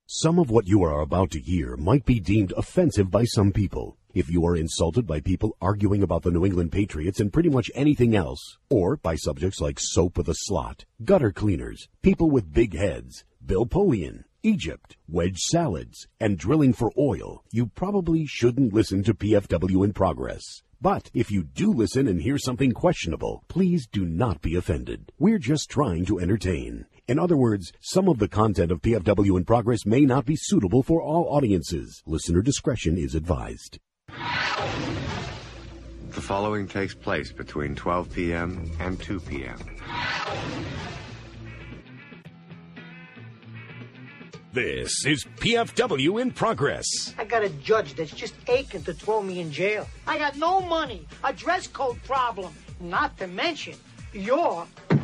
Some of what you are about to hear might be deemed offensive by some people. If you are insulted by people arguing about the New England Patriots and pretty much anything else, or by subjects like soap with a slot, gutter cleaners, people with big heads, Bill Polian, Egypt, wedge salads, and drilling for oil, you probably shouldn't listen to PFW in Progress. But if you do listen and hear something questionable, please do not be offended. We're just trying to entertain. In other words, some of the content of PFW in Progress may not be suitable for all audiences. Listener discretion is advised. The following takes place between 12 p.m. and 2 p.m. This is PFW in Progress. I got a judge that's just aching to throw me in jail. I got no money, a dress code problem, not to mention your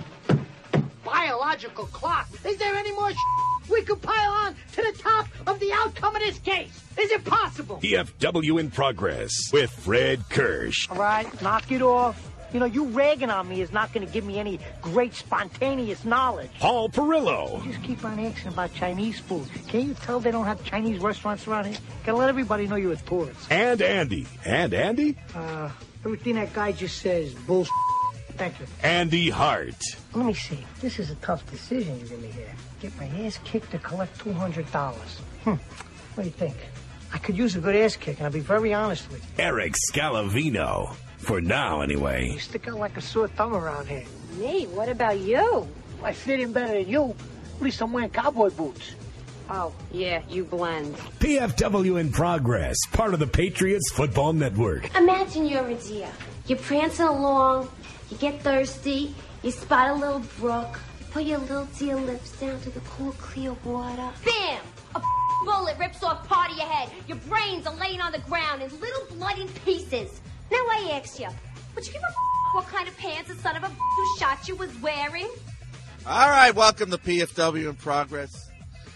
biological clock. Is there any more we could pile on to the top of the outcome of this case? Is it possible? PFW in Progress with Fred Kirsch. All right, knock it off. You know, you ragging on me is not going to give me any great spontaneous knowledge. Paul Perillo. You just keep on asking about Chinese food. Can't you tell they don't have Chinese restaurants around here? Gotta let everybody know you're a tourist. And Andy. And Andy? Everything that guy just says, bullshit. Thank you. Andy Hart. Let me see. This is a tough decision you're going to hear. Get my ass kicked to collect $200. What do you think? I could use a good ass kick, and I'll be very honest with you. Eric Scalavino. For now, anyway. You stick out like a sore thumb around here. Me? What about you? I fit in better than you. At least I'm wearing cowboy boots. Oh, yeah, you blend. PFW in Progress, part of the Patriots Football Network. Imagine you're a deer. You're prancing along, you get thirsty, you spot a little brook, you put your little deer lips down to the cool, clear water. Bam! A bullet rips off part of your head. Your brains are laying on the ground in little bloody pieces. Now I ask you, would you give a what kind of pants the son of a who shot you was wearing? All right, welcome to PFW in Progress.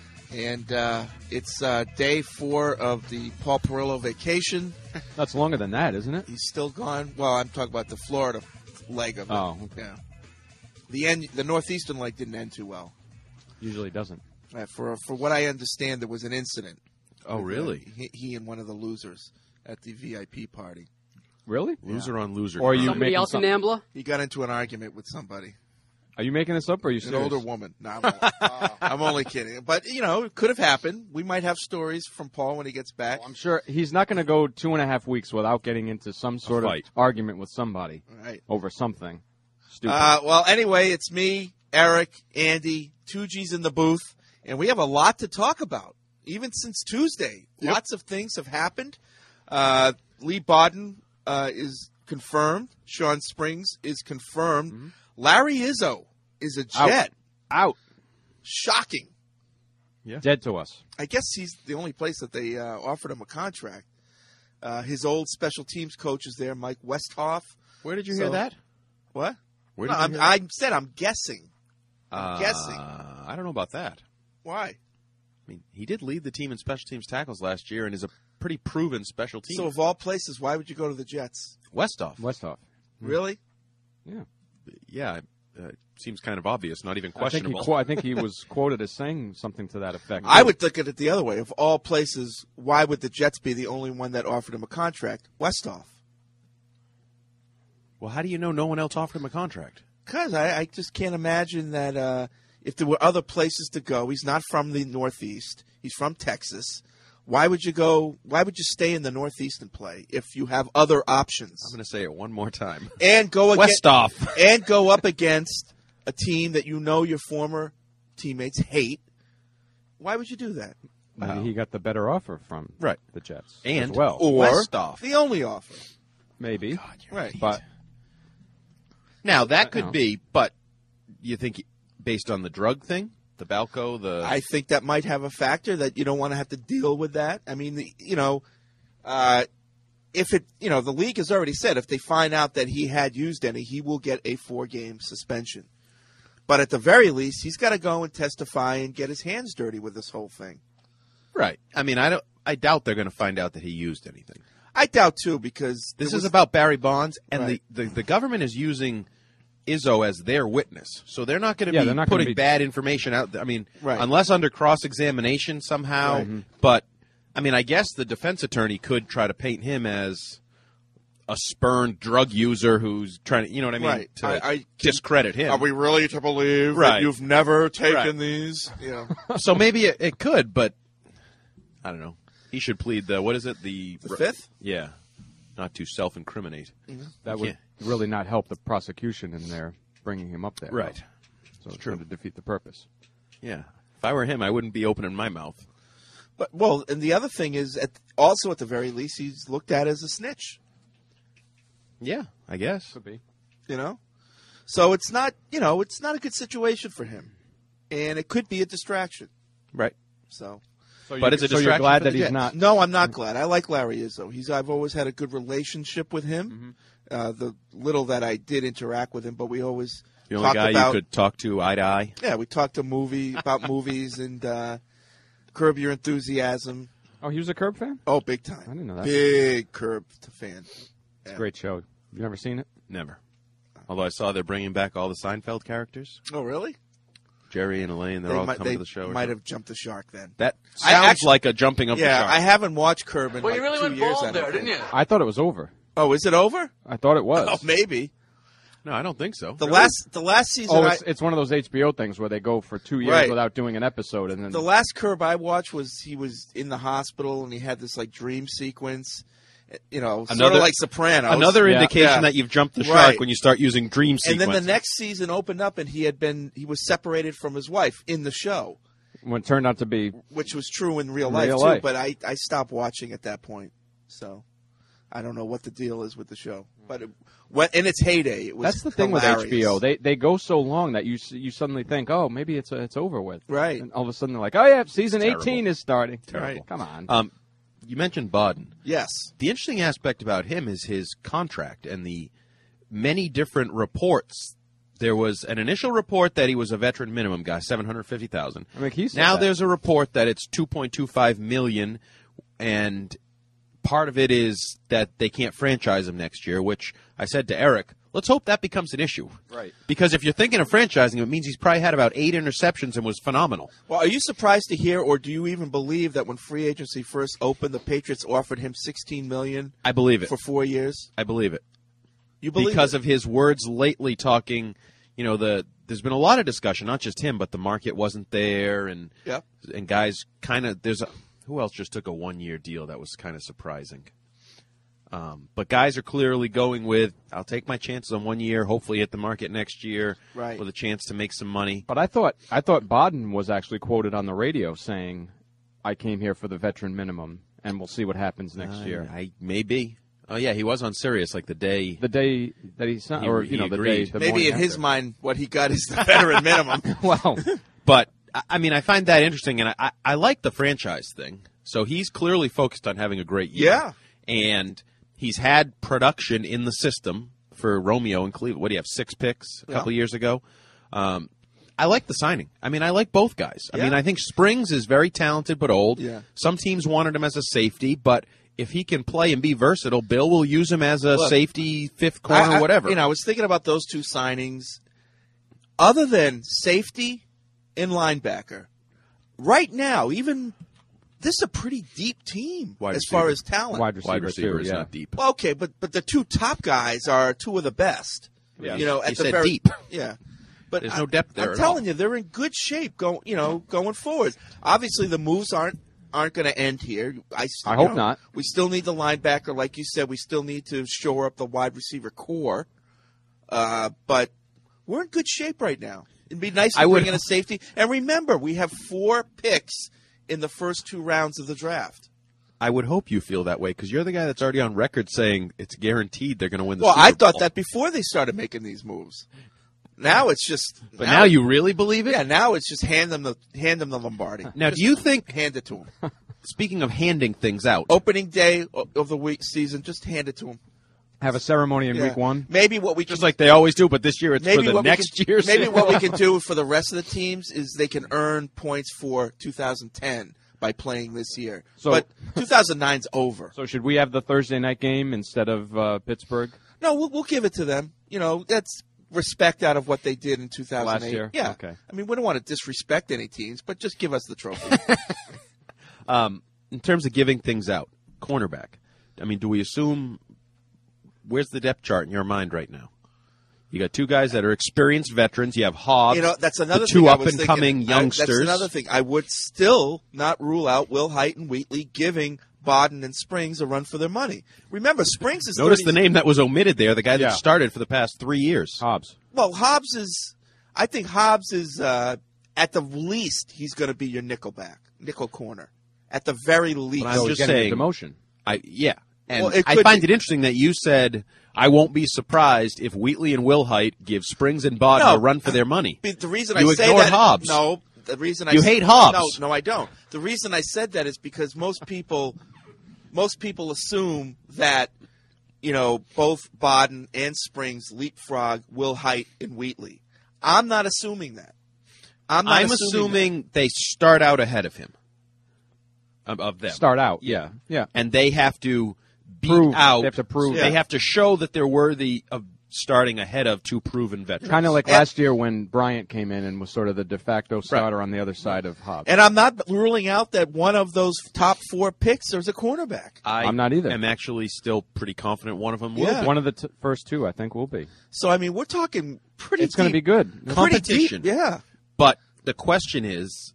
And it's day 4 of the Paul Perillo vacation. That's longer than that, isn't it? He's still gone. Well, I'm talking about the Florida leg of it. Oh, okay. Yeah. The northeastern leg didn't end too well. Usually doesn't. For what I understand, there was an incident. Oh, really? He and one of the losers at the VIP party. Really? Loser on loser. Or are you somebody else in Nambla? He got into an argument with somebody. Are you making this up, or are you serious? An older woman. No, I'm only kidding. But, it could have happened. We might have stories from Paul when he gets back. Well, I'm sure he's not going to go 2.5 weeks without getting into some sort of argument with somebody over something stupid. Well, anyway, it's me, Eric, Andy, 2G's in the booth, and we have a lot to talk about, even since Tuesday. Yep. Lots of things have happened. Lee Bodden is confirmed. Sean Springs is confirmed. Mm-hmm. Larry Izzo is a Jet. Out. Shocking. Yeah. Dead to us. I guess he's the only place that they offered him a contract. His old special teams coach is there, Mike Westhoff. Where did you hear that? What? Where did you hear that? I said I'm guessing. Guessing. I don't know about that. Why? I mean, he did lead the team in special teams tackles last year and is a pretty proven special team. So of all places, why would you go to the Jets? Westhoff. Really? Yeah. Yeah. Seems kind of obvious, not even questionable. I think he was quoted as saying something to that effect. I would look at it the other way. Of all places, why would the Jets be the only one that offered him a contract? Westhoff. Well, how do you know no one else offered him a contract? Because I just can't imagine that if there were other places to go. He's not from the Northeast. He's from Texas. Why would you go? Why would you stay in the Northeast and play if you have other options? I'm going to say it one more time. And go Westhoff. And go up against a team that you know your former teammates hate. Why would you do that? Maybe he got the better offer from the Jets and as well. Or Westhoff. The only offer. Maybe. God, right. But now that could be. But you think based on the drug thing? The Balco, I think that might have a factor that you don't want to have to deal with that. I mean, if it, the league has already said if they find out that he had used any, he will get a 4-game suspension. But at the very least, he's got to go and testify and get his hands dirty with this whole thing. Right. I mean, I doubt they're going to find out that he used anything. I doubt too, because this is about Barry Bonds, and the government is using Izzo as their witness, so they're not going to be putting bad information out. I mean, unless under cross-examination somehow. Right. But I mean, I guess the defense attorney could try to paint him as a spurned drug user who's trying to, you know what I mean, Right. to discredit him. Are we really to believe that you've never taken these? Yeah. So maybe it could, but I don't know. He should plead what is it? The fifth? Yeah. Not to self-incriminate. Mm-hmm. That would really not help the prosecution in there bringing him up there. Right. So it's true to defeat the purpose. Yeah. If I were him, I wouldn't be opening my mouth. But and the other thing is, also at the very least, he's looked at as a snitch. Yeah, I guess. Could be. You know? So it's not, it's not a good situation for him. And it could be a distraction. Right. So but it's a distraction. So you're glad that the he's Jets. not. No, I'm not glad. I like Larry Izzo. I've always had a good relationship with him. Mm-hmm. The little that I did interact with him, but we always the only guy you could talk to eye to eye. Yeah, we talked about movies and Curb Your Enthusiasm. Oh, he was a Curb fan? Oh, big time. I didn't know that. Big Curb fan. It's a great show. You never seen it? Never. Although I saw they're bringing back all the Seinfeld characters. Oh, really? Jerry and Elaine, they're all coming to the show. They might have jumped the shark then. That sounds like a jumping of the shark. Yeah, I haven't watched Curb in you really 2 went years. bald there, didn't you? I thought it was over. Oh, is it over? I thought it was. Oh, maybe. No, I don't think so. The last season. Oh, it's one of those HBO things where they go for 2 years without doing an episode, and then the last Curb I watched he was in the hospital and he had this like dream sequence. Sort of like Sopranos. Another indication that you've jumped the shark when you start using dream sequences. And then the next season opened up and he was separated from his wife in the show. When it turned out to be, which was true in real life too. But I stopped watching at that point, so I don't know what the deal is with the show. But in its heyday, it was. That's the thing hilarious. with HBO. They go so long that you suddenly think, oh, maybe it's over with. Right. And all of a sudden they're like, oh yeah, season 18 is starting. Terrible. Right. Come on. You mentioned Bodden. Yes. The interesting aspect about him is his contract and the many different reports. There was an initial report that he was a veteran minimum guy, $750,000. I mean, now there's a report that it's $2.25 million, and part of it is that they can't franchise him next year. Which I said to Eric, let's hope that becomes an issue. Right. Because if you're thinking of franchising him, it means he's probably had about 8 interceptions and was phenomenal. Well, are you surprised to hear, or do you even believe that when free agency first opened, the Patriots offered him $16 million? I believe it. For 4 years? I believe it. You believe because it? of his words lately talking, there's been a lot of discussion, not just him, but the market wasn't there, and guys kind of who else just took a 1-year deal that was kind of surprising. But guys are clearly going with, I'll take my chances on 1 year, hopefully hit the market next year with a chance to make some money. But I thought Bodden was actually quoted on the radio saying, I came here for the veteran minimum, and we'll see what happens next year. Maybe. Oh, yeah, he was on Sirius like the day that he signed, or the day. Maybe in his mind, what he got is the veteran minimum. Well, but I mean, I find that interesting, and I like the franchise thing. So he's clearly focused on having a great year. Yeah, and he's had production in the system for Romeo and Cleveland. What do you have, 6 picks a couple of years ago? I like the signing. I mean, I like both guys. I mean, I think Springs is very talented but old. Yeah. Some teams wanted him as a safety, but if he can play and be versatile, Bill will use him as a safety, fifth corner, whatever. I was thinking about those two signings. Other than safety and linebacker, right now, even this is a pretty deep team as far as talent. Wide receiver is not deep. Well, okay, but the two top guys are two of the best. Yeah. At the very deep. Yeah. But there's no depth there. I'm telling you, they're in good shape going forward. Obviously, the moves aren't going to end here. I hope not. We still need the linebacker, like you said. We still need to shore up the wide receiver core. But we're in good shape right now. It'd be nice to bring in a safety. And remember, we have 4 picks in the first 2 rounds of the draft. I would hope you feel that way because you're the guy that's already on record saying it's guaranteed they're going to win the Super Bowl. Well, I thought that before they started making these moves. Now it's just. But now you really believe it? Yeah. Now it's just hand them the Lombardi. Now, do you think? Hand it to them. Speaking of handing things out, opening day of the season, just hand it to them. Have a ceremony in week 1. Maybe what we just like they always do, but this year it's for the next year. Maybe what we can do for the rest of the teams is they can earn points for 2010 by playing this year. But 2009's over. So should we have the Thursday night game instead of Pittsburgh? No, we'll give it to them. respect out of what they did in 2008. Last year? Yeah. Okay. I mean, we don't want to disrespect any teams, but just give us the trophy. In terms of giving things out, cornerback. I mean, do we assume where's the depth chart in your mind right now? You got two guys that are experienced veterans. You have Hobbs. You know, that's another the two thing I up was and coming thinking. youngsters. That's another thing. I would still not rule out Will Height and Wheatley giving Bodden and Springs a run for their money. Remember, Springs is Notice 30 the name that was omitted there. The guy Yeah. that started for the past 3 years. Hobbs. Well, Hobbs is. I think Hobbs is at the least he's going to be your nickel corner, at the very least. But I'm So just he's getting saying. a demotion. And Well, it I could find be- it interesting that you said I won't be surprised if Wheatley and Wilhite give Springs and Bodden No. a run for their money. The reason You I say ignored that, Hobbs. No, the reason I You hate Hobbs. No, I don't. The reason I said that is because most people assume that both Bodden and Springs leapfrog Will Height and Wheatley. I'm not assuming that. I'm assuming they start out ahead of him. Of them. Start out. Yeah. And they have to beat Prove. out. They have to prove. They have to show that they're worthy of starting ahead of two proven veterans. Kind of like last year when Bryant came in and was sort of the de facto starter on the other side of Hobbs. And I'm not ruling out that one of those top 4 picks is a cornerback. I'm not either. I'm actually still pretty confident one of them will Yeah. be. One of the first two, I think, will be. So I mean, we're talking pretty. It's going to be good. Pretty Competition. deep, yeah. But the question is,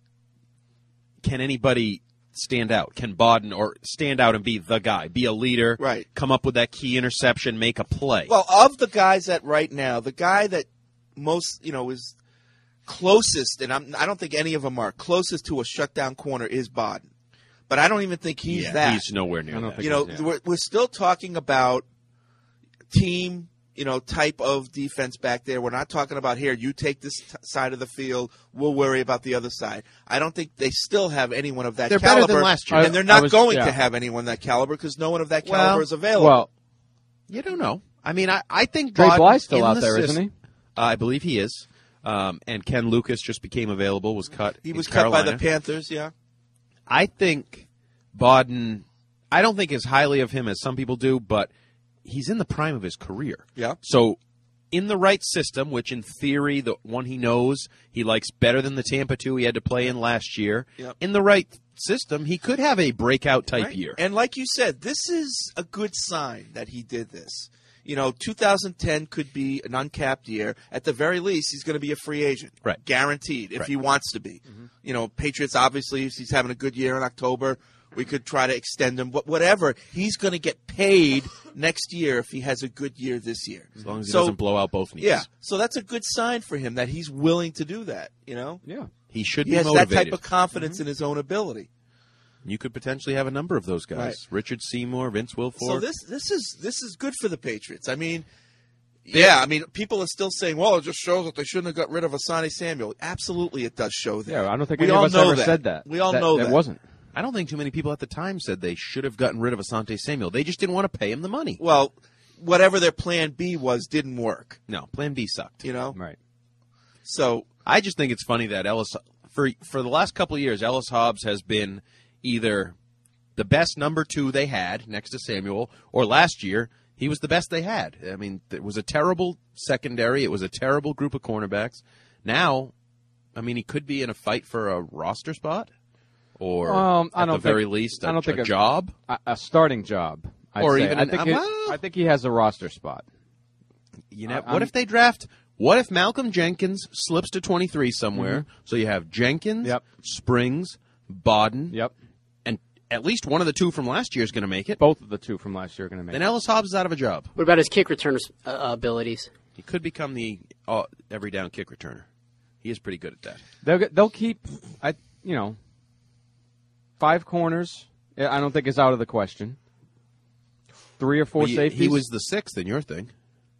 can anybody stand out? Can Bodden or stand out and be the guy, be a leader, Right. come up with that key interception, make a play? Well, of the guys that right now, the guy that most is closest, and I don't think any of them are closest to a shutdown corner is Bodden. But I don't even think he's that. he's nowhere near I don't that. think You know, Yeah. we're still talking about team, type of defense back there. We're not talking about here, you take this side of the field, we'll worry about the other side. I don't think they still have anyone of that They're caliber. better than last year. And they're not going yeah. to have anyone that caliber because no one of that Well- caliber is available. Well, You don't know. I mean, I think Dre Bodden Bly's still in out the there, system- isn't he? I believe he is. And Ken Lucas just became available, was cut. he in was cut by Carolina. the Panthers, yeah. I think Bodden, I don't think as highly of him as some people do, but he's in the prime of his career. Yeah. So in the right system, which in theory, the one he knows he likes better than the Tampa 2 he had to play in last year, Yep. in the right system, he could have a breakout type Right. year. And like you said, this is a good sign that he did this. 2010 could be an uncapped year. At the very least, he's going to be a free agent. Right. Guaranteed, if Right. he wants to be. Patriots, obviously, if he's having a good year in October, we could try to extend him. But whatever, he's going to get paid next year if he has a good year this year. As long as he doesn't blow out both knees. Yeah. So that's a good sign for him that he's willing to do that, Yeah. He should He be has motivated. that type of confidence in his own ability. You could potentially have a number of those guys. Right. Richard Seymour, Vince Wilfork. So this is good for the Patriots. I mean, yeah, I mean, people are still saying, well, it just shows that they shouldn't have got rid of Asante Samuel. Absolutely, it does show that. Yeah, I don't think we any all of us know ever that. said that. We all know that. It wasn't. I don't think too many people at the time said they should have gotten rid of Asante Samuel. They just didn't want to pay him the money. Well, whatever their plan B was didn't work, No, Plan B sucked. Right. So, I just think it's funny that Ellis, for the last couple of years, Ellis Hobbs has been either the best number 2 they had next to Samuel, or last year he was the best they had. I mean, it was a terrible secondary. It was a terrible group of cornerbacks. Now, I mean, he could be in a fight for a roster spot, or I at don't the very think- least, I don't think a job. A starting job. I'd Or say. even I an- think well- I think he has a roster spot. You know, I'm- what if they draft? What if Malcolm Jenkins slips to 23 somewhere? So you have Jenkins, Yep. Springs, Bodden, Yep. and at least one of the 2 from last year is going to make it. Both of the 2 from last year are going to make Then it. Ellis Hobbs is out of a job. What about his kick return abilities? He could become the every down kick returner. He is pretty good at that. They'll keep, 5 corners. I don't think is out of the question. 3 or 4 safeties. He was the 6th in your thing.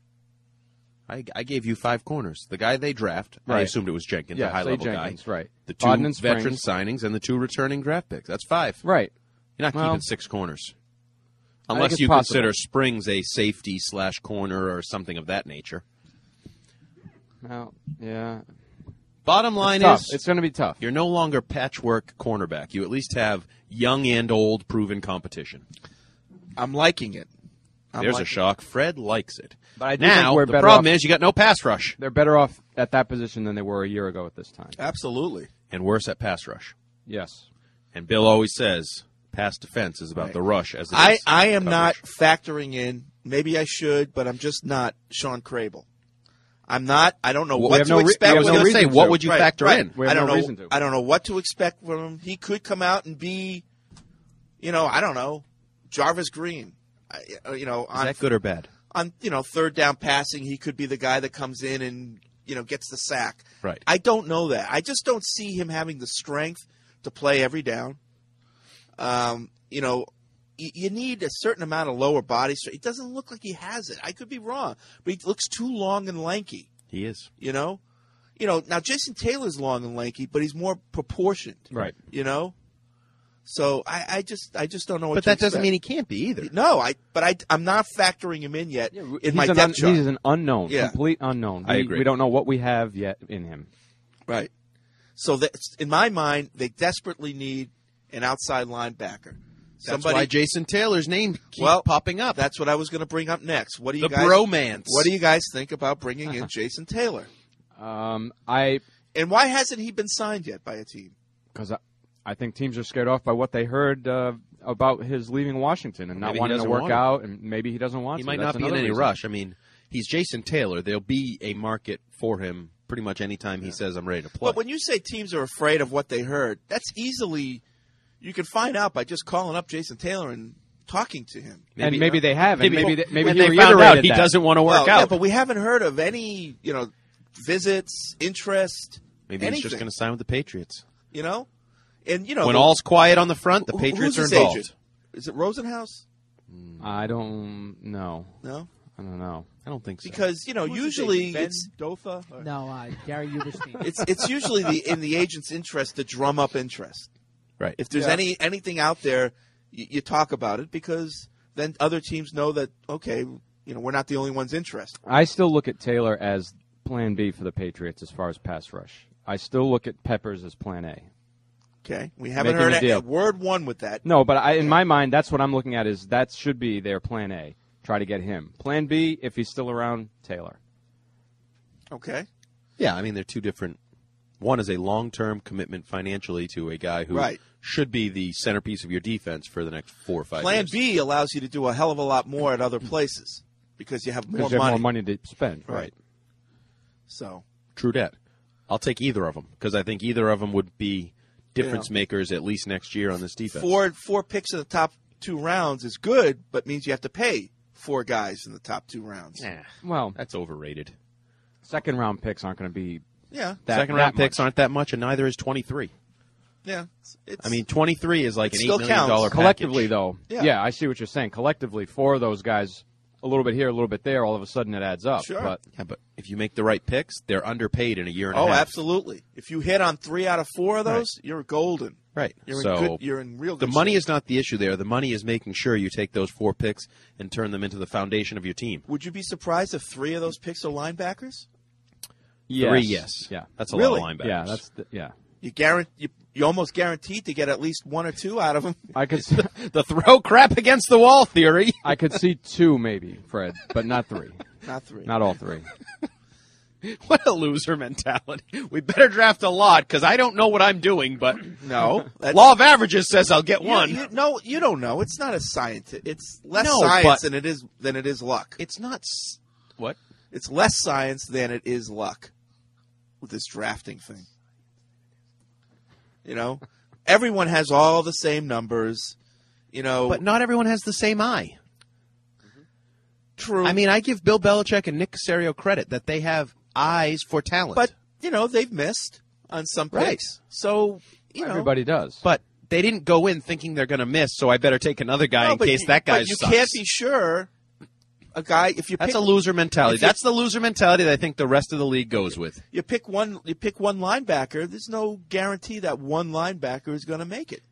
I gave you 5 corners. The guy they draft, I Right. assumed it was Jenkins, Yeah, a high-level say guy. Jenkins, right. The 2 Bodden and veteran Springs. signings and the 2 returning draft picks. That's 5. Right. You're not Well, keeping 6 corners. I think Unless it's you possible. consider Springs a safety / corner or something of that nature. Well, yeah. Bottom line Tough. is, It's going to be tough. you're no longer patchwork cornerback. You at least have young and old proven competition. I'm liking it. There's like a shock. Fred likes it. But I do Now, think we're the better problem off, is you got no pass rush. they're better off at that position than they were a year ago at this time. Absolutely. And worse at pass rush. Yes. And Bill always says pass defense is about the rush. As it is I am coverage. not factoring in. Maybe I should, but I'm just not Sean Crable. I'm not. I don't know Well, we what have to no re- expect. we I was have going no to say, reason what to. would you Right, factor right. in? We have I don't no know. reason to. I don't know what to expect from him. He could come out and be, I don't know, Jarvis Green. Is that good or bad? On third down passing, he could be the guy that comes in and gets the sack. Right. I don't know that. I just don't see him having the strength to play every down. You need a certain amount of lower body strength. It doesn't look like he has it. I could be wrong, but he looks too long and lanky. He is. Now Jason Taylor's long and lanky, but he's more proportioned. Right. So I just don't know what. But that doesn't mean he can't be either. No, I'm not factoring him in yet in my He's depth chart. He's an unknown, Yeah. complete unknown. I agree. We don't know what we have yet in him. Right. So that's, in my mind, they desperately need an outside linebacker. That's why Jason Taylor's name keeps popping up. That's what I was going to bring up next. What do you The guys? bromance. What do you guys think about bringing in Jason Taylor? And why hasn't he been signed yet by a team? Because I think teams are scared off by what they heard about his leaving Washington and not Maybe he wanting to doesn't work want it. out, and maybe he doesn't want He to. might That's not be in another any reason. rush. I mean, he's Jason Taylor. There'll be a market for him pretty much any time he says, I'm ready to play. But when you say teams are afraid of what they heard, that's easily you can find out by just calling up Jason Taylor and talking to him. Maybe they have, and maybe they he found reiterated out he that. doesn't want to work Yeah, out. but we haven't heard of any, visits, interest. Maybe he's just going to sign with the Patriots. And When all's quiet on the front, the Patriots who's are his involved. agent? Is it Rosenhaus? I don't know. No, I don't know. I don't think so. because usually Ben it's Dotha? No, Gary Uberstein. it's usually in the agent's interest to drum up interest. Right. If there's anything out there, you talk about it because then other teams know that we're not the only ones interested. I still look at Taylor as Plan B for the Patriots as far as pass rush. I still look at Peppers as Plan A. Okay, we haven't Making a heard deal. word one with that. No, but in my mind, that's what I'm looking at. Is that should be their Plan A. Try to get him. Plan B, if he's still around, Taylor. Okay. Yeah, I mean, they're two different. One is a long-term commitment financially to a guy who should be the centerpiece of your defense for the next 4 or 5 Plan years. B allows you to do a hell of a lot more at other places because you have more Because you have money. more money to spend. Right. So True dat. I'll take either of them because I think either of them would be difference makers at least next year on this defense. four picks in the top 2 rounds is good, but means you have to pay 4 guys in the top 2 rounds. Well, That's overrated. second-round picks aren't going to be Yeah. Second-round that picks much. aren't that much, and neither is 23. Yeah. It's, I mean, 23 is like It an still $8 million counts. package. Collectively, though, Yeah. I see what you're saying. Collectively, 4 of those guys, a little bit here, a little bit there, all of a sudden it adds up. Sure. But Yeah, but if you make the right picks, they're underpaid in a year and a Oh, half. absolutely. If you hit on 3 out of 4 of those, you're golden. Right. You're so in good, you're in real the good money shape. is not the issue there. The money is making sure you take those 4 picks and turn them into the foundation of your team. Would you be surprised if 3 of those picks are linebackers? yes. 3, yes. Yeah. That's a Really? lot of linebackers. Yeah, You almost guaranteed to get at least 1 or 2 out of them. I could The throw crap against the wall theory. I could see 2 maybe, Fred, but not 3. Not 3. Not all 3. What a loser mentality. We better draft a lot because I don't know what I'm doing, but No. That's- law of averages says I'll get one. No, you don't know. It's not a science. It's less No, science but- than it is luck. It's not. What? It's less science than it is luck with this drafting thing. Everyone has all the same numbers. But not everyone has the same eye. True. I mean, I give Bill Belichick and Nick Caserio credit that they have eyes for talent. but they've missed on some picks. Right. So Everybody does. But they didn't go in thinking they're going to miss, so I better take another guy No, in but case you- that guy but you sucks. can't be sure. A guy, if you That's pick, a loser mentality. if you- That's the loser mentality that I think the rest of the league goes with. you pick one linebacker. There's no guarantee that one linebacker is going to make it.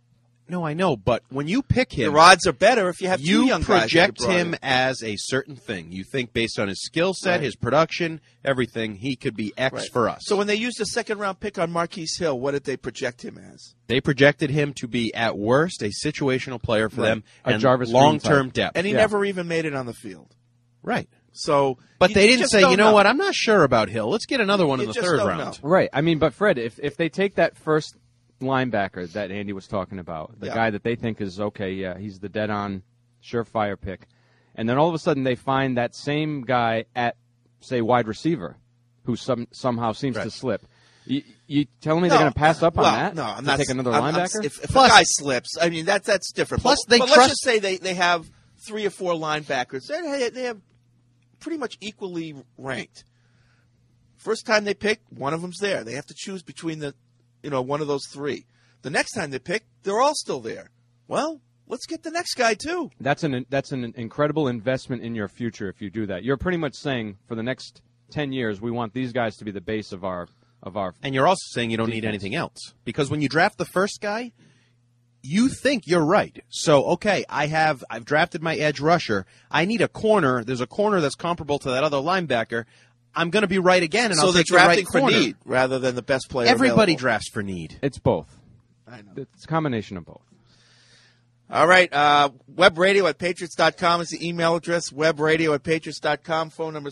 No, I know, but when you pick him, Your odds are better if you have two young guys. project that you brought him in. as a certain thing. You think based on his skill set, Right. his production, everything, he could be X Right. for us. So when they used a second-round pick on Marquise Hill, what did they project him as? They projected him to be, at worst, a situational player for Right. them A and Jarvis Green long-term type. depth. And he Yeah. never even made it on the field. Right. So, But they didn't just say, don't you know what, I'm not sure about Hill. Let's get another one You in the just third don't round. know. Right. I mean, but Fred, if they take that first linebacker that Andy was talking about, the Yeah. guy that they think is okay, yeah, he's the dead-on, surefire pick, and then all of a sudden they find that same guy at, say, wide receiver, who somehow seems to slip. You telling me they're going to pass up on that? No, I'm to not. take another I'm- linebacker? If a guy slips, I mean that's different. Plus, but they let's trust- just say they have 3 or 4 linebackers. They have pretty much equally ranked. First time they pick, one of them's there. They have to choose between one of those 3. The next time they pick, they're all still there. Well, let's get the next guy too. That's an incredible investment in your future if you do that. You're pretty much saying for the next 10 years we want these guys to be the base of our And you're also saying you don't need anything else. Because when you draft the first guy, you think you're right. So, okay, I've drafted my edge rusher. I need a corner. There's a corner that's comparable to that other linebacker. I'm going to be right again, and So I'll they're take the right drafting for corner. need rather than the best player. Everybody available. drafts for need. It's both. I know. It's a combination of both. All right. Webradio@patriots.com is the email address. Webradio@patriots.com. Phone number is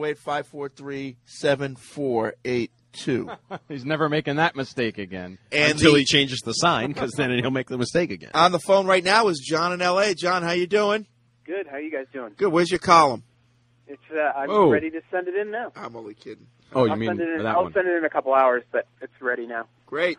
508-543-7482. He's never making that mistake again. And Until he changes the sign, because then he'll make the mistake again. on the phone right now is John in L.A. John, how you doing? Good. How you guys doing? Good. Where's your column? It's I'm Oh. ready to send it in now. I'm only kidding. Oh, you I'll mean send it in, that I'll one? send it in a couple hours, but it's ready now. Great.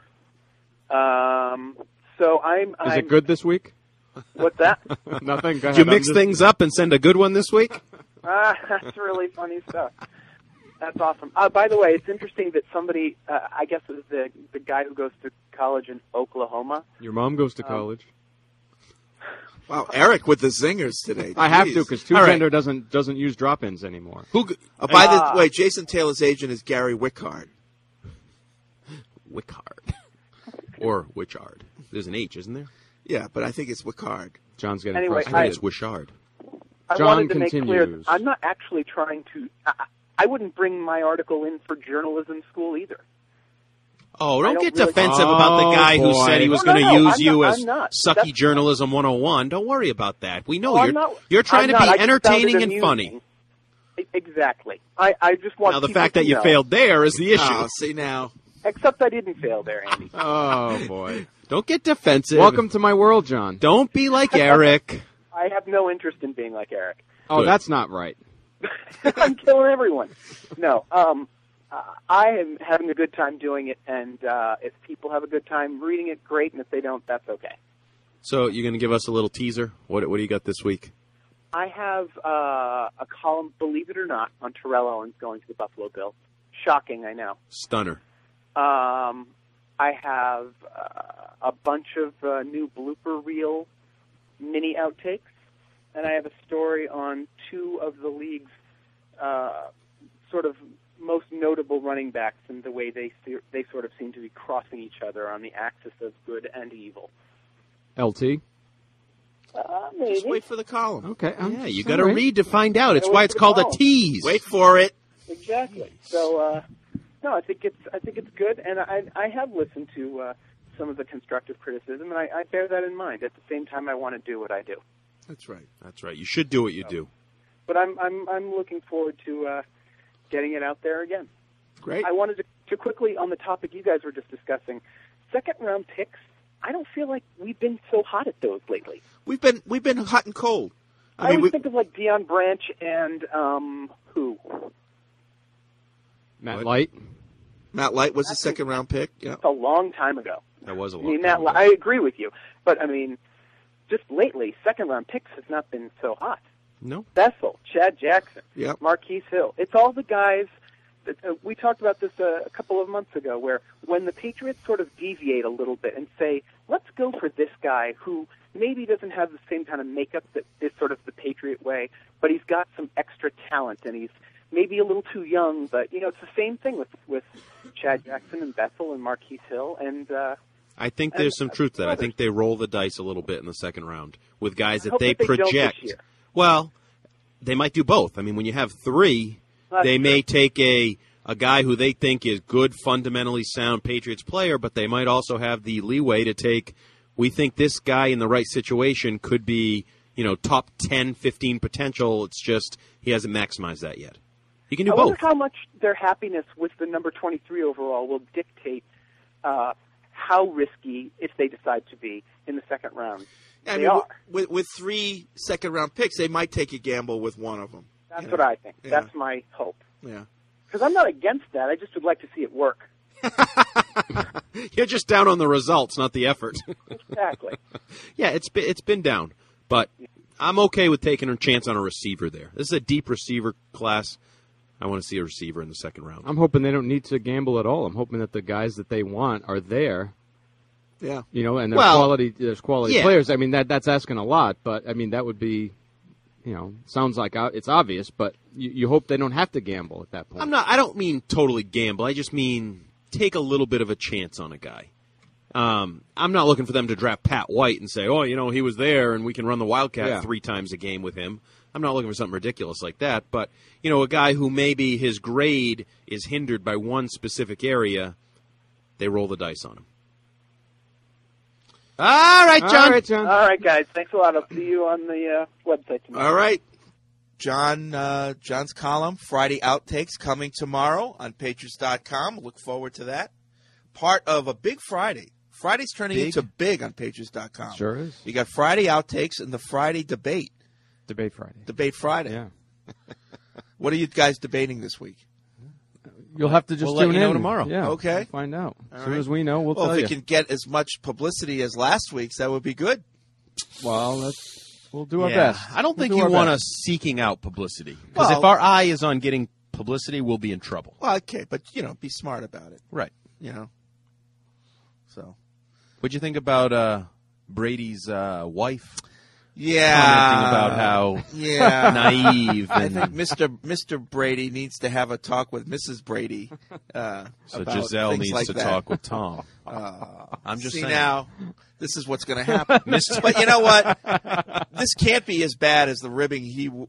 So I'm. Is it good this week? What's that? Nothing. Go Did you ahead. mix things up and send a good one this week? That's really funny stuff. That's awesome. By the way, it's interesting that somebody, I guess it was the guy who goes to college in Oklahoma. Your mom goes to college. Wow, Eric with the zingers today. I have Jeez. to because All right. Two-Gender doesn't use drop-ins anymore. By the way, Jason Taylor's agent is Gary Wickard. Wickard. Or Wichard. There's an H, isn't there? Yeah, but I think it's Wickard. John's getting Anyway, I frustrated. think it's Wishard. I John wanted to make clear that continues. I'm not actually trying to. I wouldn't bring my article in for journalism school either. Oh, don't don't get really- defensive about the guy who boy. said he was No, going to no, use I'm you not- as I'm not. sucky That's- journalism 101. Don't worry about that. We know No, you're trying to I'm be not. I just found entertaining it and amusing. funny. Exactly. I just want Now, the people fact that to you know. failed there is the issue. Oh, see now. Except I didn't fail there, Andy. Oh boy! Don't get defensive. Welcome to my world, John. Don't be like Eric. I have no interest in being like Eric. Oh, Good. that's not right. I'm killing everyone. No, I am having a good time doing it, and if people have a good time reading it, great, and if they don't, that's okay. So you're going to give us a little teaser? What do you got this week? I have a column, believe it or not, on Terrell Owens going to the Buffalo Bills. Shocking, I know. Stunner. I have a bunch of new blooper reel mini outtakes, and I have a story on 2 of the league's sort of most notable running backs and the way they sort of seem to be crossing each other on the axis of good and evil. LT. Maybe. Just wait for the column. Okay. Yeah, you got to read to find out. It's Wait why for it's the called a call. tease. Wait for it. Exactly. So, no, I think it's good, and I have listened to some of the constructive criticism, and I bear that in mind. At the same time, I want to do what I do. That's right. That's right. You should do what you do. But I'm looking forward to getting it out there again. Great. I wanted to quickly, on the topic you guys were just discussing, second-round picks, I don't feel like we've been so hot at those lately. We've been hot and cold. I always think of, like, Deion Branch and, who? Matt Light. Matt Light was the second-round pick. Yeah. A long time ago. That was a I long mean, time Matt, ago. I agree with you. But, I mean, just lately, second-round picks has not been so hot. No. Bessel, Chad Jackson, Yep. Marquise Hill. It's all the guys that we talked about this a couple of months ago, where when the Patriots sort of deviate a little bit and say, let's go for this guy who maybe doesn't have the same kind of makeup that is sort of the Patriot way, but he's got some extra talent and he's maybe a little too young, but, you know, it's the same thing with Chad Jackson and Bessel and Marquise Hill, and I think there's some truth to that. I think they roll the dice a little bit in the second round with guys that hope they that they don't this project. year. Well, they might do both. I mean, when you have three, they may take a guy who they think is good, fundamentally sound Patriots player, but they might also have the leeway to take, we think this guy in the right situation could be, top 10, 15 potential. It's just he hasn't maximized that yet. You can do both. I wonder how much their happiness with the number 23 overall will dictate how risky, if they decide to be, in the second round. I mean, with 3 second-round picks, they might take a gamble with one of them. That's what I think. Yeah. That's my hope. Yeah. Because I'm not against that. I just would like to see it work. You're just down on the results, not the effort. Exactly. Yeah, it's been down. But I'm okay with taking a chance on a receiver there. This is a deep receiver class. I want to see a receiver in the second round. I'm hoping they don't need to gamble at all. I'm hoping that the guys that they want are there. Yeah. And there's quality players. I mean, that's asking a lot, but I mean, that would be, sounds like it's obvious, but you hope they don't have to gamble at that point. I don't mean totally gamble. I just mean take a little bit of a chance on a guy. I'm not looking for them to draft Pat White and say, he was there and we can run the Wildcat 3 times a game with him. I'm not looking for something ridiculous like that, but, a guy who maybe his grade is hindered by one specific area, they roll the dice on him. All right, John. All right, guys. Thanks a lot. I'll see you on the website tomorrow. All right. John's column, Friday Outtakes, coming tomorrow on Patriots.com. Look forward to that. Part of a big Friday. Friday's turning into big on Patriots.com. Sure is. You got Friday Outtakes and the Friday Debate. Debate Friday. Debate Friday. Yeah. What are you guys debating this week? You'll have to just let tune you in know tomorrow. Okay. Yeah, we'll find out. As soon as we know, we'll tell you. Well, if we can get as much publicity as last week's, that would be good. Well, we'll do our best. I don't think you want us seeking out publicity. Because if our eye is on getting publicity, we'll be in trouble. Well, okay, but, be smart about it. Right. So. What'd you think about Brady's wife? Yeah. Commenting about how naive. I think Mr. Brady needs to have a talk with Mrs. Brady. So Giselle needs like to that. talk with Tom. I'm just saying. Now, this is what's going to happen. But you know what? This can't be as bad as the ribbing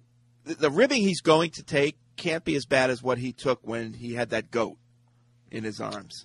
he's going to take can't be as bad as what he took when he had that goat in his arms.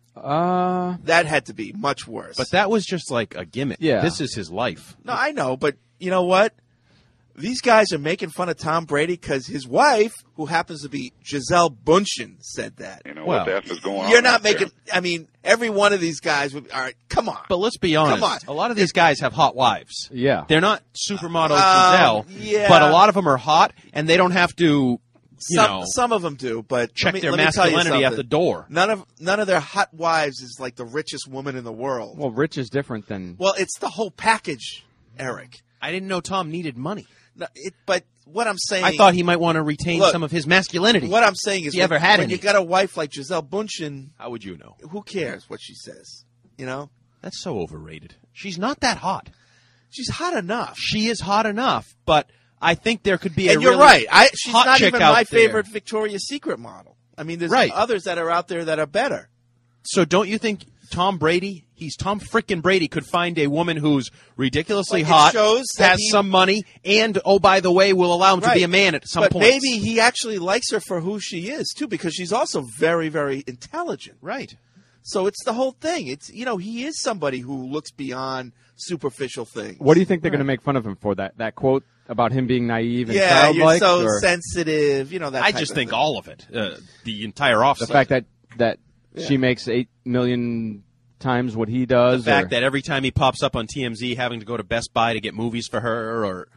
That had to be much worse. But that was just like a gimmick. Yeah. This is his life. No, I know, but you know what? These guys are making fun of Tom Brady because his wife, who happens to be Giselle Bundchen, said that. What the F is going on? You're not making. I mean, every one of these guys would. All right, come on. But let's be honest. Come on. A lot of these guys have hot wives. Yeah. They're not supermodel Giselle, yeah. but a lot of them are hot, and they don't have to. Some of them do, but check let their me tell you masculinity at something. the door. None of their hot wives is like the richest woman in the world. Well, rich is different than. Well, it's the whole package, Eric. I didn't know Tom needed money. No, but what I'm saying, I thought he might want to retain some of his masculinity. What I'm saying is, he ever had when any. you got a wife like Giselle Bundchen, how would you know? Who cares what she says? That's so overrated. She's not that hot. She's hot enough. She is hot enough, but I think there could be and a you're really right. She's hot not chick even out my there. favorite Victoria's Secret model. I mean, there's others that are out there that are better. So don't you think Tom Brady, he's Tom frickin' Brady, could find a woman who's ridiculously hot, has some money, and, oh, by the way, will allow him to be a man at some point. But maybe he actually likes her for who she is, too, because she's also very, very intelligent. Right. So it's the whole thing. It's he is somebody who looks beyond superficial things. What do you think they're going to make fun of him for? That quote about him being naive and yeah, childlike? You're so sensitive. That I type just of think thing. all of it. The entire offseason. The fact that she makes 8 million times what he does. The fact that every time he pops up on TMZ having to go to Best Buy to get movies for her,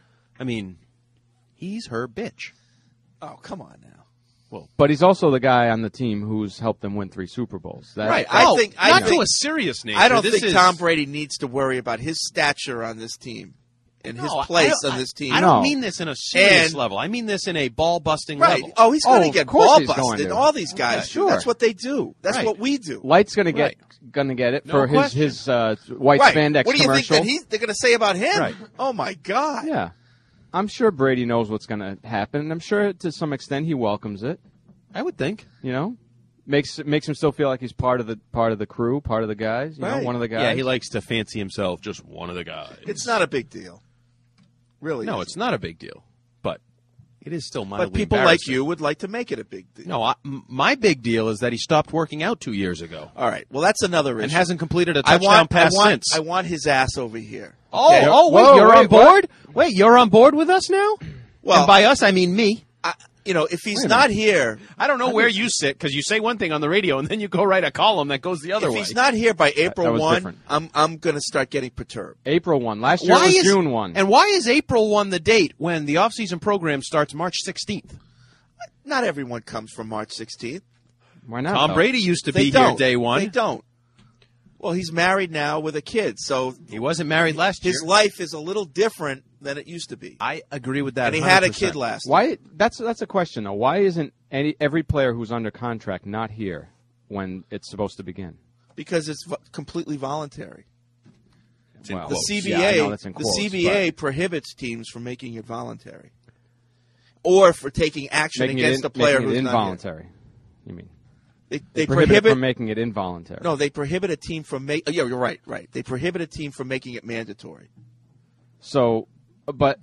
he's her bitch. Oh, come on now. Well, but he's also the guy on the team who's helped them win 3 Super Bowls. Right. I think to a serious nature. I don't think Tom Brady needs to worry about his stature on this team and his place on this team. I don't mean this in a serious level. I mean this in a ball-busting level. Oh, he's going to get ball busted. All these guys, sure. That's what they do. That's what we do. Light's going to get it for his white spandex What do you commercial. think they're going to say about him? Right. Oh my God. Yeah, I'm sure Brady knows what's going to happen, and I'm sure to some extent he welcomes it. I would think. makes him still feel like he's part of the crew, part of the guys. You know, one of the guys. Yeah, he likes to fancy himself just one of the guys. It's not a big deal. Really? No, it's not a big deal. But it is still mildly But people like embarrassing. you would like to make it a big deal. No, my big deal is that he stopped working out 2 years ago. All right. Well, that's another issue. And hasn't completed a touchdown pass since. I want his ass over here. Wait, you're on board? Wait, you're on board with us now? Well, and by us, I mean me. If he's not here, I don't know where you sit because you say one thing on the radio and then you go write a column that goes the other way. If he's not here by April That was 1, different. I'm going to start getting perturbed. April 1. Last year was June 1. And why is April 1 the date when the off-season program starts March 16th? Not everyone comes from March 16th. Why not? Tom though? Brady used to They be don't. here day one. They don't. Well, he's married now with a kid, so He wasn't married last year. his life is a little different than it used to be. I agree with that. And he had a 100%. kid last year. Why? That's a question though. Why isn't every player who's under contract not here when it's supposed to begin? Because it's completely voluntary. Well, The yeah, CBA, I know that's in quotes, CBA prohibits teams from making it voluntary, or for taking action making against it, a player making it who's not involuntary. You mean? here. They They prohibit it prohibit. from making it involuntary. No, they prohibit a team from making. Yeah, you're right. Right. They prohibit a team from making it mandatory. So, but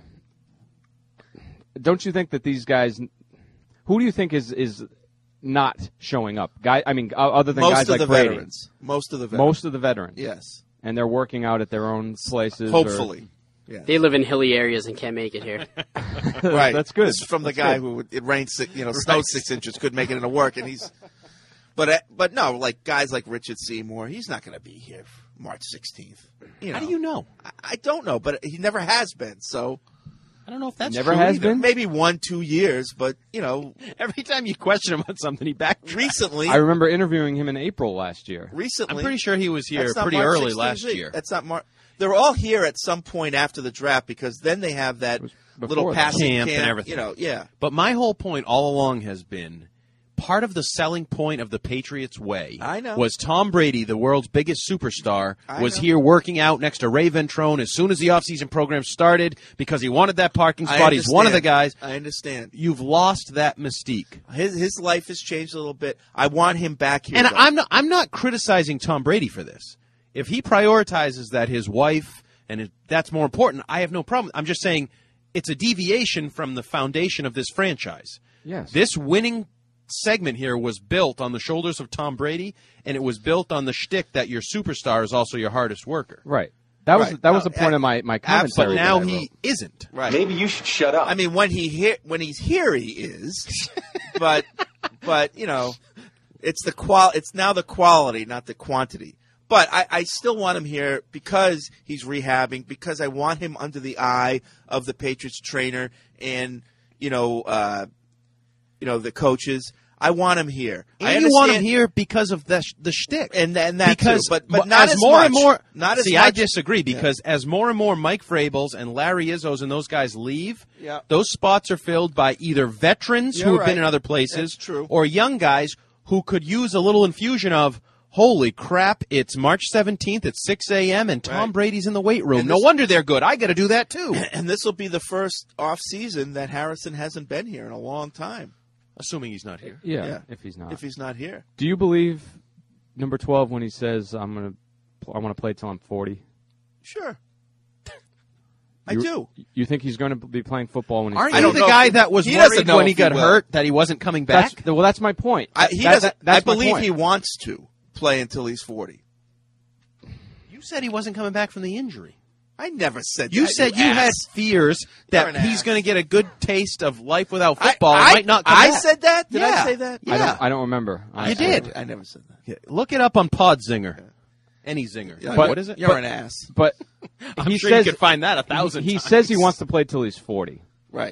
don't you think that these guys? Who do you think is not showing up? Other than Most guys of like the Brady. veterans. Most of the veterans. Most of the veterans. Yes. And they're working out at their own places. Hopefully. Yeah. They live in hilly areas and can't make it here. Right. That's good. This is from the That's guy good. who it rained, snowed 6 inches, couldn't make it into work, and he's. But no, like guys like Richard Seymour, he's not going to be here March 16th. How do you know? I don't know, but he never has been. So I don't know if that's Never true has either. been? maybe 1-2 years, but Every time you question him on something, he backtracks. recently, I remember interviewing him in April last year. I'm pretty sure he was here That's not pretty March early 16th last either. year. That's not March. They're all here at some point after the draft because then they have that before little that. passing Camp and everything. Yeah. But my whole point all along has been part of the selling point of the Patriots way I know. was Tom Brady, the world's biggest superstar, I was know. here working out next to Ray Ventrone as soon as the offseason program started because he wanted that parking spot. He's one of the guys. I understand. You've lost that mystique. His life has changed a little bit. I want him back here. And though. I'm not criticizing Tom Brady for this. If he prioritizes that his wife and that's more important, I have no problem. I'm just saying it's a deviation from the foundation of this franchise. Yes. This winning segment here was built on the shoulders of Tom Brady, and it was built on the shtick that your superstar is also your hardest worker. Right. That was Right. the point of my commentary. But now that I he wrote. isn't. Right. Maybe you should shut up. I mean, when he's here, he is. but it's It's now the quality, not the quantity. But I still want him here because he's rehabbing. Because I want him under the eye of the Patriots trainer and the coaches. I want him here. I And you want him understand- here because of the shtick. and that because too, but not as more much. and more. Not as see, much. I disagree because as more and more Mike Vrabels and Larry Izzo's and those guys leave, Yeah. those spots are filled by either veterans who You're have been right. in other places, That's true. or young guys who could use a little infusion of. Holy crap! It's March 17th at 6 a.m. and Tom Right. Brady's in the weight room. And No this- wonder they're good. I got to do that too. And this will be the first off season that Harrison hasn't been here in a long time. Assuming he's not here. Yeah, if he's not. If he's not here. Do you believe number 12 when he says I want to play till I'm 40? Sure. I do. You think he's going to be playing football when he's Aren't 40? you the guy that was he doesn't worried know when he if he got will. hurt that he wasn't coming back? That's my point. I That's my believe point. he wants to play until he's 40. You said he wasn't coming back from the injury. I never said You that. said you had ass. fears You're that an he's ass. going to get a good taste of life without football and might not come I back. said that? Did I Yeah. say that? Yeah. I don't remember. You did. I never said that. Yeah, look it up on Pod Zinger. Any Zinger. Yeah, What is it? You're an ass. But I'm he sure says you could find that 1,000 He times. says he wants to play till he's 40. Right.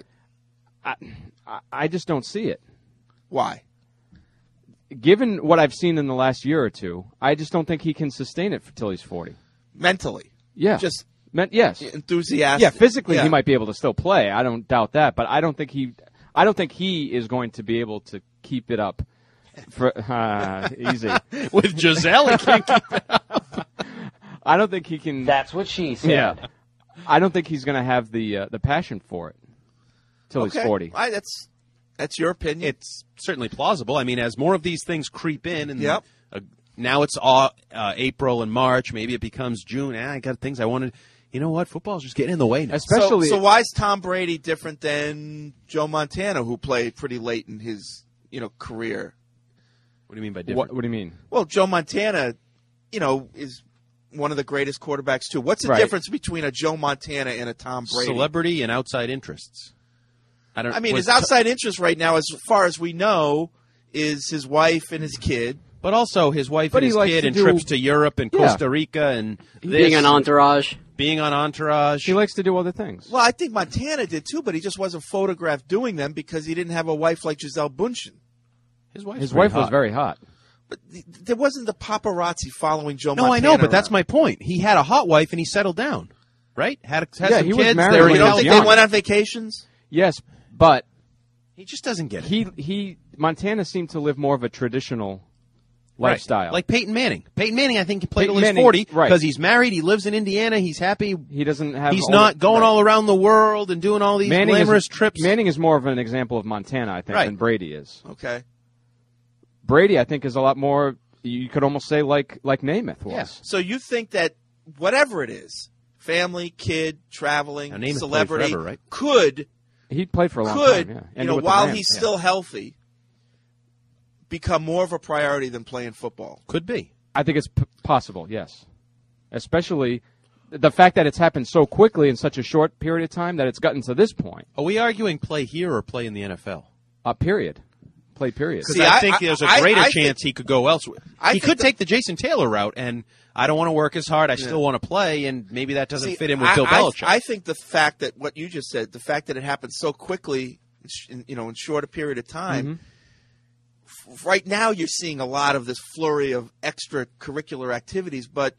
I just don't see it. Why? Given what I've seen in the last year or two, I just don't think he can sustain it till he's 40. Mentally. Yeah. Just yes. enthusiastic. Yeah, physically Yeah. he might be able to still play. I don't doubt that, but I don't think he is going to be able to keep it up. For easy with Giselle. He can't keep it up. I don't think he can. That's what she said. Yeah, I don't think he's going to have the passion for it till he's 40. That's your opinion? It's certainly plausible. I mean, as more of these things creep in, and Yep. Now it's April and March, maybe it becomes June. I got things I wanted. You know what? Football's just getting in the way now. Especially, so why is Tom Brady different than Joe Montana, who played pretty late in his career? What do you mean by different? What do you mean? Well, Joe Montana, is one of the greatest quarterbacks too. What's the Right. difference between a Joe Montana and a Tom Brady? Celebrity and outside interests. I mean, his outside interest right now, as far as we know, is his wife and his kid. But also his wife But and he his likes kid to and do- trips to Europe and Yeah. Costa Rica and Being this, on Entourage. being on Entourage. He likes to do other things. Well, I think Montana did too, but he just wasn't photographed doing them because he didn't have a wife like Gisele Bündchen. His wife was very hot. But there wasn't the paparazzi following Joe No, Montana I know, but that's around. my point. He had a hot wife and he settled down, right? Had Yeah, some he was kids. married They were when You he don't was think young. they went on vacations? Yes, but He just doesn't get it. Montana seemed to live more of a traditional Right. lifestyle. Like Peyton Manning. Peyton Manning, I think, he played Peyton till he's Manning, 40 right. because he's married. He lives in Indiana. He's happy. he doesn't have. He's all not the- going right. all around the world and doing all these glamorous trips. Manning is more of an example of Montana, I think, Right. than Brady is. Okay. Brady, I think, is a lot more. You could almost say like Namath was. Yeah. So you think that whatever it is, family, kid, traveling, Now, Namath played celebrity, forever, right? could He played for a long could, time. Yeah. Ended with the while Rams. he's still healthy, become more of a priority than playing football. Could be. I think it's possible. Yes, especially the fact that it's happened so quickly in such a short period of time that it's gotten to this point. Are we arguing play here or play in the NFL? Period. Play period. Because See, I I- think I- there's a I- greater I chance he could go elsewhere. I He think could take the Jason Taylor route, and I don't want to work as hard. I still want to play, and maybe that doesn't See, fit in with Bill Belichick. I think the fact that what you just said, the fact that it happened so quickly, in short a period of time, right now you're seeing a lot of this flurry of extracurricular activities, but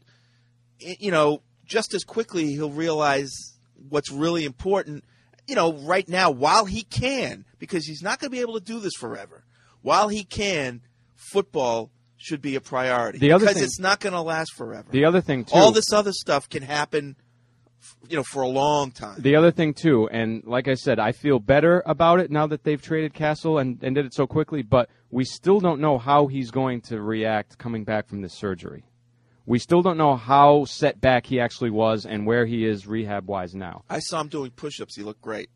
just as quickly he'll realize what's really important. Right now, while he can, because he's not going to be able to do this forever, while he can, football should be a priority The other because thing- it's not going to last forever. The other thing too. All this other stuff can happen, for a long time. The other thing too, and like I said, I feel better about it now that they've traded Castle and did it so quickly. But we still don't know how he's going to react coming back from this surgery. We still don't know how set back he actually was and where he is rehab-wise now. I saw him doing push-ups. He looked great.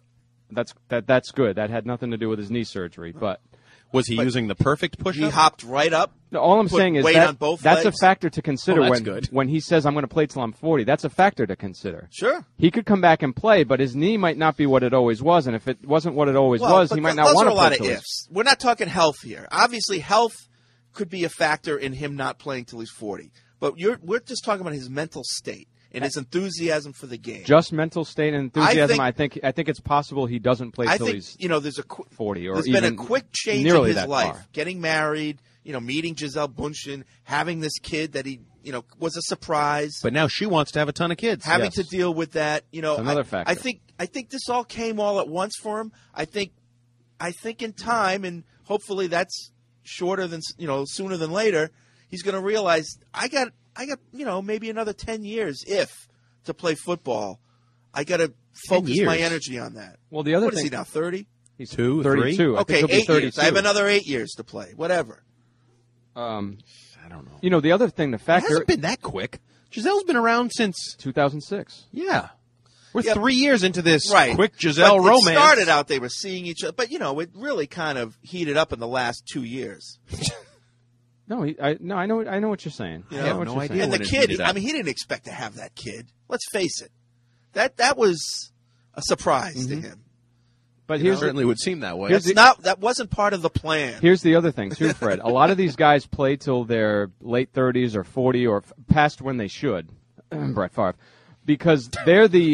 That's good. That had nothing to do with his knee surgery. But Was he using the perfect push-up? He hopped right up. all I'm Put saying is weight on both that's a legs. factor to consider Well, that's when he says, I'm going to play till I'm 40. That's a factor to consider. Sure. He could come back and play, but his knee might not be what it always was. And if it wasn't what it always was, but he might those not want are to a lot play of till ifs. We're not talking health here. Obviously, health could be a factor in him not playing till he's 40. But we're just talking about his mental state and his enthusiasm for the game. just mental state and enthusiasm. I I think it's possible he doesn't play I till think he's there's a 40 or there's even been a quick change nearly in his that life. far. Getting married, meeting Gisele Bündchen, having this kid that he was a surprise. But now she wants to have a ton of kids. Having Yes. to deal with that, another factor. I think this all came all at once for him. I think in time, and hopefully that's shorter than sooner than later. He's going to realize I got maybe another 10 years to play football. I got to focus my years. energy on that. Well, the other What is thing he now? 30? he's 2, 32. I Okay, think he'll be 8 32. years. I have another 8 years to play. Whatever. I don't know. The other thing, the It factor hasn't been that quick. Gisele's been around since 2006. Yeah. We're Yeah. 3 years into this Right. quick Giselle But romance. It started out they were seeing each other, but it really kind of heated up in the last 2 years. No, I know what you're saying. You I know, know what no you're idea saying. And the when it kid, heated up. he didn't expect to have that kid. Let's face it. That was a surprise to him. But It here's certainly would seem that way. That wasn't part of the plan. Here's the other thing too, Fred. A lot of these guys play till their late 30s or 40 or past when they should. Brett Favre, because they're the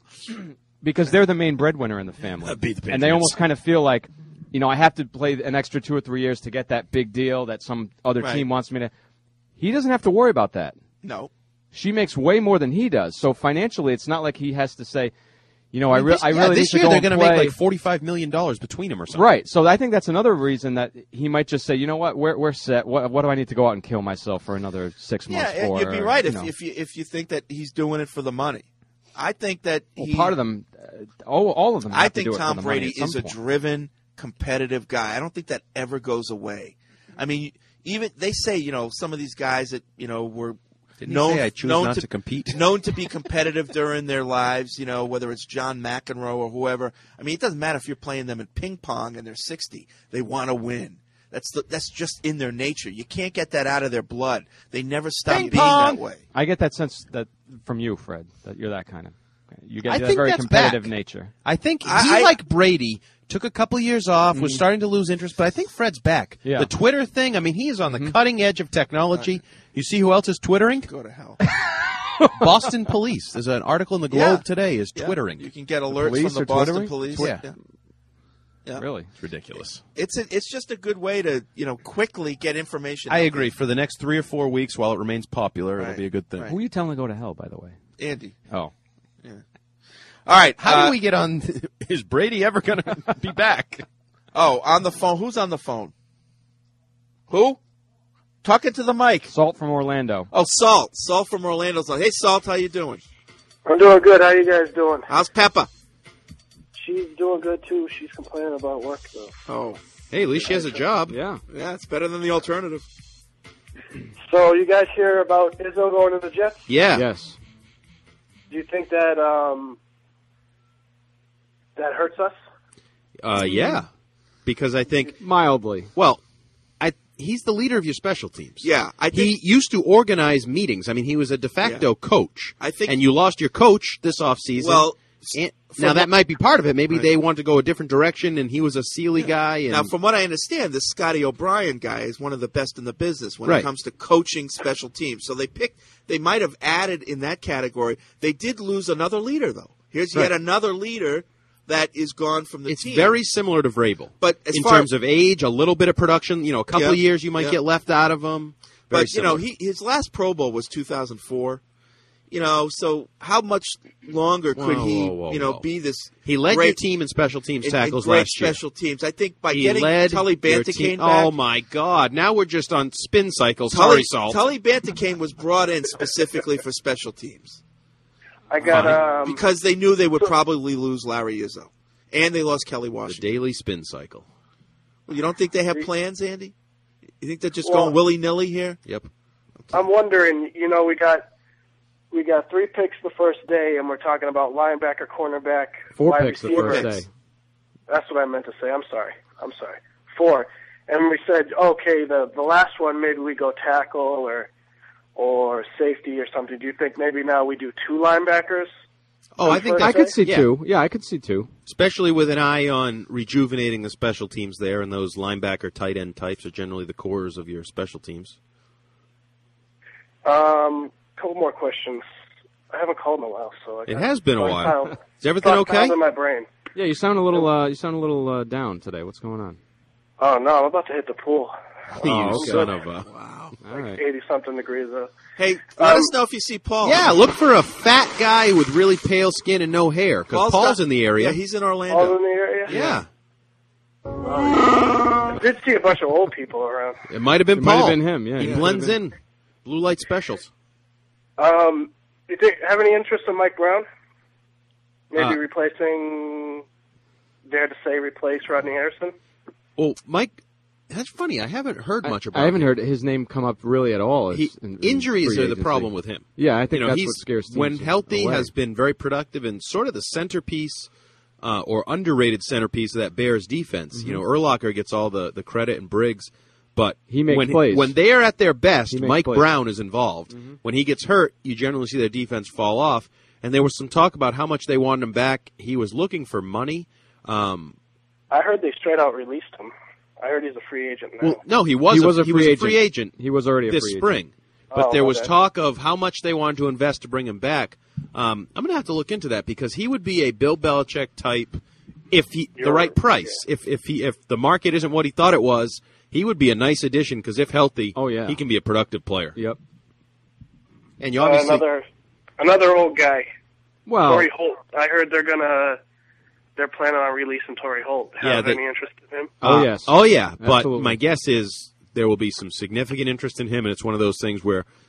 main breadwinner in the family, Beat the and they Patriots. almost kind of feel like, I have to play an extra 2 or 3 years to get that big deal that some other Right. team wants me to. He doesn't have to worry about that. No. She makes way more than he does, so financially, it's not like he has to say, I really this need year to go they're and going to play. make like $45 million between them or something. Right. So I think that's another reason that he might just say, you know what, we're set. What do I need to go out and kill myself for another 6 months Yeah, for? you'd be right you know. if you think that he's doing it for the money. I think that Well, part of them, all of them. I have to think do it Tom for the money Brady at some is a point. driven, competitive guy. I don't think that ever goes away. I mean, even they say, some of these guys that, were known to compete. known to be competitive during their lives, whether it's John McEnroe or whoever. I mean, it doesn't matter if you're playing them in ping pong and they're 60. They want to win. That's just in their nature. You can't get that out of their blood. They never stop being that way. I get that sense that from you, Fred, that you're that kind of. You get I that think very that's competitive back. nature. I think like Brady, took a couple years off, was starting to lose interest, but I think Fred's back. Yeah. The Twitter thing, I mean, he is on the cutting edge of technology. You see who else is twittering? Go to hell. Boston Police. There's an article in the Globe today is twittering. You can get alerts from the Boston Police. Yeah. Really? It's ridiculous. It's just a good way to, quickly get information. I agree. For the next 3 or 4 weeks, while it remains popular, it'll be a good thing. Right. Who are you telling to go to hell, by the way? Andy. Oh. Yeah. All right. How do we get on? Is Brady ever going to be back? Oh, on the phone. Who's on the phone? Who? Talking to the mic. Salt from Orlando. Oh, Salt. Salt from Orlando. Hey, Salt, how you doing? I'm doing good. How you guys doing? How's Peppa? She's doing good, too. She's complaining about work, though. Oh. Hey, at least she has a job. Yeah. Yeah, it's better than the alternative. So, you guys hear about Izzo going to the Jets? Yeah. Yes. Do you think that that hurts us? Yeah. Because I think... Mildly. Well, he's the leader of your special teams. Yeah. He used to organize meetings. I mean, he was a de facto coach. And you lost your coach this offseason. Well... Now, that might be part of it. Maybe they want to go a different direction, and he was a Sealy guy. And now, from what I understand, this Scotty O'Brien guy is one of the best in the business when it comes to coaching special teams. So they might have added in that category. They did lose another leader, though. Here's yet another leader that is gone from the team. It's very similar to Vrabel. But in terms of age, a little bit of production, a couple of years you might get left out of him. But, his last Pro Bowl was 2004. So how much longer could he, be this? He led great, your team in special teams tackles great last year. Special teams. I think by getting Tully Banticane back. Oh my God! Now we're just on spin cycles. Sorry, Salt. Tully Banticane was brought in specifically for special teams. I got because they knew they would probably lose Larry Izzo, and they lost Kelly Washington. The daily spin cycle. Well, you don't think they have plans, Andy? You think they're just going willy-nilly here? Yep. I'm wondering. We got 3 picks the first day, and we're talking about linebacker, cornerback, 4 wide picks receiver. the first day. That's what I meant to say. I'm sorry. 4. And we said, okay, the last one, maybe we go tackle or safety or something. Do you think maybe now we do 2 linebackers? Oh, I think I could see 2. Yeah, I could see 2. Especially with an eye on rejuvenating the special teams there, and those linebacker tight end types are generally the cores of your special teams. Couple more questions. I haven't called in a while, so it has been a while. Is everything okay? In my brain. Yeah, you sound a little down today. What's going on? Oh no, I'm about to hit the pool. You son of a! Wow, like 80-something degrees though. Hey, let us know if you see Paul. Yeah, look for a fat guy with really pale skin and no hair, because Paul's in the area. Yeah, he's in Orlando. Paul's in the area. Yeah. I did see a bunch of old people around. It might have been Paul. Might have been him. Yeah, he blends in. Blue light specials. You have any interest in Mike Brown? Maybe replacing, dare to say, replace Rodney Harrison? Well, Mike, that's funny. I haven't heard much about him. I haven't heard his name come up really at all. Injuries are the problem with him. Yeah, I think that's what scares teams. When healthy, has been very productive and sort of the centerpiece or underrated centerpiece of that Bears defense. Mm-hmm. Urlacher gets all the credit and Briggs. But plays. When they are at their best, Mike plays. Brown is involved. Mm-hmm. When he gets hurt, you generally see their defense fall off. And there was some talk about how much they wanted him back. He was looking for money. I heard they straight out released him. I heard he's a free agent now. Well, no, he was a free agent. He was already a free this agent. spring. But there was talk of how much they wanted to invest to bring him back. I'm going to have to look into that because he would be a Bill Belichick type if the right price. Yeah. If the market isn't what he thought it was. He would be a nice addition because if healthy, he can be a productive player. Yep. And you obviously another old guy. Well, Torrey Holt. I heard they're planning on releasing Torrey Holt. Have any interest in him? Yes. Oh yeah. Absolutely. But my guess is there will be some significant interest in him, and it's one of those things where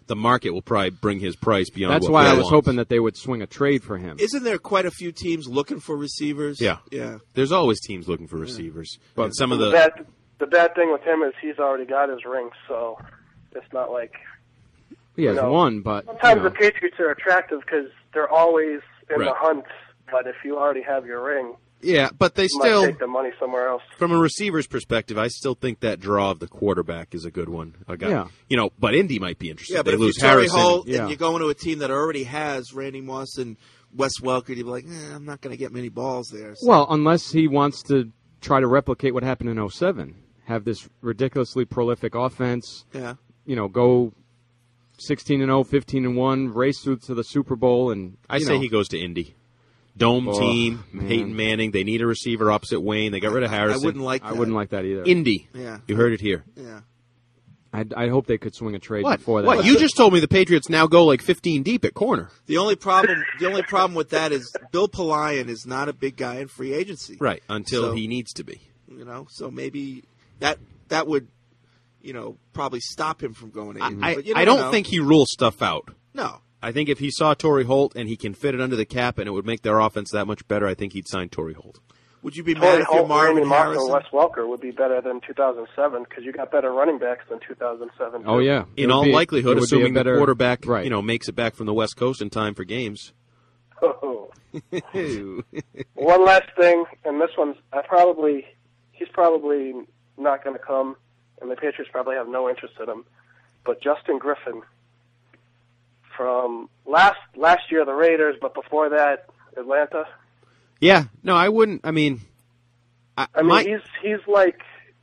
the market will probably bring his price beyond. That's what why Bill I was wants. hoping that they would swing a trade for him. Isn't there quite a few teams looking for receivers? Yeah. Yeah. There's always teams looking for receivers, but some of the bad thing with him is he's already got his ring, so it's not like He has one, but sometimes the Patriots are attractive because they're always in Right. the hunt. But if you already have your ring, Yeah, but they you still, might take the money somewhere else. from a receiver's perspective, I still think that draw of the quarterback is a good one. A guy, Yeah. But Indy might be interested. Yeah, but they if lose you're Torrey Harrison. Holt and you go into a team that already has Randy Moss and Wes Welker, you'd be like, I'm not going to get many balls there. So. Well, unless he wants to try to replicate what happened in 2007, have this ridiculously prolific offense. Yeah. Go 16-0, 15-1, race through to the Super Bowl, and I say he goes to Indy. Dome team, man. Peyton Manning. They need a receiver opposite Wayne. They got rid of Harrison. I wouldn't like that. I wouldn't like that either. Indy. Yeah. You heard it here. Yeah. I hope they could swing a trade What? before that. What? You just told me the Patriots now go like 15 deep at corner. The only problem with that is Bill Palayan is not a big guy in free agency. Right, until he needs to be. So maybe that would, probably stop him from going to Indy. I But you don't never know. think he rules stuff out. No. I think if he saw Torrey Holt and he can fit it under the cap and it would make their offense that much better, I think he'd sign Torrey Holt. Would you be Torrey mad if you're Holt, Marvin Randy Moss, Harrison? and Wes Welker would be better than 2007 because you got better running backs than 2007. Oh, yeah. In all likelihood, assuming better, the quarterback right. makes it back from the West Coast in time for games. Oh. One last thing, and this one's he's probably not going to come, and the Patriots probably have no interest in him. But Justin Griffin from last year, the Raiders, but before that, Atlanta. Yeah, no, I wouldn't. I mean, he's like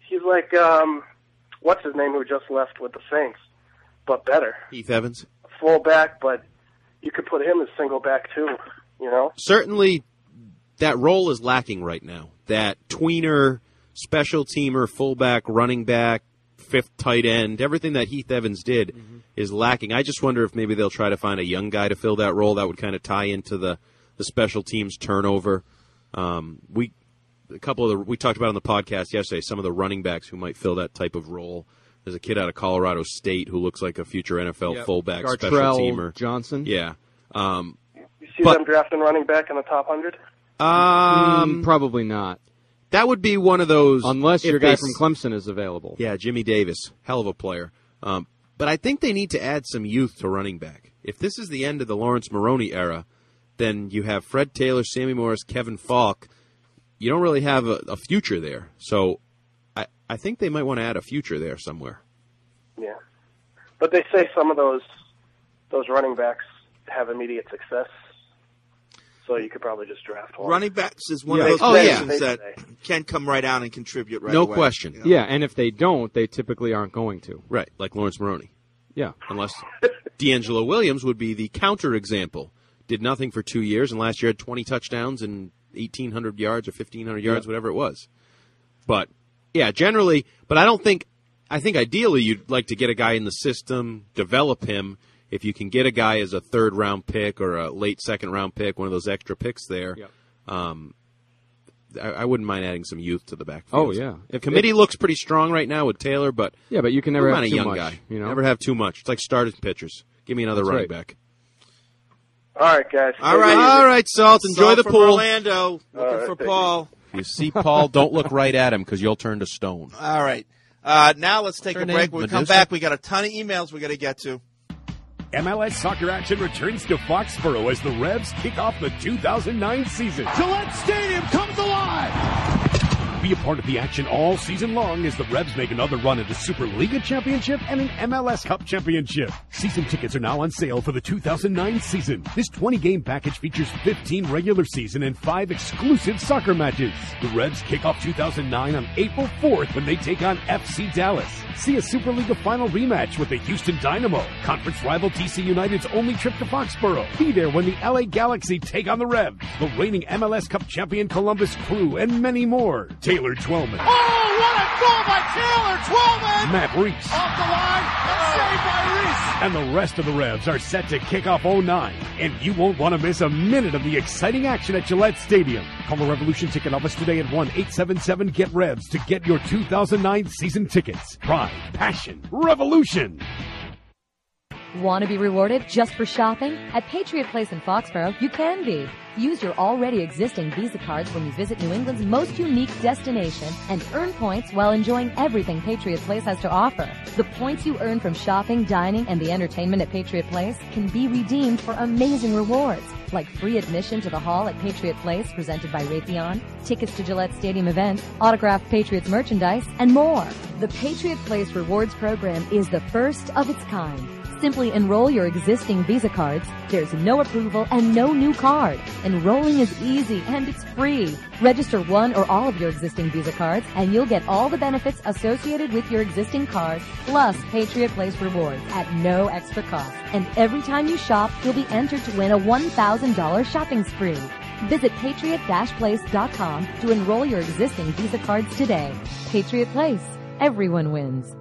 what's his name who just left with the Saints, but better. Heath Evans, fullback, but you could put him as single back too. Certainly, that role is lacking right now. That tweener, special teamer, fullback, running back, fifth tight end, everything that Heath Evans did is lacking. I just wonder if maybe they'll try to find a young guy to fill that role that would kind of tie into the special teams turnover. We talked about on the podcast yesterday some of the running backs who might fill that type of role. There's a kid out of Colorado State who looks like a future NFL fullback, Gartrell special teamer. Johnson. Yeah. You see them drafting running back in the top 100? Probably not. That would be one of those. Unless your guy from Clemson is available. Yeah, Jimmy Davis. Hell of a player. But I think they need to add some youth to running back. If this is the end of the Lawrence Maroney era, then you have Fred Taylor, Sammy Morris, Kevin Falk. You don't really have a future there. So I think they might want to add a future there somewhere. Yeah. But they say some of those running backs have immediate success. So you could probably just draft one. Running backs is one of those positions that can come right out and contribute right away. No question. Yeah, and if they don't, they typically aren't going to. Right, like Lawrence Maroney. Yeah. Unless D'Angelo Williams would be the counterexample. Did nothing for 2 years, and last year had 20 touchdowns and 1,800 yards or 1,500 yards, whatever it was. But, yeah, generally, but I think ideally you'd like to get a guy in the system, develop him. If you can get a guy as a third-round pick or a late second-round pick, one of those extra picks there, I wouldn't mind adding some youth to the backfield. Oh, yeah. The committee looks pretty strong right now with Taylor, but yeah, but you can never have a too young much, guy. you know? Never have too much. It's like starting pitchers. Give me another That's running right. back. All right, guys. All right, Salt. Enjoy Salt the from pool. Orlando, looking for Paul. If you see Paul, don't look right at him because you'll turn to stone. All right. Now let's take a break. When we come back, we got a ton of emails we got to get to. MLS soccer action returns to Foxborough as the Revs kick off the 2009 season. Gillette Stadium comes alive! Be a part of the action all season long as the Revs make another run at the Superliga Championship and an MLS Cup Championship. Season tickets are now on sale for the 2009 season. This 20-game package features 15 regular season and 5 exclusive soccer matches. The Revs kick off 2009 on April 4th when they take on FC Dallas. See a Superliga final rematch with the Houston Dynamo, conference rival DC United's only trip to Foxborough. Be there when the LA Galaxy take on the Revs, the reigning MLS Cup champion Columbus Crew, and many more. Taylor Twellman. Oh, what a goal by Taylor Twellman! Matt Reese. Off the line, and saved by Reese! And the rest of the Revs are set to kick off 09, and you won't want to miss a minute of the exciting action at Gillette Stadium. Call the Revolution Ticket Office today at 1-877-GET-REVS to get your 2009 season tickets. Pride, passion, revolution! Want to be rewarded just for shopping? At Patriot Place in Foxborough, you can be. Use your already existing Visa cards when you visit New England's most unique destination and earn points while enjoying everything Patriot Place has to offer. The points you earn from shopping, dining, and the entertainment at Patriot Place can be redeemed for amazing rewards, like free admission to the hall at Patriot Place presented by Raytheon, tickets to Gillette Stadium events, autographed Patriots merchandise, and more. The Patriot Place Rewards Program is the first of its kind. Simply enroll your existing Visa cards. There's no approval and no new card. Enrolling is easy and it's free. Register one or all of your existing Visa cards and you'll get all the benefits associated with your existing card, plus Patriot Place rewards at no extra cost. And every time you shop, you'll be entered to win a $1,000 shopping spree. Visit patriot-place.com to enroll your existing Visa cards today. Patriot Place. Everyone wins.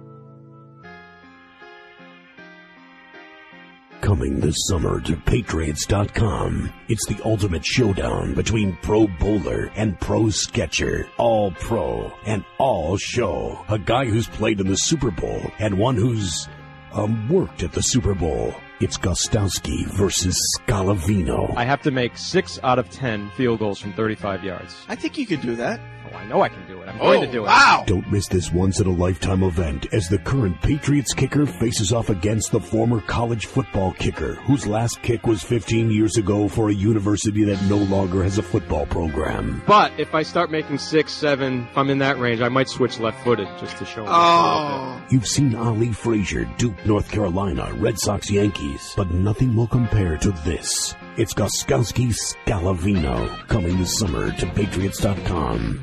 Coming this summer to Patriots.com. It's the ultimate showdown between Pro Bowler and Pro Sketcher. All pro and all show. A guy who's played in the Super Bowl and one who's worked at the Super Bowl. It's Gostowski versus Scalavino. I have to make 6 out of 10 field goals from 35 yards. I think you could do that. Oh, I know I can do it. I'm going to do it. Wow! Don't miss this once-in-a-lifetime event as the current Patriots kicker faces off against the former college football kicker, whose last kick was 15 years ago for a university that no longer has a football program. But if I start making 6, 7, if I'm in that range, I might switch left-footed just to show. You've seen Ali Frazier, Duke, North Carolina, Red Sox, Yankees, but nothing will compare to this. It's Gostowski Scalavino, coming this summer to Patriots.com.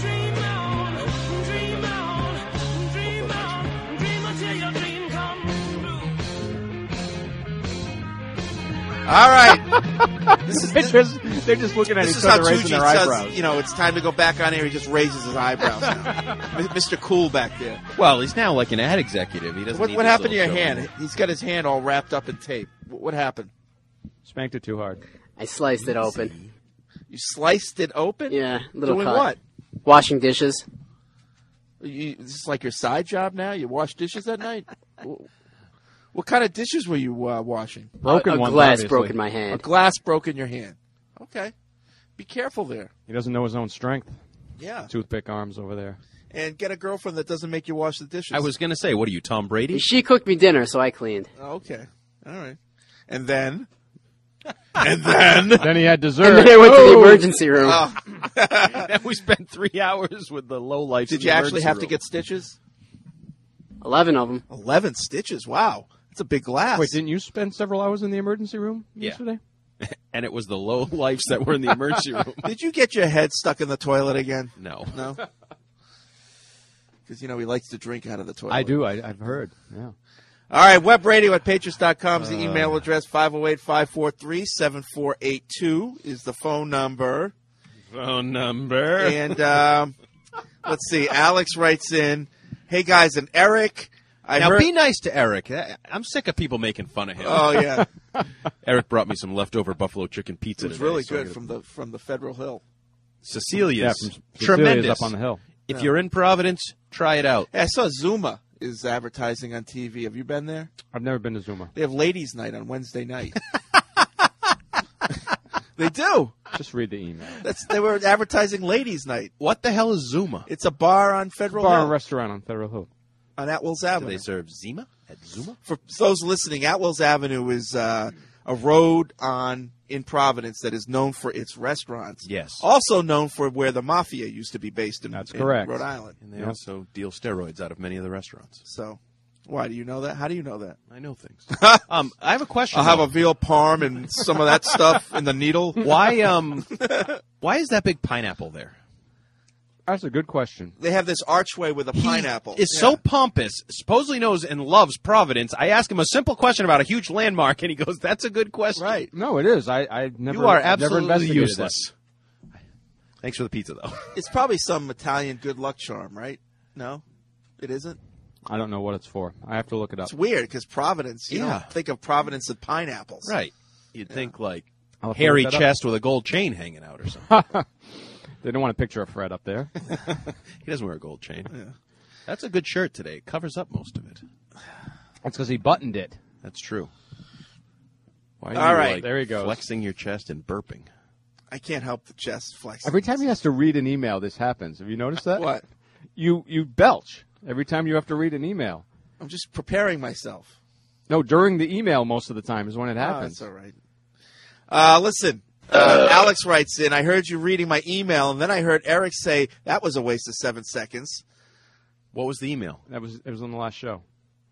All right. They're just looking at each other, raising their eyebrows. Says, it's time to go back on air. He just raises his eyebrows now. Mr. Cool back there. Well, he's now like an ad executive. He doesn't. What happened to your hand? He's got his hand all wrapped up in tape. What happened? Spanked it too hard. I sliced it open. You sliced it open? Yeah, little Doing cut. what? Washing dishes. Is this like your side job now? You wash dishes at night? What kind of dishes were you washing? Broken ones, glass obviously. Broke in my hand. A glass broke in your hand. Okay. Be careful there. He doesn't know his own strength. Yeah. Toothpick arms over there. And get a girlfriend that doesn't make you wash the dishes. I was going to say, what are you, Tom Brady? She cooked me dinner, so I cleaned. Okay. All right. And then? Then he had dessert. And then I went to the emergency room. Then we spent 3 hours with the low life. Did you actually have to get stitches? 11 of them. 11 stitches. Wow. That's a big glass. Wait, didn't you spend several hours in the emergency room yesterday? And it was the low lifes that were in the emergency room. Did you get your head stuck in the toilet again? No. No? Because, he likes to drink out of the toilet. I do. I've heard. Yeah. All right, webradio at Patriots.com is the email address. 508-543-7482 is the phone number. And let's see. Alex writes in, hey, guys, and Eric. Be nice to Eric. I'm sick of people making fun of him. Oh, yeah. Eric brought me some leftover buffalo chicken pizza today. It was really good from the Federal Hill. Cecilia's. Yeah, from tremendous. up on the hill. If you're in Providence, try it out. I saw Zuma is advertising on TV. Have you been there? I've never been to Zuma. They have ladies' night on Wednesday night. They do. Just read the email. They were advertising ladies' night. What the hell is Zuma? It's a bar on Federal Hill. Bar and restaurant on Federal Hill. On Atwells Avenue. Do they serve Zima at Zuma? For those listening, Atwells Avenue is a road in Providence that is known for its restaurants. Yes. Also known for where the mafia used to be based in, That's correct. Rhode Island. And they also deal steroids out of many of the restaurants. So, why do you know that? How do you know that? I know things. I have a question. I'll have a veal parm and some of that stuff in the needle. Why is that big pineapple there? That's a good question. They have this archway with a pineapple. Is so pompous, supposedly knows and loves Providence. I ask him a simple question about a huge landmark, and he goes, that's a good question. Right. No, it is. I've never. You are absolutely never investigated useless. That. Thanks for the pizza, though. It's probably some Italian good luck charm, right? No? It isn't? I don't know what it's for. I have to look it up. It's weird, because Providence, you don't think of Providence and pineapples. Right. You'd think, like, hairy chest with a gold chain hanging out or something. They don't want to picture a Fred up there. He doesn't wear a gold chain. Yeah. That's a good shirt today. It covers up most of it. That's because he buttoned it. That's true. Why All right. like there he goes. flexing your chest and burping? I can't help the chest flexing. Every time he has to read an email, this happens. Have you noticed that? What? You belch every time you have to read an email. I'm just preparing myself. No, during the email most of the time is when it happens. That's all right. Listen, Alex writes in, I heard you reading my email, and then I heard Eric say, that was a waste of 7 seconds. What was the email? It was on the last show.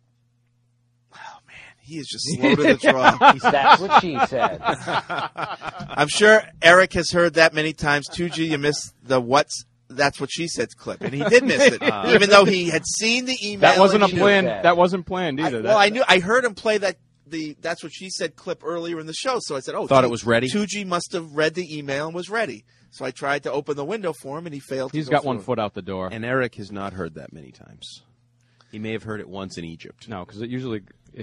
He is just slow to the draw. That's what she said. I'm sure Eric has heard that many times. 2G, you missed the that's what she said clip, and he did miss it, even though he had seen the email. That wasn't planned. That wasn't planned either. I heard him play that's what she said clip earlier in the show, so I said, thought it was ready. 2G must have read the email and was ready. So I tried to open the window for him, and he failed. He's got one foot out the door, and Eric has not heard that many times. He may have heard it once in Egypt. No, because it usually.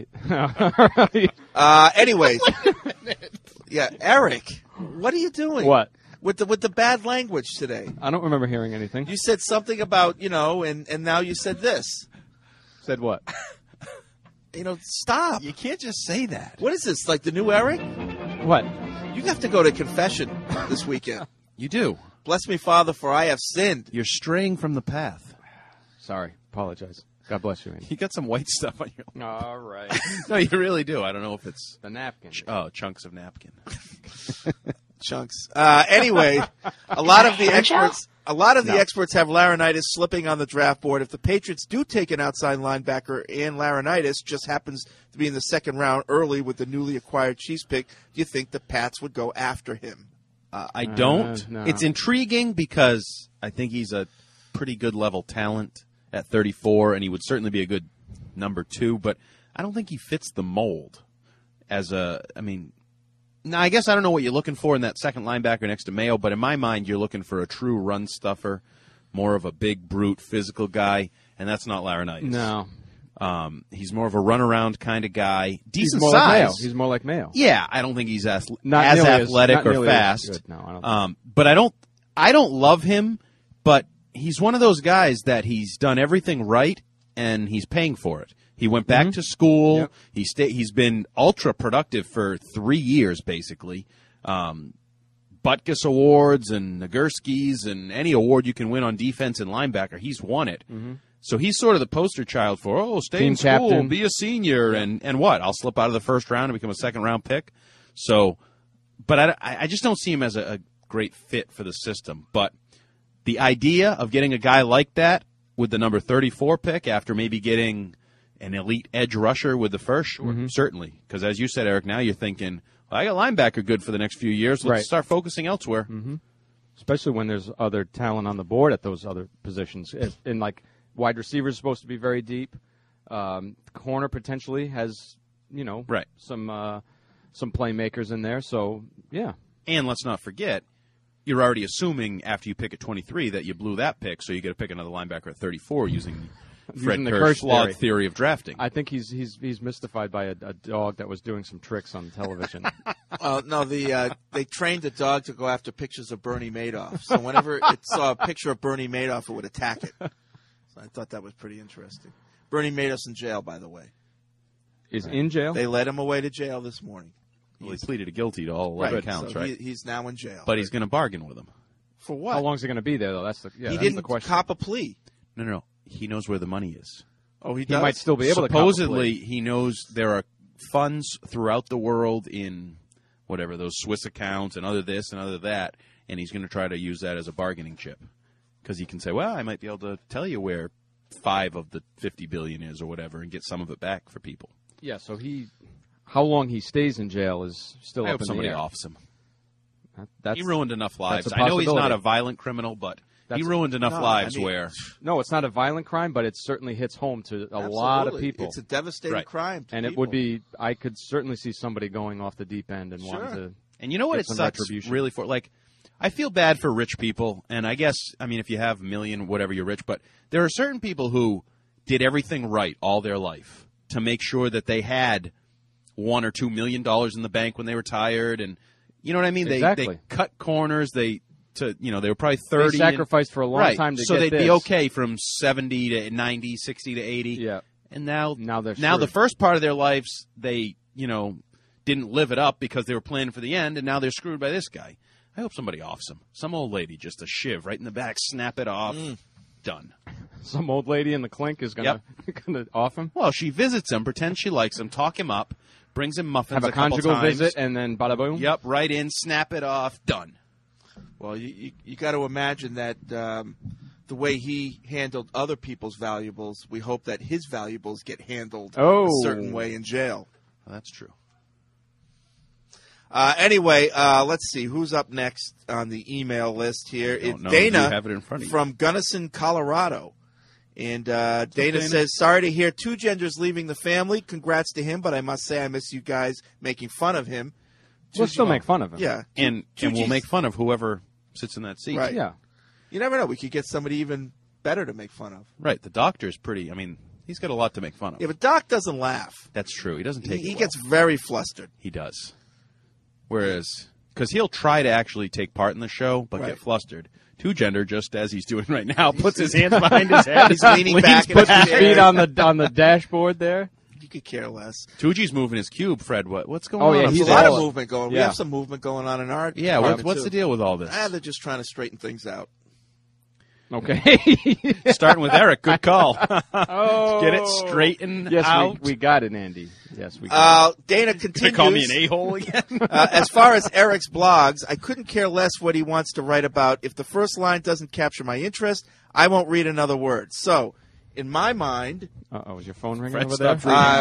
Anyways, yeah, Eric, what are you doing? What? With the bad language today? I don't remember hearing anything. You said something about, and now you said this. Said what? Stop. You can't just say that. What is this, like the new Eric? What? You have to go to confession this weekend. You do. Bless me, Father, for I have sinned. You're straying from the path. Sorry. Apologize. God bless you, Andy. You got some white stuff on your All right. No, you really do. I don't know if it's the napkin. Chunks of napkin. Chunks. Anyway, a lot of the experts have Laurinaitis slipping on the draft board. If the Patriots do take an outside linebacker and Laurinaitis just happens to be in the second round early with the newly acquired Chiefs pick, do you think the Pats would go after him? I don't. No. It's intriguing because I think he's a pretty good level talent at 34, and he would certainly be a good number 2, but I don't think he fits the mold Now, I guess I don't know what you're looking for in that second linebacker next to Mayo, but in my mind, you're looking for a true run stuffer, more of a big, brute, physical guy, and that's not Laurinaitis. No. He's more of a runaround kind of guy. Decent size. size. He's more like Mayo. Yeah, I don't think he's as not athletic or fast. No, I don't. But I don't love him, but he's one of those guys that he's done everything right, and he's paying for it. He went back to school. Yep. He's been ultra productive for 3 years, basically. Butkus Awards and Nagurski's and any award you can win on defense and linebacker, he's won it. Mm-hmm. So he's sort of the poster child for, stay Team in school, captain. be a senior, and what? I'll slip out of the first round and become a second-round pick. So, but I just don't see him as a great fit for the system. But the idea of getting a guy like that with the number 34 pick after maybe getting an elite edge rusher with the first, sure, certainly. Because as you said, Eric, now you're thinking, well, I got linebacker good for the next few years. Let's start focusing elsewhere. Mm-hmm. Especially when there's other talent on the board at those other positions. And like wide receiver is supposed to be very deep. Corner potentially has, some playmakers in there. So, yeah. And let's not forget, you're already assuming after you pick at 23 that you blew that pick, so you get to pick another linebacker at 34 using Fred the Kerr's flawed theory. theory of drafting. I think he's mystified by a dog that was doing some tricks on television. No, they trained the dog to go after pictures of Bernie Madoff. So whenever it saw a picture of Bernie Madoff, it would attack it. So I thought that was pretty interesting. Bernie Madoff's in jail, by the way. Is in jail? They led him away to jail this morning. Well, he pleaded guilty to all 11 counts, so right? He's now in jail. But he's going to bargain with him. For what? How long is he going to be there, though? He didn't cop a plea. No. He knows where the money is. Oh, he does? He might still be able to Supposedly, he knows there are funds throughout the world in whatever, those Swiss accounts and other this and other that, and he's going to try to use that as a bargaining chip. Because he can say, well, I might be able to tell you where 5 of the $50 billion is or whatever and get some of it back for people. Yeah, so how long he stays in jail is still I up hope in somebody the air. offs him. That's, he ruined enough lives. that's a I know he's not possibility. a violent criminal, but he ruined enough lives where... No, it's not a violent crime, but it certainly hits home to a lot of people. It's a devastating crime to and people. it would be, I could certainly see somebody going off the deep end and wanting to And you know what get it some sucks retribution. really for? Like, I feel bad for rich people, and I guess, if you have $1 million, whatever, you're rich, but there are certain people who did everything right all their life to make sure that they had $1 or $2 million in the bank when they retired, and you know what I mean? Exactly. They cut corners. They were probably 30. They sacrificed for a long time to so get they'd this. be okay from 70 to 90, 60 to 80. Yeah. And now they're the first part of their lives, they, didn't live it up because they were planning for the end, and now they're screwed by this guy. I hope somebody offs him. Some old lady, just a shiv right in the back, snap it off. Done. Some old lady in the clink is gonna off him. Well, she visits him, pretends she likes him, talk him up, brings him muffins. Have a couple conjugal times. visit, and then bada boom. Yep, right in, snap it off, done. Well, you got to imagine that the way he handled other people's valuables, we hope that his valuables get handled a certain way in jail. Well, that's true. Anyway, let's see who's up next on the email list here. It's Dana you have it in front of you. from Gunnison, Colorado. And Dana says, sorry to hear Two Genders leaving the family. Congrats to him, but I must say I miss you guys making fun of him. We'll still make fun of him. Yeah. And we'll make fun of whoever sits in that seat. Right. Yeah. You never know. We could get somebody even better to make fun of. Right. The doctor's pretty, he's got a lot to make fun of. Yeah, but Doc doesn't laugh. That's true. He doesn't take He it gets very flustered. He does. Whereas, because he'll try to actually take part in the show, but get flustered. Two Gender, just as he's doing right now, puts his hands behind his head. He's leaning back. Puts his feet on the dashboard there. You could care less. Tuji's moving his cube, Fred. What's going Oh, on? yeah, There's a lot of movement going. We have some movement going on in our department, what's too. the deal with all this? They're just trying to straighten things out. Okay. Starting with Eric. Good call. Oh. Get it straightened Yes, out. we got it, Andy. Yes, we got it. Dana continues. Call me an a-hole again? As far as Eric's blogs, I couldn't care less what he wants to write about. If the first line doesn't capture my interest, I won't read another word. So, in my mind... Uh-oh, is your phone ringing Fred over there?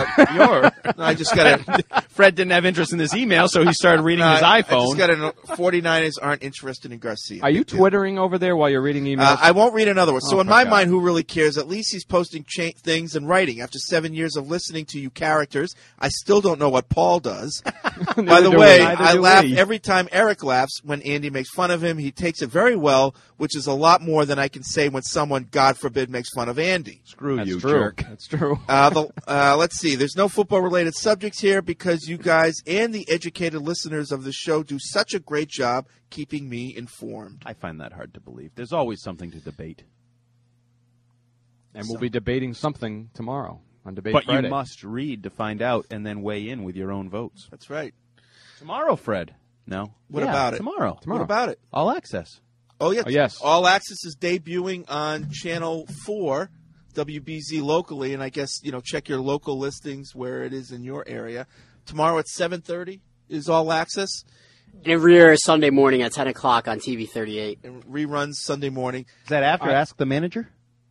I just got to... Fred didn't have interest in this email, so he started reading his iPhone. I just got to 49ers aren't interested in Garcia. Are you Twittering over there while you're reading emails? I won't read another one. So in for my God. mind, who really cares? At least he's posting things and writing. After 7 years of listening to you characters, I still don't know what Paul does. By the way, I laugh every time Eric laughs when Andy makes fun of him. He takes it very well, which is a lot more than I can say when someone, God forbid, makes fun of Andy. Screw That's you, true. jerk. That's true. Let's see. There's no football-related subjects here because you guys and the educated listeners of the show do such a great job keeping me informed. I find that hard to believe. There's always something to debate. And we'll be debating something tomorrow on Debate But Friday. you must read to find out and then weigh in with your own votes. That's right. Tomorrow, Fred. No. What about it? Tomorrow. What about it? All Access. Oh, yeah. Oh, yes. All Access is debuting on Channel 4, WBZ locally, and I guess, check your local listings where it is in your area. Tomorrow at 7:30 is All Access. And every year Sunday morning at 10 o'clock on TV 38. And reruns Sunday morning. Is that after Ask the Manager?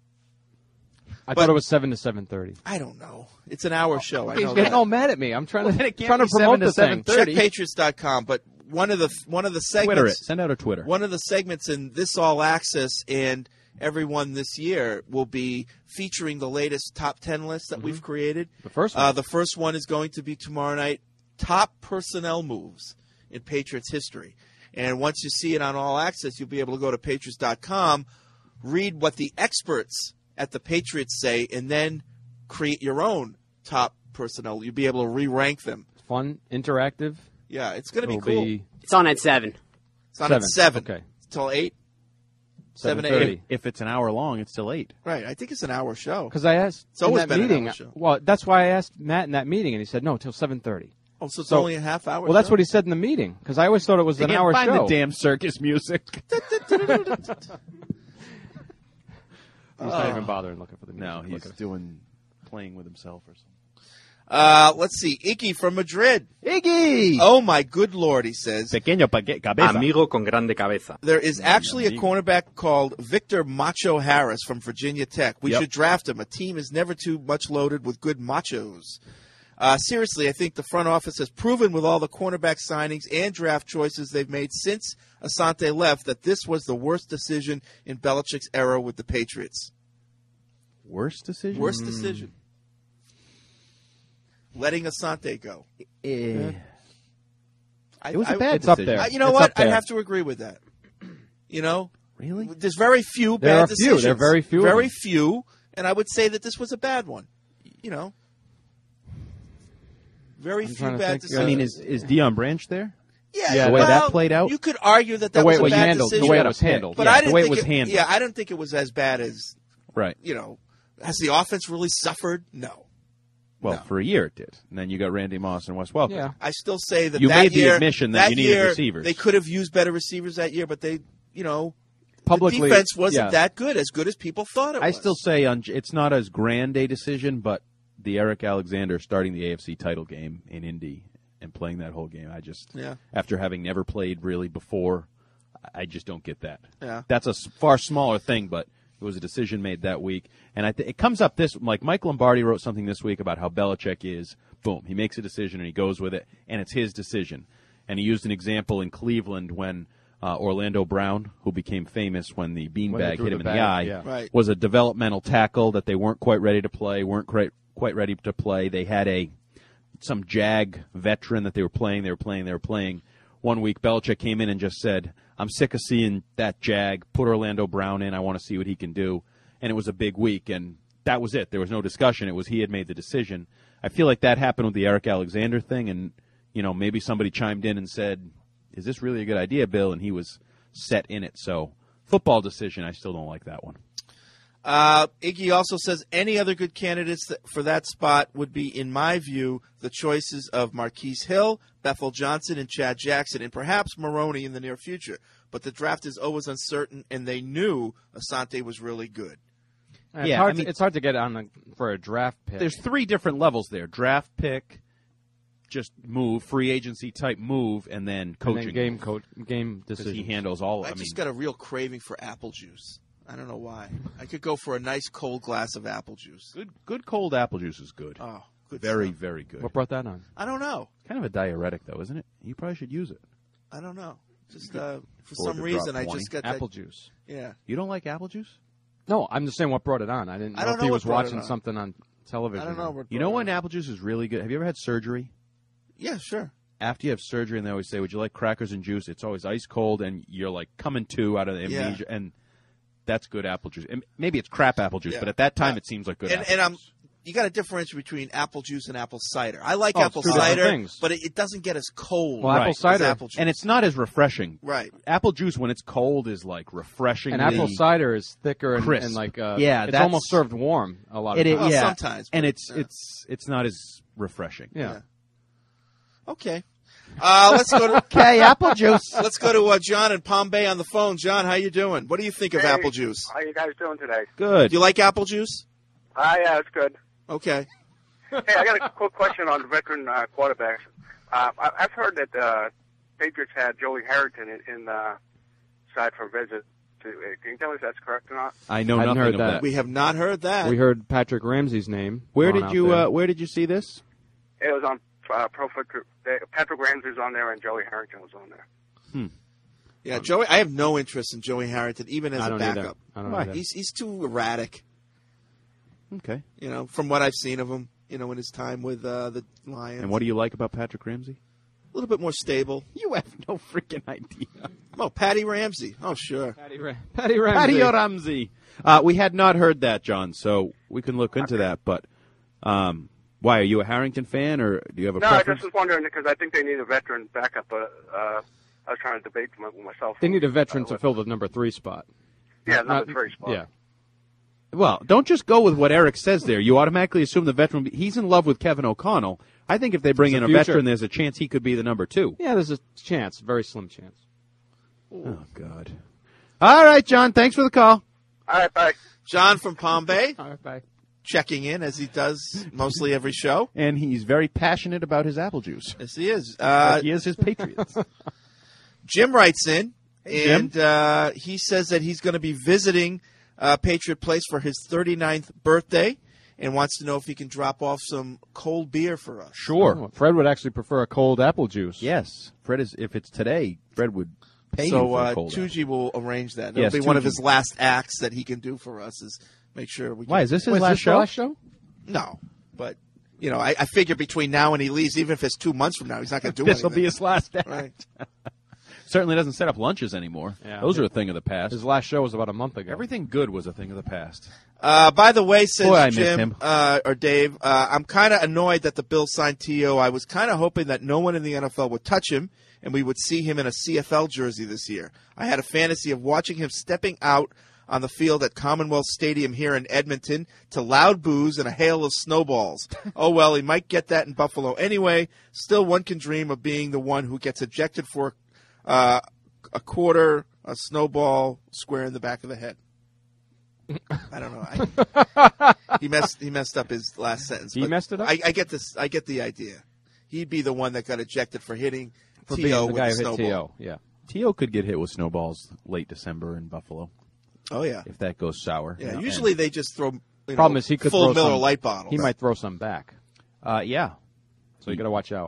I thought it was 7 to 7:30. I don't know. It's an hour show. I He's know getting that. all mad at me. I'm trying to be promote 7 to the thing. 7:30. Check Patriots.com, but one of the segments... Twitter it. Send out a Twitter. One of the segments in this All Access and everyone this year will be featuring the latest top 10 lists that we've created. The first one. The first one is going to be tomorrow night, top personnel moves in Patriots history. And once you see it on All Access, you'll be able to go to Patriots.com, read what the experts at the Patriots say, and then create your own top personnel. You'll be able to re-rank them. Fun, interactive. Yeah, it's going to be cool. It's on at 7. It's on at 7. Okay. Till 8. 7 to 7:30. 8. If it's an hour long, it's till 8. Right. I think it's an hour show. Because I asked It's always in that been an meeting. hour show. Well, that's why I asked Matt in that meeting, and he said no, till 7:30. Oh, so it's only a half hour. Well, that's show? what he said in the meeting. Because I always thought it was an hour find show. the damn circus music. He's not even bothering looking for the music. No, he's playing with himself or something. Let's see. Iggy from Madrid. Iggy! Oh, my good Lord, he says. Pequeño cabeza. Amigo con grande cabeza. There is actually a cornerback called Victor Macho Harris from Virginia Tech. We should draft him. A team is never too much loaded with good machos. Seriously, I think the front office has proven with all the cornerback signings and draft choices they've made since Asante left that this was the worst decision in Belichick's era with the Patriots. Worst decision? Worst decision. Letting Asante go. It was a bad It's up decision. there. You know It's what? up there. I have to agree with that. Really? There's very few There bad are few. decisions. There are very few of Very them. few, and I would say that this was a bad one. Very few trying to bad think, decisions. I mean, is Deion Branch there? Yeah, the way well, that played out? You could argue that The way it was was a bad handled. decision. The way it was handled. But Yeah, I didn't the way it think was handled. Yeah, I didn't think it was as bad as Right. Has the offense really suffered? No. Well, for a year it did. And then you got Randy Moss and Wes Welker. Yeah. I still say that you that made the year, admission that you needed year, receivers. They could have used better receivers that year, but they, Publicly, the defense wasn't that good as people thought it was. I still say it's not as grand a decision, but the Eric Alexander starting the AFC title game in Indy and playing that whole game, after having never played really before, I just don't get that. Yeah. That's a far smaller thing, but it was a decision made that week. And it comes up like Mike Lombardi wrote something this week about how Belichick is, boom, he makes a decision and he goes with it, and it's his decision. And he used an example in Cleveland when Orlando Brown, who became famous when the beanbag hit him in the eye, was a developmental tackle that they weren't quite ready to play, weren't quite ready to play. They had some Jag veteran that they were playing. One week, Belichick came in and just said, I'm sick of seeing that Jag. Put Orlando Brown in. I want to see what he can do. And it was a big week, and that was it. There was no discussion. It was he had made the decision. I feel like that happened with the Eric Alexander thing, and maybe somebody chimed in and said, is this really a good idea, Bill? And he was set in it. So football decision, I still don't like that one. Iggy also says any other good candidates for that spot would be, in my view, the choices of Marquise Hill, Bethel Johnson, and Chad Jackson, and perhaps Maroney in the near future. But the draft is always uncertain, and they knew Asante was really good. It's hard to get on for a draft pick. There's 3 different levels there: draft pick, just move, free agency type move, and then coaching. And then game decision. He handles all. I just got a real craving for apple juice. I don't know why. I could go for a nice cold glass of apple juice. Good cold apple juice is good. Oh, good. Very, stuff. very good. What brought that on? I don't know. Kind of a diuretic, though, isn't it? You probably should use it. I don't know. Just for some reason, I just got apple that juice. Yeah. You don't like apple juice? No, I'm just saying what brought it on. I didn't know if he was watching something on television. I don't know. You know when apple juice is really good? Have you ever had surgery? Yeah, sure. After you have surgery, and they always say, would you like crackers and juice? It's always ice cold, and you're like coming to out of the amnesia, and that's good apple juice. And maybe it's crap apple juice, but at that time it seems like good apple juice. You got to differentiate between apple juice and apple cider. I like apple cider, but it doesn't get as cold apple cider, as apple juice. And it's not as refreshing. Right. Apple juice, when it's cold, is like refreshing. And apple cider is thicker and like it's almost served warm a lot of times. Sometimes. And it's not as refreshing. Yeah. Okay. Let's go to apple juice. Let's go to John in Palm Bay on the phone. John, how you doing? What do you think of apple juice? How you guys doing today? Good. Do you like apple juice? Yeah, it's good. Okay. Hey, I got a quick question on veteran quarterbacks. I've heard that Patriots had Joey Harrington in side for visit. Can you tell me if that's correct or not? I know nothing of that. We have not heard that. We heard Patrick Ramsey's name. Where did you see this? It was on Pro Football. Patrick Ramsey was on there, and Joey Harrington was on there. Yeah, Joey. I have no interest in Joey Harrington, even as a backup. I don't either. He's too erratic. Okay. From what I've seen of him, in his time with the Lions. And what do you like about Patrick Ramsey? A little bit more stable. You have no freaking idea. Oh, Patty Ramsey. Oh, sure. Patty Ramsey. Patty Ramsey. We had not heard that, John, so we can look into that. But why, are you a Harrington fan, or do you have a preference? No, I just was wondering, because I think they need a veteran backup, but I was trying to debate with myself. They need a veteran to fill the number 3 spot. Yeah, number 3 spot. Yeah. Well, don't just go with what Eric says there. You automatically assume the veteran. He's in love with Kevin O'Connell. I think if they bring in a veteran, there's a chance he could be the number 2. Yeah, there's a chance, very slim chance. Oh, God. All right, John, thanks for the call. All right, bye. John from Palm Bay. All right, bye. Checking in, as he does mostly every show. And he's very passionate about his apple juice. Yes, he is. He is his Patriots. Jim writes in, Jim? and he says that he's going to be visiting Patriot Place for his 39th birthday and wants to know if he can drop off some cold beer for us. Sure. Oh, Fred would actually prefer a cold apple juice. Yes. Fred is. If it's today, Fred would pay you for a cold apple. Tucci will arrange that. Yes, It'll be one of his last acts that he can do for us is make sure we can. Why, is this his last show? No. But, I figure between now and he leaves, even if it's 2 months from now, he's not going to do anything. This will be his last act. Right. Certainly doesn't set up lunches anymore. Yeah. Those are a thing of the past. His last show was about a month ago. Everything good was a thing of the past. By the way, says Boy, I miss Jim him. or Dave, I'm kind of annoyed that the Bills signed T.O. I was kind of hoping that no one in the NFL would touch him and we would see him in a CFL jersey this year. I had a fantasy of watching him stepping out on the field at Commonwealth Stadium here in Edmonton to loud boos and a hail of snowballs. Oh, well, he might get that in Buffalo anyway. Still, one can dream of being the one who gets ejected for a quarter, a snowball square in the back of the head. I don't know. He messed up his last sentence. He messed it up? I get this. I get the idea. He'd be the one that got ejected for hitting For being T.O. the with guy a who hit snowball. T.O., yeah. T.O. could get hit with snowballs late December in Buffalo. Oh, yeah. If that goes sour. Yeah, usually they just throw Problem is he could full throw Miller some, Lite bottles. He might throw some back. Yeah. So you got to watch out.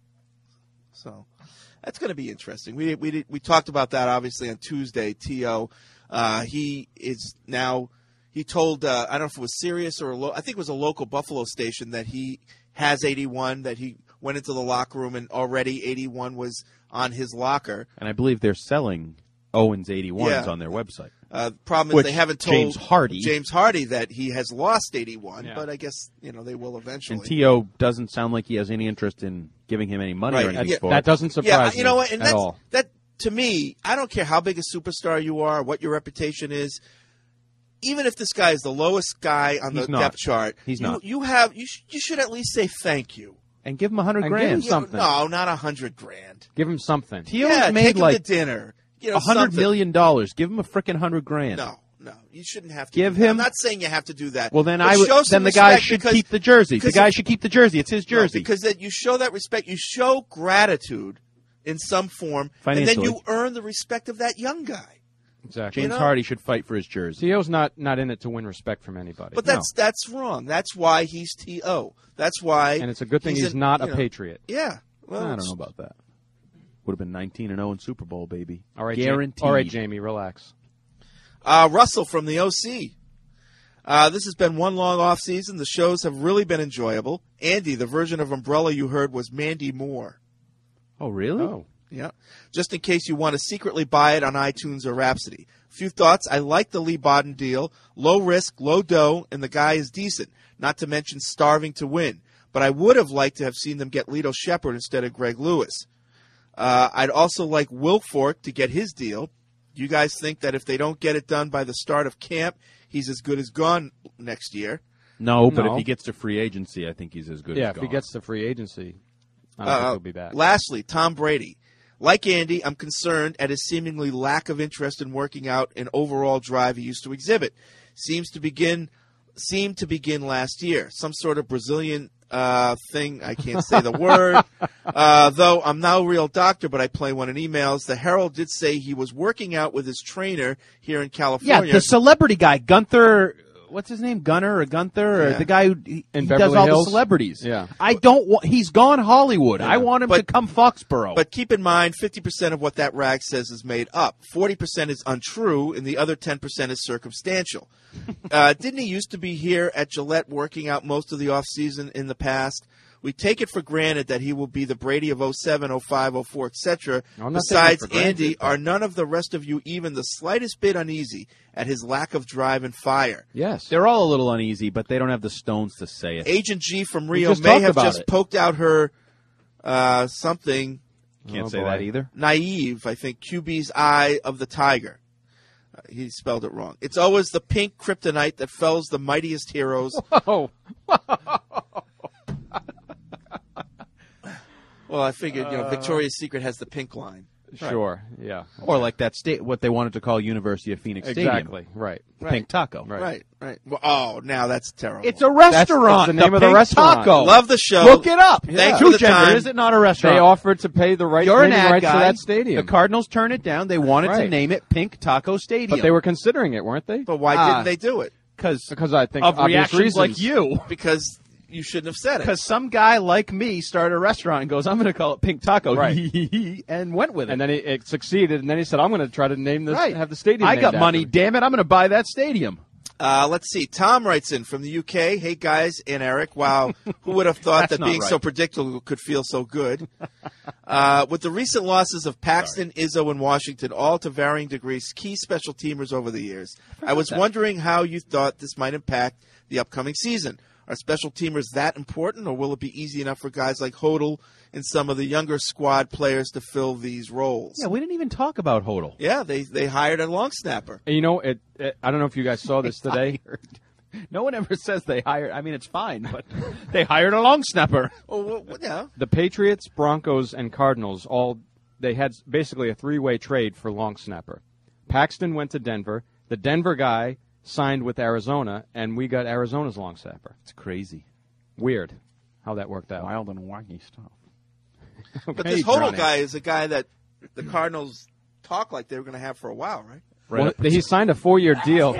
So that's going to be interesting. We talked about that obviously on Tuesday. T.O. He is now. He told I don't know if it was Sirius or I think it was a local Buffalo station that he has 81. That he went into the locker room and already 81 was on his locker. And I believe they're selling Owens 81s on their website. Problem is Which they haven't told James Hardy that he has lost 81, but I guess they will eventually. And T.O. doesn't sound like he has any interest in giving him any money or anything for it. That doesn't surprise me you know what? And at all. That to me, I don't care how big a superstar you are, what your reputation is. Even if this guy is the lowest guy on the depth chart, you should at least say thank you and give him $100,000. Give him something. No, not $100,000. Give him something. T.O.'s made take him like to dinner. $100 million. Give him a frickin' $100,000. No, you shouldn't have to. Give do that. him. I'm not saying you have to do that. Well, then But the guy should keep the jersey. The guy should keep the jersey. It's his jersey. No, because then you show that respect. You show gratitude in some form, and then Financially. you earn the respect of that young guy. Exactly. James Hardy should fight for his jersey. T.O.'s not in it to win respect from anybody. But that's wrong. That's why he's T.O. That's why. And it's a good thing he's not a Patriot. Yeah. Well, I don't know about that. Would have been 19-0 in Super Bowl, baby. All right, guaranteed. All right, Jamie, relax. Russell from the OC. This has been one long off season. The shows have really been enjoyable. Andy, the version of Umbrella you heard was Mandy Moore. Oh, really? Oh. Yeah. Just in case you want to secretly buy it on iTunes or Rhapsody. A few thoughts. I like the Lee Bodden deal. Low risk, low dough, and the guy is decent. Not to mention starving to win. But I would have liked to have seen them get Lito Shepherd instead of Greg Lewis. I'd also like Wilfork to get his deal. You guys think that if they don't get it done by the start of camp, he's as good as gone next year? No, but if he gets to free agency, I think he's as good as Yeah, gone. if he gets to free agency, I don't think he'll be back. Lastly, Tom Brady. Like Andy, I'm concerned at his seemingly lack of interest in working out and overall drive he used to exhibit. Seemed to begin last year. Some sort of Brazilian thing. I can't say the word. Though I'm no real doctor, but I play one in emails. The Herald did say he was working out with his trainer here in California. Yeah, the celebrity guy, Gunther. What's his name? Gunner or Gunther? Or the guy who he does all the celebrities. Yeah. I don't want. He's gone Hollywood. I want him to come Foxborough. But keep in mind, 50% of what that rag says is made up. 40% is untrue, and the other 10% is circumstantial. Didn't he used to be here at Gillette working out most of the offseason in the past? We take it for granted that he will be the Brady of 07, 05, 04, etc. Besides Andy, are none of the rest of you even the slightest bit uneasy at his lack of drive and fire? Yes. They're all a little uneasy, but they don't have the stones to say it. Agent G from Rio may have just poked out her something. Can't say that either. Naive, I think. QB's eye of the tiger. He spelled it wrong. It's always the pink kryptonite that fells the mightiest heroes. Whoa. Well, I figured, Victoria's Secret has the pink line. Sure, yeah. Or like that what they wanted to call University of Phoenix Stadium. Exactly, right. The Pink Taco. Right. Well, now that's terrible. It's a restaurant. That's the name of the Pink restaurant. Taco. Love the show. Look it up. Thanks for the time. Is it not a restaurant? They offered to pay the rights for that stadium. The Cardinals turned it down. They wanted to name it Pink Taco Stadium. But they were considering it, weren't they? But why didn't they do it? Because I think of obvious reactions reasons. like you. Because you shouldn't have said it. Because some guy like me started a restaurant and goes, I'm going to call it Pink Taco. Right. And went with it. And then it succeeded, and then he said, I'm going to try to name this, have the stadium I named got after money, me. damn it. I'm going to buy that stadium. Let's see. Tom writes in from the UK. Hey, guys, and Eric. Wow, who would have thought that being so predictable could feel so good? With the recent losses of Paxton, Izzo, and Washington, all to varying degrees, key special teamers over the years, I was wondering how you thought this might impact the upcoming season. Are special teamers that important, or will it be easy enough for guys like Hodel and some of the younger squad players to fill these roles? Yeah, we didn't even talk about Hodel. Yeah, they hired a long snapper. And you know, I don't know if you guys saw this today. No one ever says they hired. I mean, it's fine, but they hired a long snapper. Well, yeah. The Patriots, Broncos, and Cardinals they had basically a three-way trade for long snapper. Paxton went to Denver. The Denver guy signed with Arizona, and we got Arizona's long snapper. It's crazy. Weird how that worked out. Wild and wacky stuff. But this Hodel guy is a guy that the Cardinals talk like they were going to have for a while, right? Well, he signed a 4-year deal.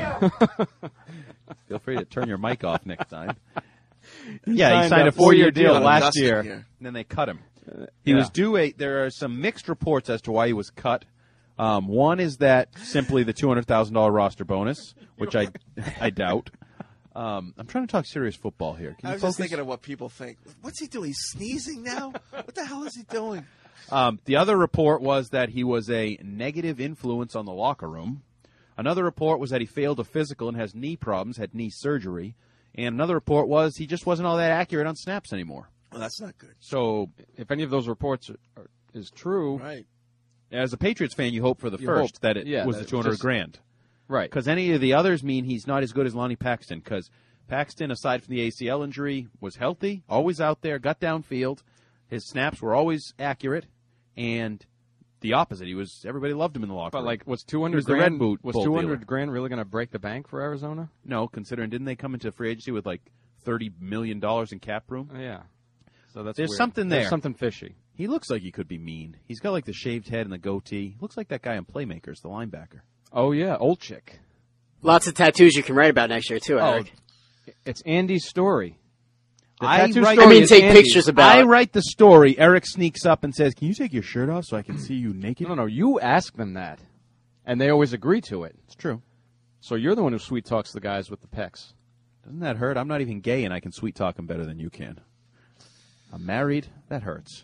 Feel free to turn your mic off next time. He signed a 4-year deal last year. And then they cut him. He was due there are some mixed reports as to why he was cut. One is that simply the $200,000 roster bonus, which I doubt. I'm trying to talk serious football here. Can I you was focus? just thinking of what people think. What's he doing? He's sneezing now? What the hell is he doing? The other report was that he was a negative influence on the locker room. Another report was that he failed a physical and has knee problems, had knee surgery. And another report was he just wasn't all that accurate on snaps anymore. Well, that's not good. So if any of those reports is true, right? As a Patriots fan, you hope for the first that it was the $200,000, right? Because any of the others mean he's not as good as Lonnie Paxton. Because Paxton, aside from the ACL injury, was healthy, always out there, got downfield. His snaps were always accurate, and the opposite. Everybody loved him in the locker room. But like, was $200,000 the Red Boot was bull $200,000 dealer. really going to break the bank for Arizona? No, considering didn't they come into free agency with like $30 million in cap room? Yeah. So that's There's weird. something there. There's something fishy. He looks like he could be mean. He's got like the shaved head and the goatee. Looks like that guy in Playmakers, the linebacker. Oh yeah, old chick. Lots of tattoos you can write about next year too, Eric. It's Andy's story. The I tattoo write- story I mean, is take Andy's. pictures about I it. write the story. Eric sneaks up and says, "Can you take your shirt off so I can see you naked?" No, you ask them that, and they always agree to it. It's true. So you're the one who sweet talks the guys with the pecs. Doesn't that hurt? I'm not even gay, and I can sweet talk him better than you can. I'm married. That hurts.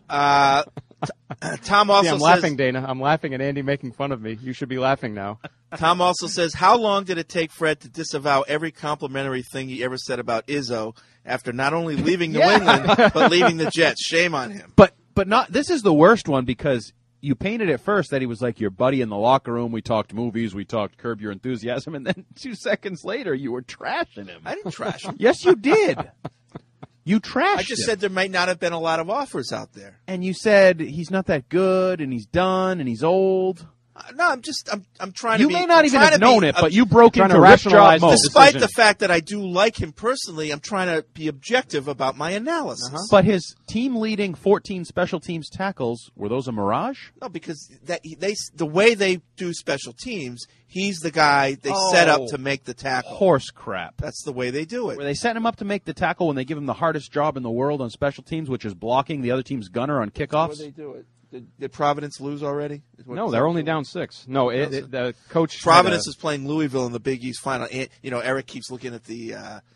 Tom also See, I'm says, laughing, Dana. I'm laughing at Andy making fun of me. You should be laughing now. Tom also says, how long did it take Fred to disavow every complimentary thing he ever said about Izzo after not only leaving New England, but leaving the Jets? Shame on him. But not. This is the worst one because you painted it first that he was like your buddy in the locker room. We talked movies. We talked Curb Your Enthusiasm. And then 2 seconds later, you were trashing him. I didn't trash him. Yes, you did. You trashed I just him. said there might not have been a lot of offers out there. And you said he's not that good, and he's done, and he's old. No, I'm trying to You be... may not I'm even trying have to known be- it, but you broke trying into to rip job rationalize mode. this Despite decision. the fact that I do like him personally, I'm trying to be objective about my analysis. But his team-leading 14 special teams tackles, were those a mirage? No, because the way they do special teams, he's the guy they set up to make the tackle. Horse crap. That's the way they do it. Were they setting him up to make the tackle when they give him the hardest job in the world on special teams, which is blocking the other team's gunner on kickoffs? They do it. Did Providence lose already? No, they're only down 6. No, the coach. Providence is playing Louisville in the Big East final. And, Eric keeps looking at the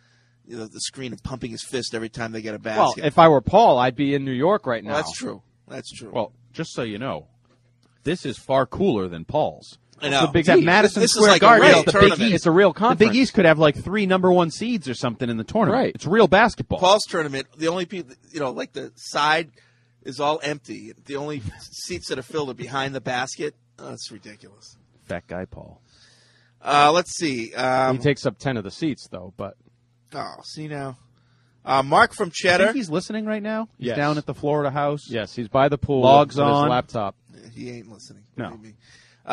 screen and pumping his fist every time they get a Well, basket. if I were Paul, I'd be in New York right now. Well, that's true. That's true. Well, just so you know, this is far cooler than Paul's. I know. The Big East. Madison This is Square like a Garden. real The tournament. Big East. It's a real The conference. Big East could have like 3 number 1 seeds or something in the tournament. Right. It's real basketball. Paul's tournament, the only people, like the side is all empty. The only seats that are filled are behind the basket. Oh, that's ridiculous. Fat guy Paul. Let's see. He takes up 10 of the seats, though. But See now. Mark from I Cheddar. think he's listening right now. He's Yes. down at the Florida house. yes, he's by the pool. Logs with on. his laptop. He ain't listening. No. believe me.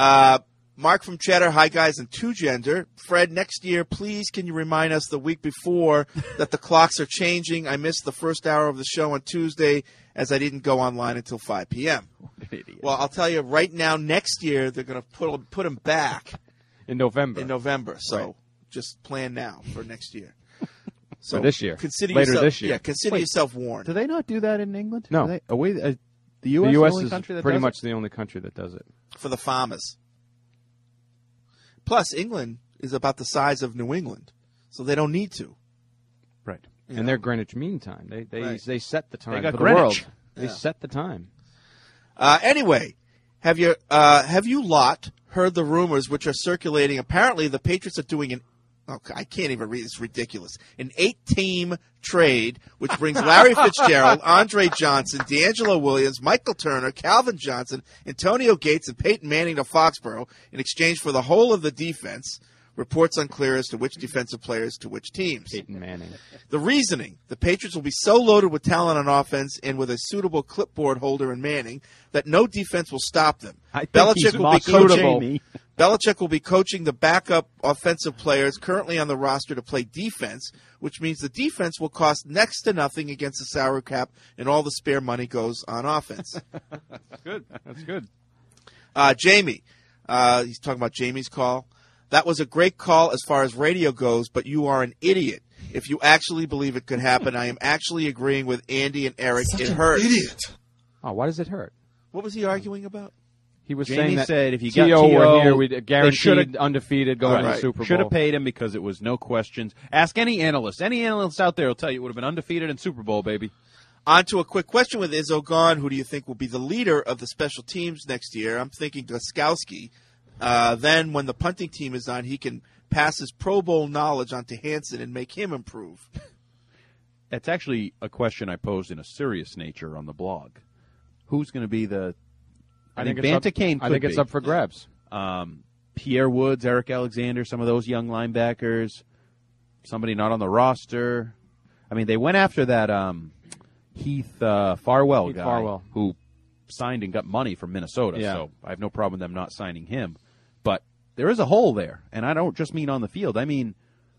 Mark from Cheddar. Hi, guys, and 2Gender. Fred, next year, please can you remind us the week before that the clocks are changing? I missed the first hour of the show on Tuesday as I didn't go online until 5 p.m. Well, I'll tell you right now, next year, they're going to put them back In November. So just plan now for next year. So For this year. Consider Later yourself, this year. Yeah, consider Wait. yourself warned. Do they not do that in England? No. Do they, the The U.S. U.S. the only is country that pretty does much it? the only country that does it. For the farmers. Plus, England is about the size of New England, so they don't need to. Right. And they're Greenwich Mean Time. They Right. they set the time They got for Greenwich. the world. They Yeah. set the time. Anyway, have you lot heard the rumors which are circulating? Apparently, the Patriots are doing Okay, I can't even read. It's ridiculous. An 8-team trade, which brings Larry Fitzgerald, Andre Johnson, D'Angelo Williams, Michael Turner, Calvin Johnson, Antonio Gates, and Peyton Manning to Foxborough in exchange for the whole of the defense. Reports unclear as to which defensive players to which teams. Peyton Manning. The reasoning, the Patriots will be so loaded with talent on offense and with a suitable clipboard holder in Manning that no defense will stop them. Belichick will be coaching the backup offensive players currently on the roster to play defense, which means the defense will cost next to nothing against the salary cap, and all the spare money goes on offense. That's good. That's good. Jamie, he's talking about Jamie's call. That was a great call as far as radio goes, but you are an idiot. If you actually believe it could happen, I am actually agreeing with Andy and Eric. It hurts. Idiot. Oh, why does it hurt? What was he arguing about? He was Jamie saying that said if you got T.O. T.O. were here, we'd guaranteed undefeated going to the Super Bowl. Should have paid him because it was no questions. Ask any analyst. Any analyst out there will tell you it would have been undefeated in Super Bowl, baby. On to a quick question with Izzo gone. Who do you think will be the leader of the special teams next year? I'm thinking Gostkowski. Then when the punting team is on, he can pass his Pro Bowl knowledge onto Hansen and make him improve. That's actually a question I posed in a serious nature on the blog. Who's going to be the... I think Banta Kane could be. I think it's up for grabs. Pierre Woods, Eric Alexander, some of those young linebackers, somebody not on the roster. I mean, they went after that Heath Farwell guy Farwell. Who signed and got money from Minnesota, Yeah. so I have no problem with them not signing him. But there is a hole there, and I don't just mean on the field. I mean,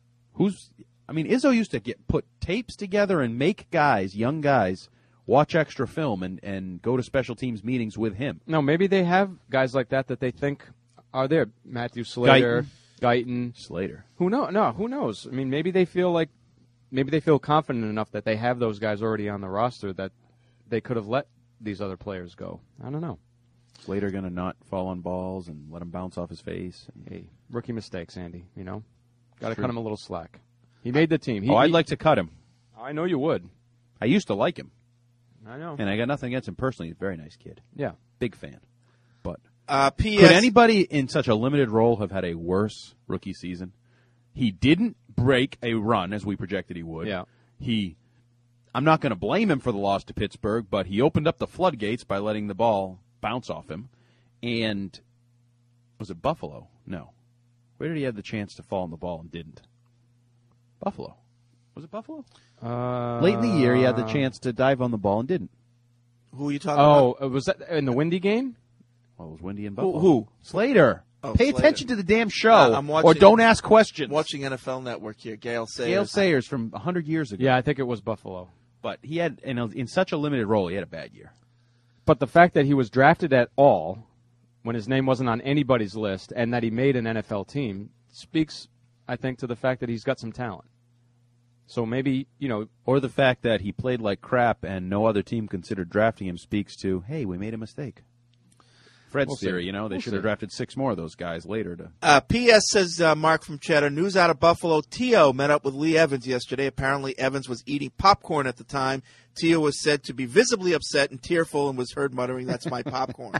Izzo used to put tapes together and make guys, young guys, watch extra film and go to special teams meetings with him. No, maybe they have guys like that they think are there. Matthew Slater, Guyton. Slater. Who knows? No, who knows? I mean, maybe they feel confident enough that they have those guys already on the roster that they could have let these other players go. I don't know. Slater going to not fall on balls and let him bounce off his face. Hey, rookie mistakes, Andy. Got to cut him a little slack. He made the team. I'd like to cut him. I know you would. I used to like him. I know. And I got nothing against him personally. He's a very nice kid. Yeah. Big fan. But P.S. could anybody in such a limited role have had a worse rookie season? He didn't break a run as we projected he would. Yeah. I'm not going to blame him for the loss to Pittsburgh, but he opened up the floodgates by letting the ball bounce off him. And was it Buffalo? No. Where did he have the chance to fall on the ball and didn't? Buffalo. Was it Buffalo? Late in the year, he had the chance to dive on the ball and didn't. Who are you talking about? Oh, was that in the windy game? Well, it was windy in Buffalo. Who? Slater. Oh, Pay Slater. attention to the damn show, I'm watching, or don't ask questions. I'm watching NFL Network here. Gail Sayers. Gail Sayers from 100 years ago. Yeah, I think it was Buffalo. But he had, in such a limited role, he had a bad year. But the fact that he was drafted at all when his name wasn't on anybody's list and that he made an NFL team speaks, I think, to the fact that he's got some talent. So maybe, Or the fact that he played like crap and no other team considered drafting him speaks to, hey, we made a mistake. Fred's theory, they should have drafted 6 more of those guys later. P.S. says Mark from Cheddar. News out of Buffalo. T.O. met up with Lee Evans yesterday. Apparently, Evans was eating popcorn at the time. T.O. was said to be visibly upset and tearful and was heard muttering, "That's my popcorn."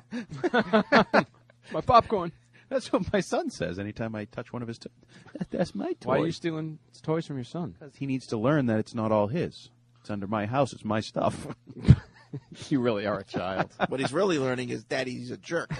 My popcorn. That's what my son says anytime I touch one of his toys. That's my toy. Why are you stealing toys from your son? Because he needs to learn that it's not all his. It's under my house. It's my stuff. You really are a child. What he's really learning is Daddy's a jerk.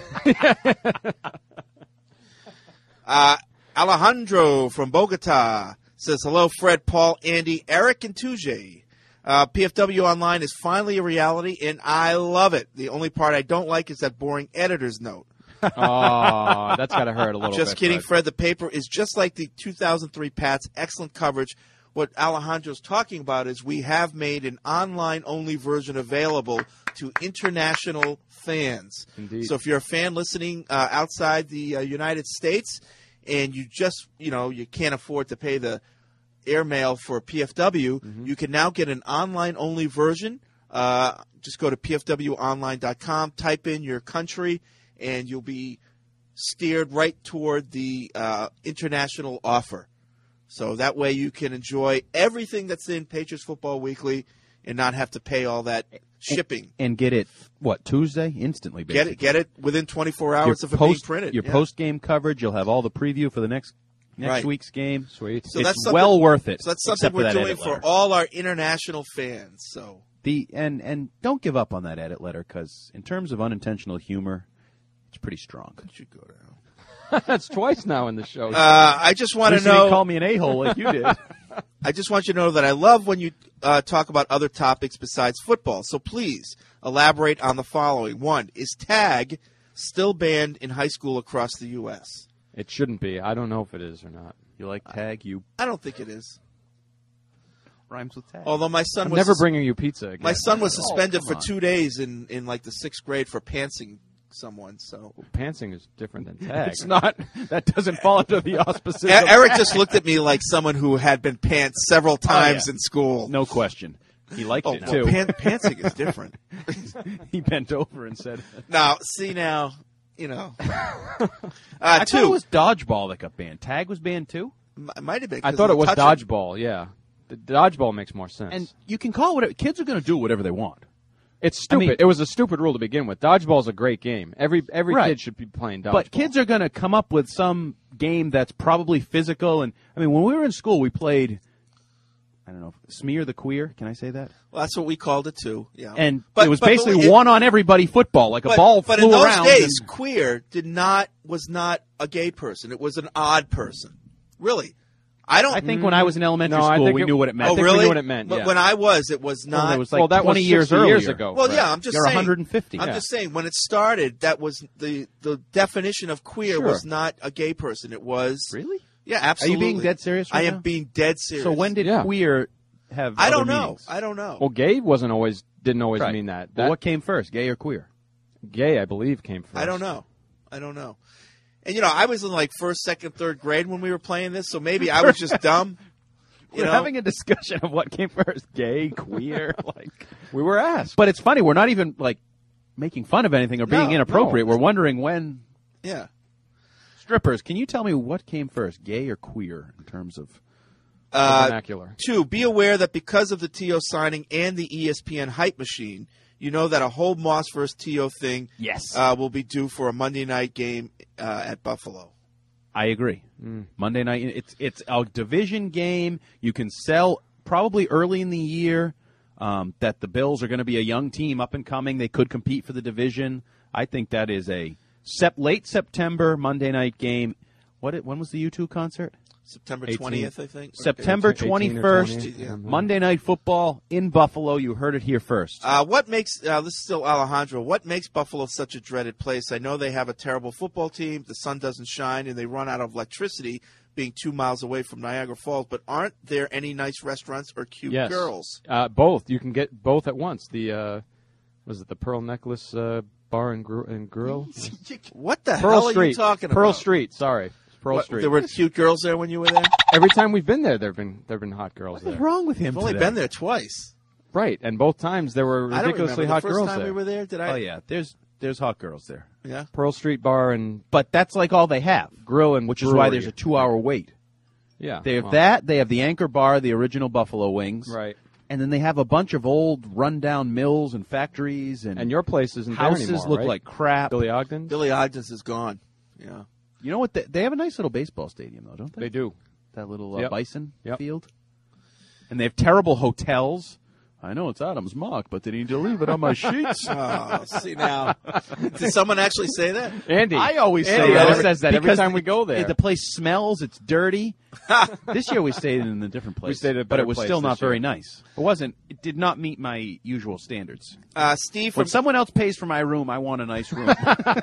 Alejandro from Bogota says, hello, Fred, Paul, Andy, Eric, and Tujay. PFW Online is finally a reality, and I love it. The only part I don't like is that boring editor's note. Oh, that's got to hurt a little bit. Just kidding, Fred. The paper is just like the 2003 Pats. Excellent coverage. What Alejandro's talking about is we have made an online-only version available to international fans. Indeed. So if you're a fan listening outside the United States and you just, you can't afford to pay the airmail for PFW, you can now get an online-only version. Just go to pfwonline.com, type in your country, and you'll be steered right toward the international offer. So that way you can enjoy everything that's in Patriots Football Weekly and not have to pay all that shipping. And get it, Tuesday? Instantly, basically. Get it within 24 hours of it being printed. Your post-game coverage, you'll have all the preview for the next next week's game. Sweet. So it's that's well worth it. So that's something we're doing for all our international fans. So and don't give up on that edit letter, because in terms of unintentional humor, it's pretty strong. Could you go down? That's twice now in the show. I just want to know. Call me an a-hole like you did. I just want you to know that I love when you talk about other topics besides football. So please elaborate on the following. 1, is tag still banned in high school across the U.S.? It shouldn't be. I don't know if it is or not. You like tag? I don't think it is. Rhymes with tag. Although my son I'm was never bringing you pizza again. My son was suspended for on. 2 days in like the 6th grade for pantsing someone. So pantsing is different than tag. It's not. That doesn't fall under the auspices. Eric just looked at me like someone who had been pants several times in school. No question. He liked it well, too. Pantsing is different. He bent over and said, "Now, see now, you know." I thought it was dodgeball that got banned. Tag was banned too. It might have been. I thought it was dodgeball. Yeah, the dodgeball makes more sense. And you can call it whatever. Kids are going to do whatever they want. It's stupid. It was a stupid rule to begin with. Dodgeball's a great game. Every Right. kid should be playing dodgeball. But kids are going to come up with some game that's probably physical. And I mean, when we were in school, we played, I don't know, Smear the Queer. Can I say that? Well, that's what we called it too. Yeah. And it was basically one on everybody football, like a ball But flew in those around. days, queer was not a gay person. It was an odd person. Really. I think when I was in elementary school, we knew what it meant. Oh, really? We knew what it meant. But yeah. when I was, it was not. Well, it was like that 20 was years 60 years earlier. ago. Well, right. yeah, I'm just You're saying. 150. I'm just saying, when it started, that was the definition of queer Sure. was not a gay person. It was Really? Yeah, absolutely. Are you being dead serious right I now? am being dead serious. So when did queer have? I don't other know. meanings? I don't know. Well, gay didn't always Right. mean that. Well, what came first, gay or queer? Gay, I believe, came first. I don't know. And you know, I was in like 1st, 2nd, 3rd grade when we were playing this, so maybe I was just dumb. We're having a discussion of what came first, gay, queer. Like we were asked, but it's funny. We're not even like making fun of anything or being No, inappropriate. no. We're wondering when. Yeah. Strippers, can you tell me what came first, gay or queer, in terms of vernacular? 2, be aware that because of the T.O. signing and the ESPN hype machine, you know that a whole Moss versus T.O. thing will be due for a Monday night game at Buffalo. I agree. Monday night, it's a division game. You can sell probably early in the year that the Bills are going to be a young team up and coming. They could compete for the division. I think that is a late September Monday night game. When was the U2 concert? September 20th, I think. September 18 or 21st, 20, yeah. Monday Night Football in Buffalo. You heard it here first. What makes this is still Alejandro? What makes Buffalo such a dreaded place? I know they have a terrible football team. The sun doesn't shine, and they run out of electricity, being 2 miles away from Niagara Falls. But aren't there any nice restaurants or cute Yes. girls? Both. You can get both at once. The was it the Pearl Necklace Bar and Grill? What the Pearl hell are Street. you talking about? Pearl Street. Sorry, Pearl What, Street. there were cute girls there when you were there? Every time we've been there, there've been hot girls there. What's wrong with him I've only today? been there twice. Right, and both times there were I don't ridiculously remember. hot The first girls time there. we were there, did I? Oh, yeah. There's hot girls there. Yeah. Pearl Street Bar and But that's like all they have. Grill and Which is why brewery. there's a 2-hour wait. Yeah, They have well, that. They have the Anchor Bar, the original Buffalo Wings. Right. And then they have a bunch of old rundown mills and factories. And your place isn't there houses anymore, look right? like crap. Billy Ogden. Billy Ogden's is gone. Yeah. You know what? They have a nice little baseball stadium, though, don't they? They do. That little Yep. Bison Yep. field. And they have terrible hotels. I know it's Adam's mock, but did he need to leave it on my sheets? Oh, see now. Did someone actually say that? Andy. I always Andy say that. always says that every because time we go there. The place smells. It's dirty. This year we stayed in a different place. We stayed at a but better it was place still this not very year. nice. It did not meet my usual standards. Steve When from someone else pays for my room, I want a nice room.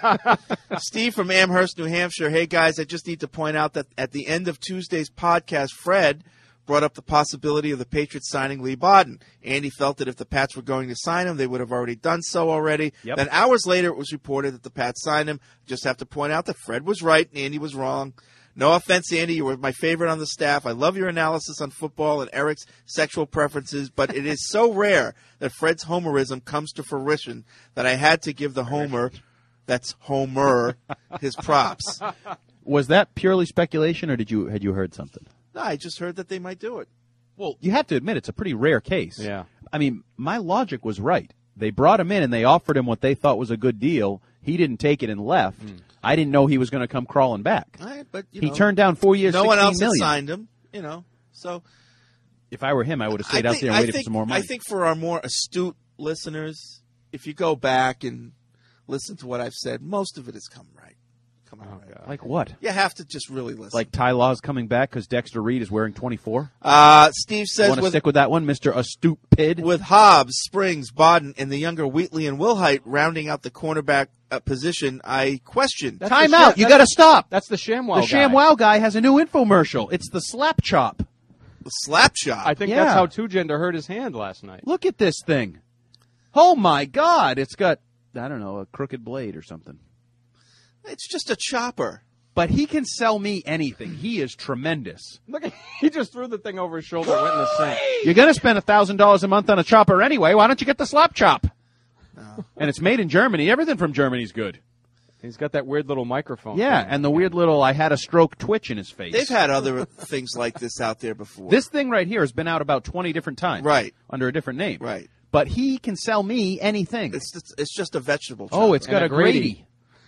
Steve from Amherst, New Hampshire. Hey guys, I just need to point out that at the end of Tuesday's podcast, Fred brought up the possibility of the Patriots signing Lee Bodden. Andy felt that if the Pats were going to sign him, they would have already done so already. Yep. Then hours later, it was reported that the Pats signed him. Just have to point out that Fred was right and Andy was wrong. No offense, Andy. You were my favorite on the staff. I love your analysis on football and Eric's sexual preferences, but it is so rare that Fred's homerism comes to fruition that I had to give the Homer, that's Homer, his props. Was that purely speculation, or had you heard something? No, I just heard that they might do it. Well, you have to admit it's a pretty rare case. Yeah. I mean, my logic was right. They brought him in and they offered him what they thought was a good deal. He didn't take it and left. I didn't know he was going to come crawling back. I but he turned down 4 years, no one else $16 had million. signed him. So if I were him, I would have stayed out there and waited for some more money. I think for our more astute listeners, if you go back and listen to what I've said, most of it has come right. Right. Like what? You have to just really listen. Like Ty Law's coming back because Dexter Reed is wearing 24? Steve says... Want to stick with that one, Mr. Astupid? With Hobbs, Springs, Bodden, and the younger Wheatley and Wilhite rounding out the cornerback position, I question... Time out. You got to stop. That's the ShamWow The ShamWow guy has a new infomercial. It's the Slap Chop. The Slap Chop? I think that's how Two Gender hurt his hand last night. Look at this thing. Oh, my God. It's got, I don't know, a crooked blade or something. It's just a chopper. But he can sell me anything. He is tremendous. Look, he just threw the thing over his shoulder and went in the sink. You're going to spend $1,000 a month on a chopper anyway. Why don't you get the Slap Chop? No. And it's made in Germany. Everything from Germany is good. He's got that weird little microphone. Yeah, thing. And the weird little I had a stroke twitch in his face. They've had other things like this out there before. This thing right here has been out about 20 different times. Right. Under a different name. Right. But he can sell me anything. It's just a vegetable chopper. Oh, it's got And a a Grady.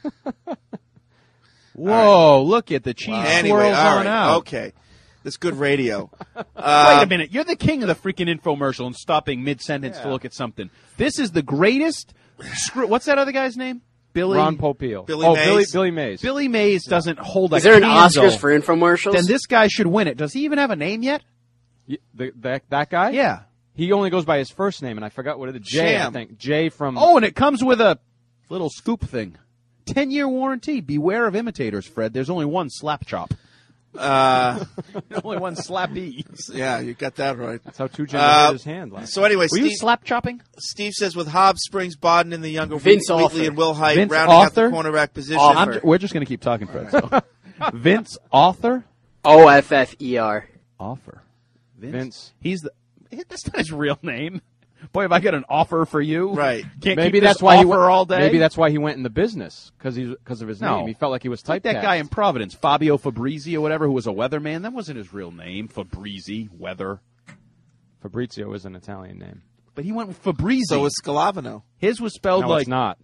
Whoa, look at the cheese Anyway, swirls all on right. out. Okay. That's good radio. Wait a minute. You're the king of the freaking infomercial and stopping mid-sentence to look at something. This is the greatest... What's that other guy's name? Ron Popeil. Mays. Billy Mays. Billy Mays doesn't hold a Is there an candle. Oscars for infomercials? Then this guy should win it. Does he even have a name yet? That guy? Yeah. He only goes by his first name, and I forgot what it is. Jay, Sham. I think. Jay from... Oh, and it comes with a little scoop thing. 10-year warranty. Beware of imitators, Fred. There's only one Slap Chop. Only one Slappy. Yeah, you got that right. That's how Two Gender hurt his hand last So anyway, Were you slap chopping? Steve says with Hobbs, Springs, Bodden, and the younger Vince Wheatley Offer. and Wilhite Vince rounding out the Offer? cornerback position. We're just going to keep talking, Fred. So. Vince Offer? Offer. Offer. Vince. He's the... That's not his real name. Boy, have I got an offer for you. Right. Can't Maybe keep that's this why he offer went all day. Maybe that's why he went in the business because of his No. name. He felt like he was Like typecast. that guy in Providence, Fabio Fabrizi or whatever, who was a weatherman. That wasn't his real name. Fabrizi, weather. Fabrizio is an Italian name. But he went with Fabrizi. So was Scalavino. His was spelled No, like... it's not.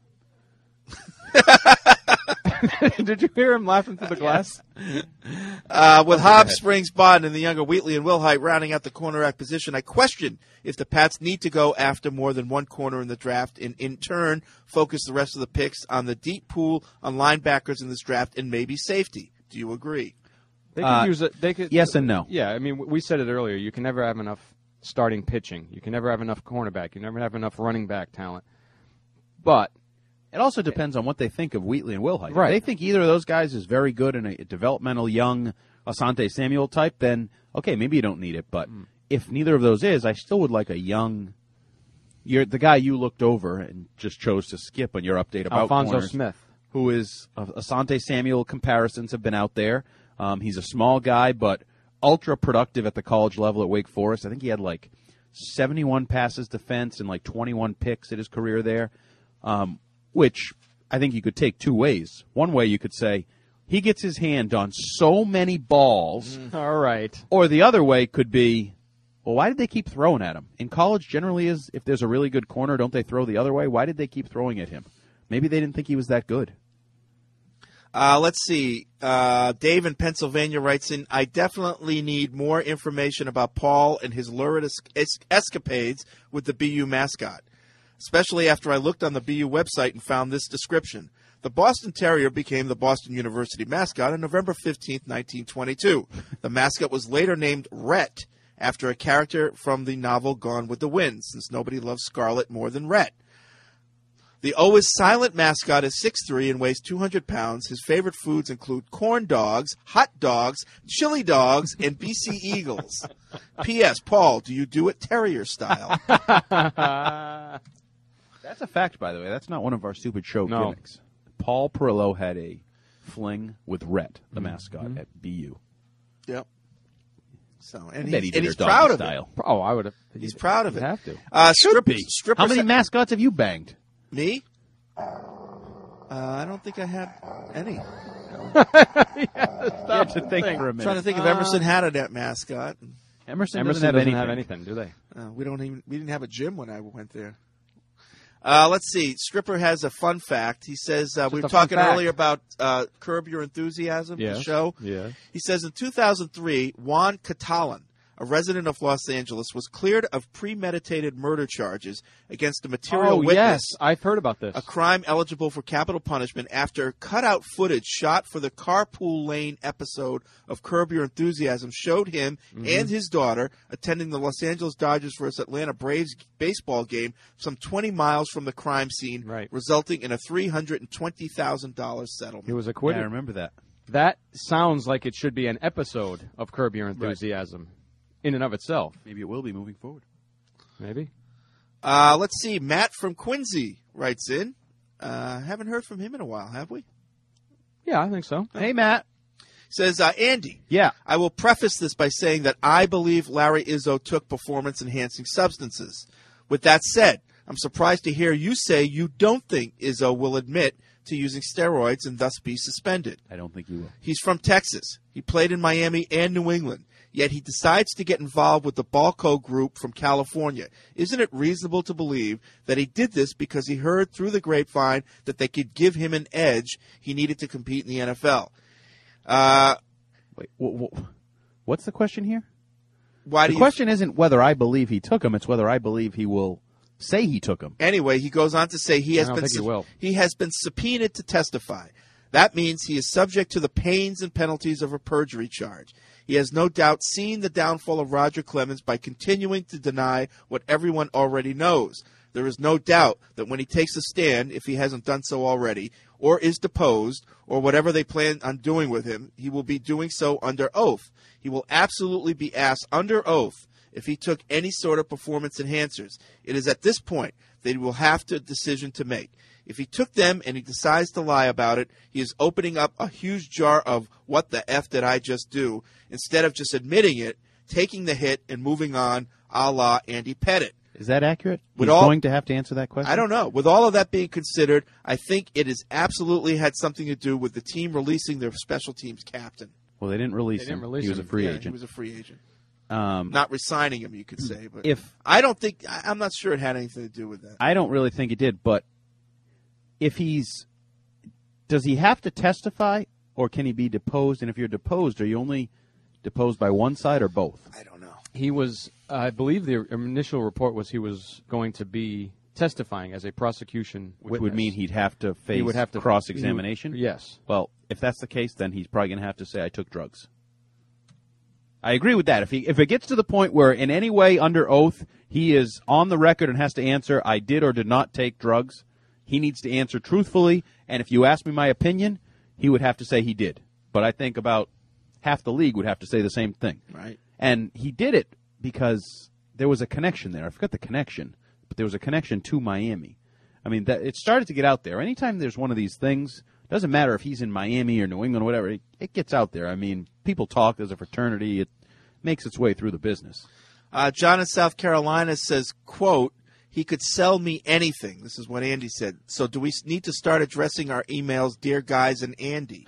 Did you hear him laughing through the glass? With Hobbs, Springs, Bodden, and the younger Wheatley and Wilhite rounding out the cornerback position, I question if the Pats need to go after more than one corner in the draft and, in turn, focus the rest of the picks on the deep pool on linebackers in this draft and maybe safety. Do you agree? They could use it. They could. Yes and no. Yeah, I mean, we said it earlier. You can never have enough starting pitching. You can never have enough cornerback. You never have enough running back talent. But it also depends on what they think of Wheatley and Wilhite. Right. If they think either of those guys is very good and a developmental young Asante Samuel type, then, okay, maybe you don't need it. But if neither of those is, I still would like a young... You're the guy you looked over and just chose to skip on your update about Alfonso corners, Smith. who is Asante Samuel comparisons have been out there. He's a small guy, but ultra productive at the college level at Wake Forest. I think he had like 71 passes defense and like 21 picks at his career there, which I think you could take two ways. One way you could say he gets his hand on so many balls. All right. Or the other way could be, well, why did they keep throwing at him? In college, generally, if there's a really good corner, don't they throw the other way? Why did they keep throwing at him? Maybe they didn't think he was that good. Let's see. Dave in Pennsylvania writes in, I definitely need more information about Paul and his lurid escapades with the BU mascot, especially after I looked on the BU website and found this description. The Boston Terrier became the Boston University mascot on November 15, 1922. The mascot was later named Rhett, after a character from the novel Gone with the Wind, since nobody loves Scarlet more than Rhett. The always silent mascot is 6'3" and weighs 200 pounds. His favorite foods include corn dogs, hot dogs, chili dogs, and BC Eagles. P.S. Paul, do you do it terrier style? That's a fact, by the way. That's not one of our stupid show No. gimmicks. Paul Perillo had a fling with Rhett, the mascot, at BU. Yep. So, and I bet he did he's their proud doggy of style. it. Oh, I would have. He's proud of it. Have to. Stripper How many mascots have you banged? Me? I don't think I had any. You have to think for a minute. Trying to think if Emerson had a net mascot. Emerson Emerson doesn't have doesn't have anything, do they? We didn't have a gym when I went there. Let's see. Stripper has a fun fact. He says, we were talking earlier about Curb Your Enthusiasm, the show. Yeah. He says, in 2003, Juan Catalan, a resident of Los Angeles, was cleared of premeditated murder charges against a material witness. Yes, I've heard about this. A crime eligible for capital punishment after cutout footage shot for the Carpool Lane episode of Curb Your Enthusiasm showed him and his daughter attending the Los Angeles Dodgers versus Atlanta Braves baseball game some 20 miles from the crime scene, resulting in a $320,000 settlement. He was acquitted. Yeah, I remember that. That sounds like it should be an episode of Curb Your Enthusiasm. In and of itself. Maybe it will be moving forward. Maybe. Let's see. Matt from Quincy writes in. Haven't heard from him in a while, have we? Yeah, I think so. Hey, Matt. Says, Andy. Yeah. I will preface this by saying that I believe Larry Izzo took performance-enhancing substances. With that said, I'm surprised to hear you say you don't think Izzo will admit to using steroids and thus be suspended. I don't think he will. He's from Texas. He played in Miami and New England. Yet he decides to get involved with the Balco group from California. Isn't it reasonable to believe that he did this because he heard through the grapevine that they could give him an edge he needed to compete in the NFL? Wait, what's the question here? The question isn't whether I believe he took him; it's whether I believe he will say he took him. Anyway, he goes on to say he has been subpoenaed to testify. That means he is subject to the pains and penalties of a perjury charge. He has no doubt seen the downfall of Roger Clemens by continuing to deny what everyone already knows. There is no doubt that when he takes a stand, if he hasn't done so already, or is deposed, or whatever they plan on doing with him, he will be doing so under oath. He will absolutely be asked under oath if he took any sort of performance enhancers. It is at this point that he will have a decision to make. If he took them and he decides to lie about it, he is opening up a huge jar of what the F did I just do, instead of just admitting it, taking the hit, and moving on, a la Andy Pettitte. Is that accurate? He's going to have to answer that question? I don't know. With all of that being considered, I think it has absolutely had something to do with the team releasing their special teams captain. Well, they didn't release him. He was a free agent. He was a free agent. Not resigning him, you could say. But I'm not sure it had anything to do with that. I don't really think it did, but does he have to testify, or can he be deposed? And if you're deposed, are you only deposed by one side or both? I don't know. He was, I believe the initial report was he was going to be testifying as a prosecution Which witness. would mean he'd have to face cross-examination? Yes. Well, if that's the case, then he's probably going to have to say, I took drugs. I agree with that. If it gets to the point where in any way under oath he is on the record and has to answer, I did or did not take drugs, he needs to answer truthfully, and if you ask me my opinion, he would have to say he did. But I think about half the league would have to say the same thing. Right. And he did it because there was a connection there. I forgot the connection, but there was a connection to Miami. I mean, it started to get out there. Anytime there's one of these things, doesn't matter if he's in Miami or New England or whatever, it gets out there. I mean, people talk. There's a fraternity. It makes its way through the business. John in South Carolina says, quote, he could sell me anything. This is what Andy said. So do we need to start addressing our emails, Dear Guys and Andy?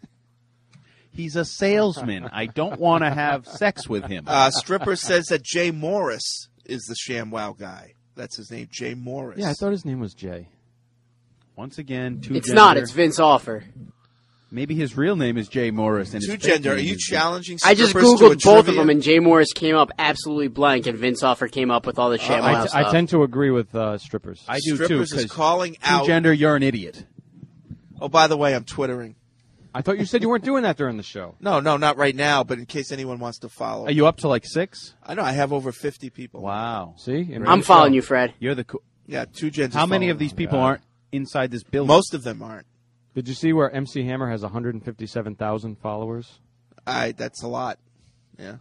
He's a salesman. I don't want to have sex with him. Stripper says that Jay Morris is the ShamWow guy. That's his name, Jay Morris. Yeah, I thought his name was Jay. Once again, It's not. It's Vince Offer. Maybe his real name is Jay Morris. And Two gender. Are you challenging I just strippers Googled to a both trivia? of them, and Jay Morris came up absolutely blank, and Vince Offer came up with all the ShamWow stuff. I tend to agree with strippers. I do Strippers too. is calling out. Gender, you're an idiot. Oh, by the way, I'm Twittering. I thought you said you weren't doing that during the show. No, not right now, but in case anyone wants to follow. Are you up to like 6? I know. I have over 50 people. Wow. See? I'm following you, Fred. You're the cool. Yeah, Two Gens. How many of these people aren't inside this building? Most of them aren't. Did you see where MC Hammer has 157,000 followers? That's a lot. Yeah.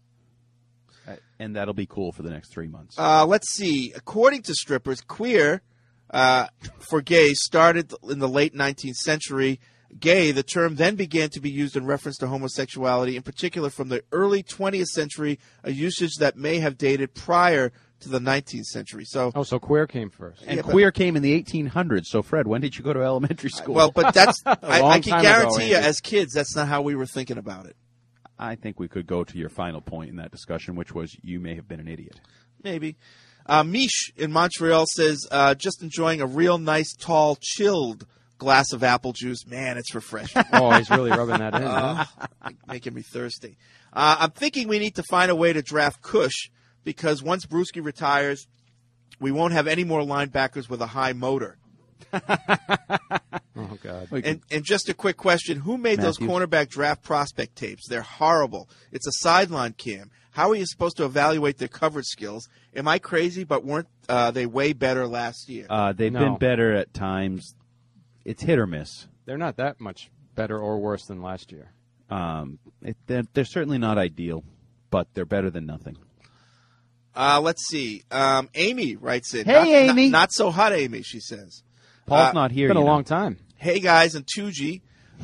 And that'll be cool for the next 3 months. Let's see. According to strippers, queer for gay started in the late 19th century. Gay, the term then began to be used in reference to homosexuality, in particular from the early 20th century, a usage that may have dated prior to the 19th century. So queer came first. And queer came in the 1800s. So, Fred, when did you go to elementary school? Well, but that's I can guarantee you, Andy. as kids, that's not how we were thinking about it. I think we could go to your final point in that discussion, which was you may have been an idiot. Maybe. Mish in Montreal says, just enjoying a real nice, tall, chilled glass of apple juice. Man, it's refreshing. Oh, he's really rubbing that in. Huh? Making me thirsty. I'm thinking we need to find a way to draft Kush because once Brewski retires, we won't have any more linebackers with a high motor. Oh, God. And just a quick question. Who made those cornerback draft prospect tapes? They're horrible. It's a sideline cam. How are you supposed to evaluate their coverage skills? Am I crazy, but weren't they way better last year? They've been better at times. It's hit or miss. They're not that much better or worse than last year. They're certainly not ideal, but they're better than nothing. Let's see. Amy writes in. Hey, Amy. Not so hot, Amy, she says. Paul's not here. It's been a long time. Hey, guys, and 2G.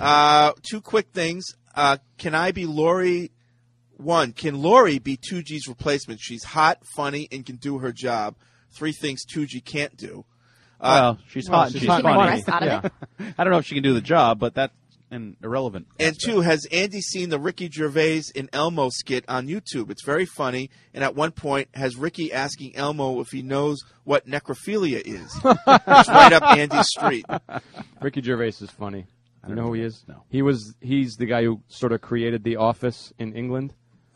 Two quick things. Can I be Lori? One, can Lori be 2G's replacement? She's hot, funny, and can do her job. 3 things 2G can't do. She's hot and she's funny. I don't know if she can do the job, but that's an irrelevant And aspect. 2, has Andy seen the Ricky Gervais and Elmo skit on YouTube? It's very funny. And at one point, has Ricky asking Elmo if he knows what necrophilia is. It's right up Andy's street. Ricky Gervais is funny. You know who he is? No. He's the guy who sort of created The Office in England.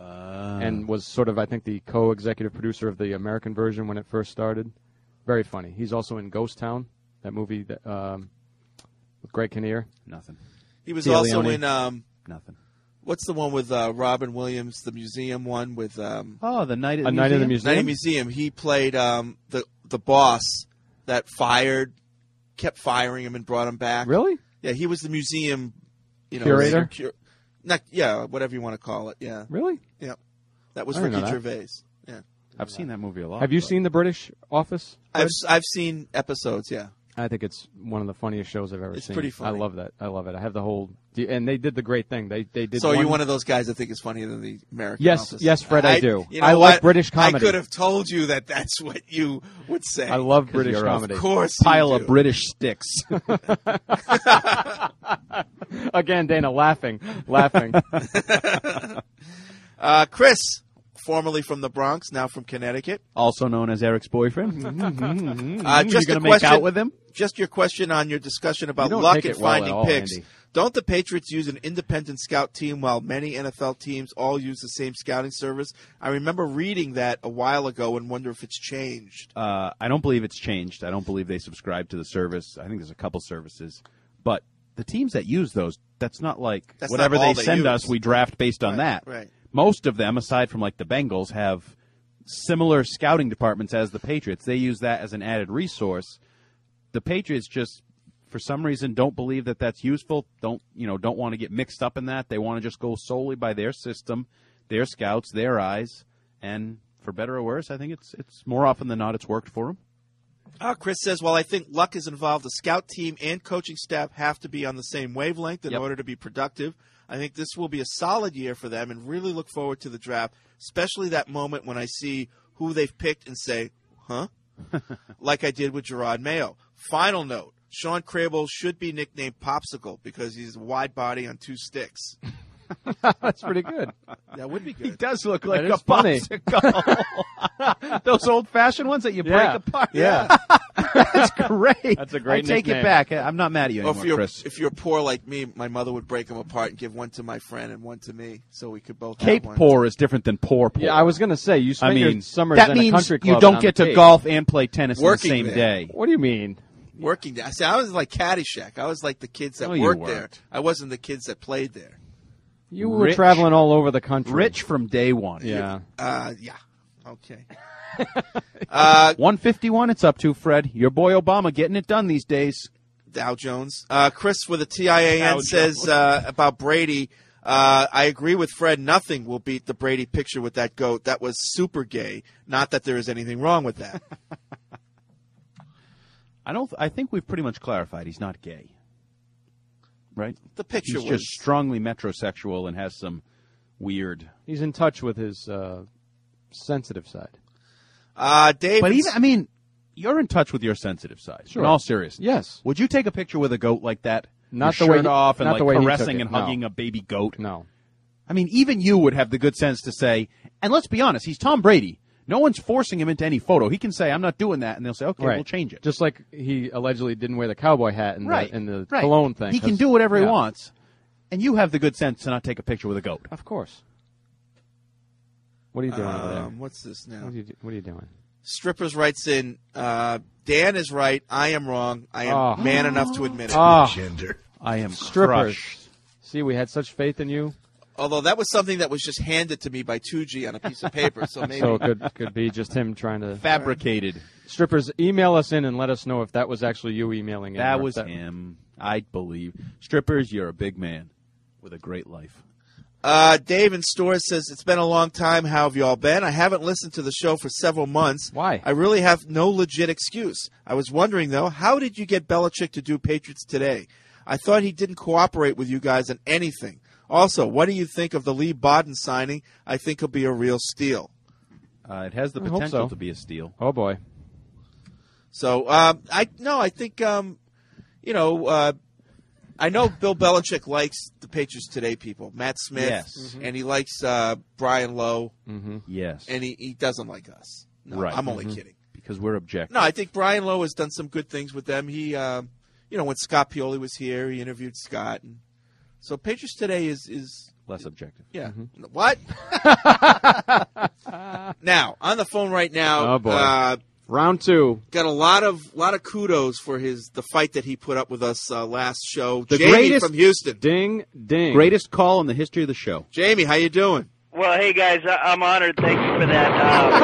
And was sort of, I think, the co-executive producer of the American version when it first started. Very funny. He's also in Ghost Town, that movie that, with Greg Kinnear. Nothing. He was also in nothing. What's the one with Robin Williams, the museum one with the Night at the Museum? Night at the Museum. Night at the Museum. He played the boss that kept firing him and brought him back. Really? Yeah, he was the museum, curator. Whatever you want to call it. Yeah. Really? Yeah. That was I didn't Ricky know that. Gervais. Yeah. I've seen that movie a lot. Have you seen The British Office? I've seen episodes. Yeah. I think it's one of the funniest shows I've ever It's seen. pretty funny. I love that. I love it. I have the whole, and they did the great thing. They did. So you're one of those guys that think it's funnier than the American Yes, Office? yes, Fred, I do. You know I what? like British comedy. I could have told you that that's what you would say. I love British you're comedy. Of course, Pile you of do. British sticks. Again, Dana laughing. Chris, formerly from the Bronx, now from Connecticut. Also known as Eric's boyfriend. Just you going to make out with him? Just your question on your discussion about You don't luck take and it well at finding all, picks. Andy. Don't the Patriots use an independent scout team while many NFL teams all use the same scouting service? I remember reading that a while ago and wonder if it's changed. I don't believe it's changed. I don't believe they subscribe to the service. I think there's a couple services. But the teams that use those, that's not like That's whatever not all they they send use. us, we draft based on that. Right. Most of them, aside from like the Bengals, have similar scouting departments as the Patriots. They use that as an added resource. The Patriots just, for some reason, don't believe that that's useful. Don't want to get mixed up in that. They want to just go solely by their system, their scouts, their eyes, and for better or worse, I think it's more often than not it's worked for them. Chris says, well, I think luck is involved. The scout team and coaching staff have to be on the same wavelength in order to be productive. I think this will be a solid year for them and really look forward to the draft, especially that moment when I see who they've picked and say, huh? Like I did with Gerard Mayo. Final note, Sean Crable should be nicknamed Popsicle because he's a wide body on 2 sticks. That's pretty good. That would be good. He does look like That a is funny. popsicle. Those old-fashioned ones that you break apart. Yeah. That's great. That's a great I take nickname. it back. I'm not mad at you Or anymore, Chris. if you're poor like me, my mother would break them apart and give one to my friend and one to me so we could both Cape have one. poor is different than poor. Yeah, I was going to say, you spend your summers that in a means country club you and don't on get the to Cape. golf and play tennis Working on the same there. day. What do you mean? Working there. See, I was like Caddyshack. I was like the kids that No, you worked there. weren't. I wasn't the kids that played there. You were Rich. traveling all over the country. Rich from day one. Yeah. Yeah. Okay. 151 it's up to, Fred. Your boy Obama getting it done these days. Dow Jones. Chris with a TIAN Dow says about Brady, I agree with Fred. Nothing will beat the Brady picture with that goat. That was super gay. Not that there is anything wrong with that. I think we've pretty much clarified he's not gay. Right? The picture He's was just strongly metrosexual and has some weird. He's in touch with his sensitive side. Dave. But even, you're in touch with your sensitive side. Sure. In all seriousness. Yes. Would you take a picture with a goat like that? Not your the way shirt he- off and not like the way he took caressing it, and no. hugging a baby goat? No. I mean, even you would have the good sense to say, and let's be honest, he's Tom Brady. No one's forcing him into any photo. He can say, I'm not doing that, and they'll say, okay, Right. we'll change it. Just like he allegedly didn't wear the cowboy hat in the cologne thing. He can do whatever he wants, and you have the good sense to not take a picture with a goat. Of course. What are you doing over there? What's this now? What are you doing? Strippers writes in, Dan is right. I am wrong. I am man enough to admit it. I am Strippers. crushed. See, we had such faith in you. Although that was something that was just handed to me by 2G on a piece of paper, so maybe. So it could be just him trying to... Fabricated. Strippers, email us in and let us know if that was actually you emailing in. That was him. I believe. Strippers, you're a big man with a great life. Dave in Stores says, it's been a long time. How have you all been? I haven't listened to the show for several months. Why? I really have no legit excuse. I was wondering, though, how did you get Belichick to do Patriots Today? I thought he didn't cooperate with you guys on anything. Also, what do you think of the Lee Bodden signing? I think he'll be a real steal. It has the I hope potential so. to be a steal. Oh, boy. So, I think, I know Bill Belichick likes the Patriots Today people, Matt Smith, Yes. and he likes Brian Lowe, Yes. and he doesn't like us. No, Right. I'm only kidding. Because we're objective. No, I think Brian Lowe has done some good things with them. He, when Scott Pioli was here, he interviewed Scott, and so Patriots Today is less objective. Yeah. What? Now on the phone right now. Oh, boy. Round 2. Got a lot of kudos for the fight that he put up with us last show. The Jamie greatest from Houston. Ding, ding. Greatest call in the history of the show. Jamie, how you doing? Well, hey, guys, I'm honored. Thank you for that.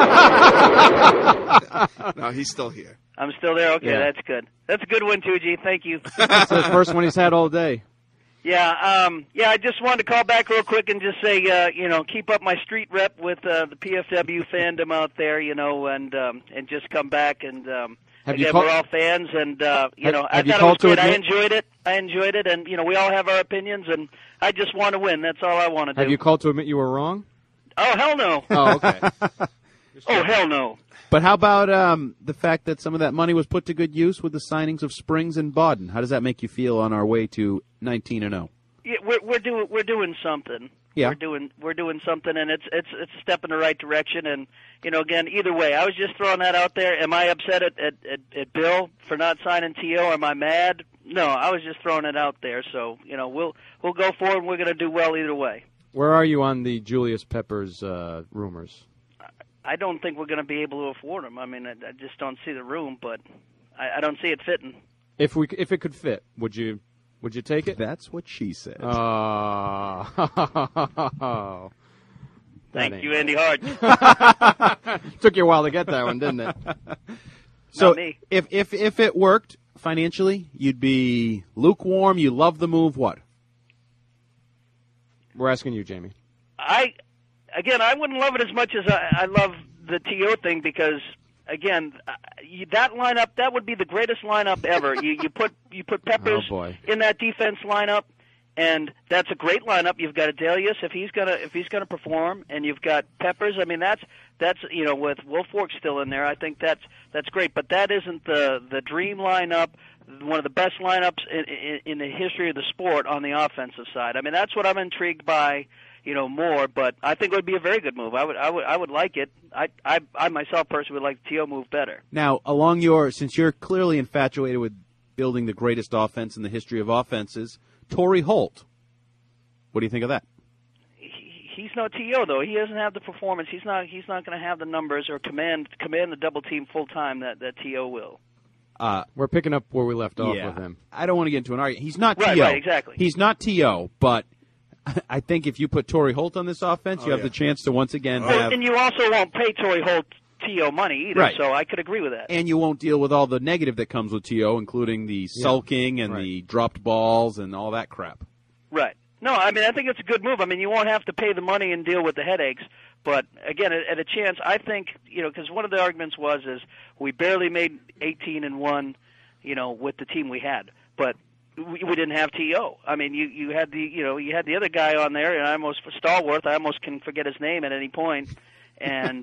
No, he's still here. I'm still there? Okay, Yeah. that's good. That's a good one, 2G. Thank you. That's the first one he's had all day. Yeah, I just wanted to call back real quick and just say, keep up my street rep with the PFW fandom out there, and just come back and again, we're all fans, and I have thought you it was called to great. I admit- enjoyed it, and we all have our opinions, and I just want to win. That's all I want to do. Have you called to admit you were wrong? Oh, hell no. Oh, okay. Oh, hell no. But how about the fact that some of that money was put to good use with the signings of Springs and Bodden? How does that make you feel on our way to 19-0? Yeah, we're doing something. Yeah. We're doing something, and it's a step in the right direction. And again, either way, I was just throwing that out there. Am I upset at Bill for not signing T.O.? Am I mad? No, I was just throwing it out there. So we'll go forward. And we're going to do well either way. Where are you on the Julius Peppers rumors? I don't think we're going to be able to afford him. I mean, I just don't see the room, but I don't see it fitting. If it could fit, would you take it? That's what she said. Thank you, Andy Hart. Took you a while to get that one, didn't it? So Not me. if it worked financially, you'd be lukewarm. You love the move. What? We're asking you, Jamie. I wouldn't love it as much as I love the T.O. thing because, again, that lineup, that would be the greatest lineup ever. you put Peppers in that defense lineup, and that's a great lineup. You've got Adelius if he's gonna perform, and you've got Peppers. I mean, that's with Wilfork still in there. I think that's great, but that isn't the dream lineup. One of the best lineups in the history of the sport on the offensive side. I mean, that's what I'm intrigued by. More, but I think it would be a very good move. I would like it. I myself personally would like the T.O. move better. Now, since you're clearly infatuated with building the greatest offense in the history of offenses, Torrey Holt. What do you think of that? He's no T.O. though. He doesn't have the performance. He's not going to have the numbers or command the double team full time that T.O. will. We're picking up where we left off Yeah. with him. I don't want to get into an argument. He's not Right, T.O. right, exactly. He's not T.O., but I think if you put Torrey Holt on this offense, you have the chance to once again have... And you also won't pay Torrey Holt T.O. money either, Right. so I could agree with that. And you won't deal with all the negative that comes with T.O., including the sulking and the dropped balls and all that crap. Right. No, I mean, I think it's a good move. I mean, you won't have to pay the money and deal with the headaches. But, again, at a chance, I think, because one of the arguments is we barely made 18-1, with the team we had. But we didn't have T.O. I mean, you had the other guy on there, and Stallworth. I almost can forget his name at any point. And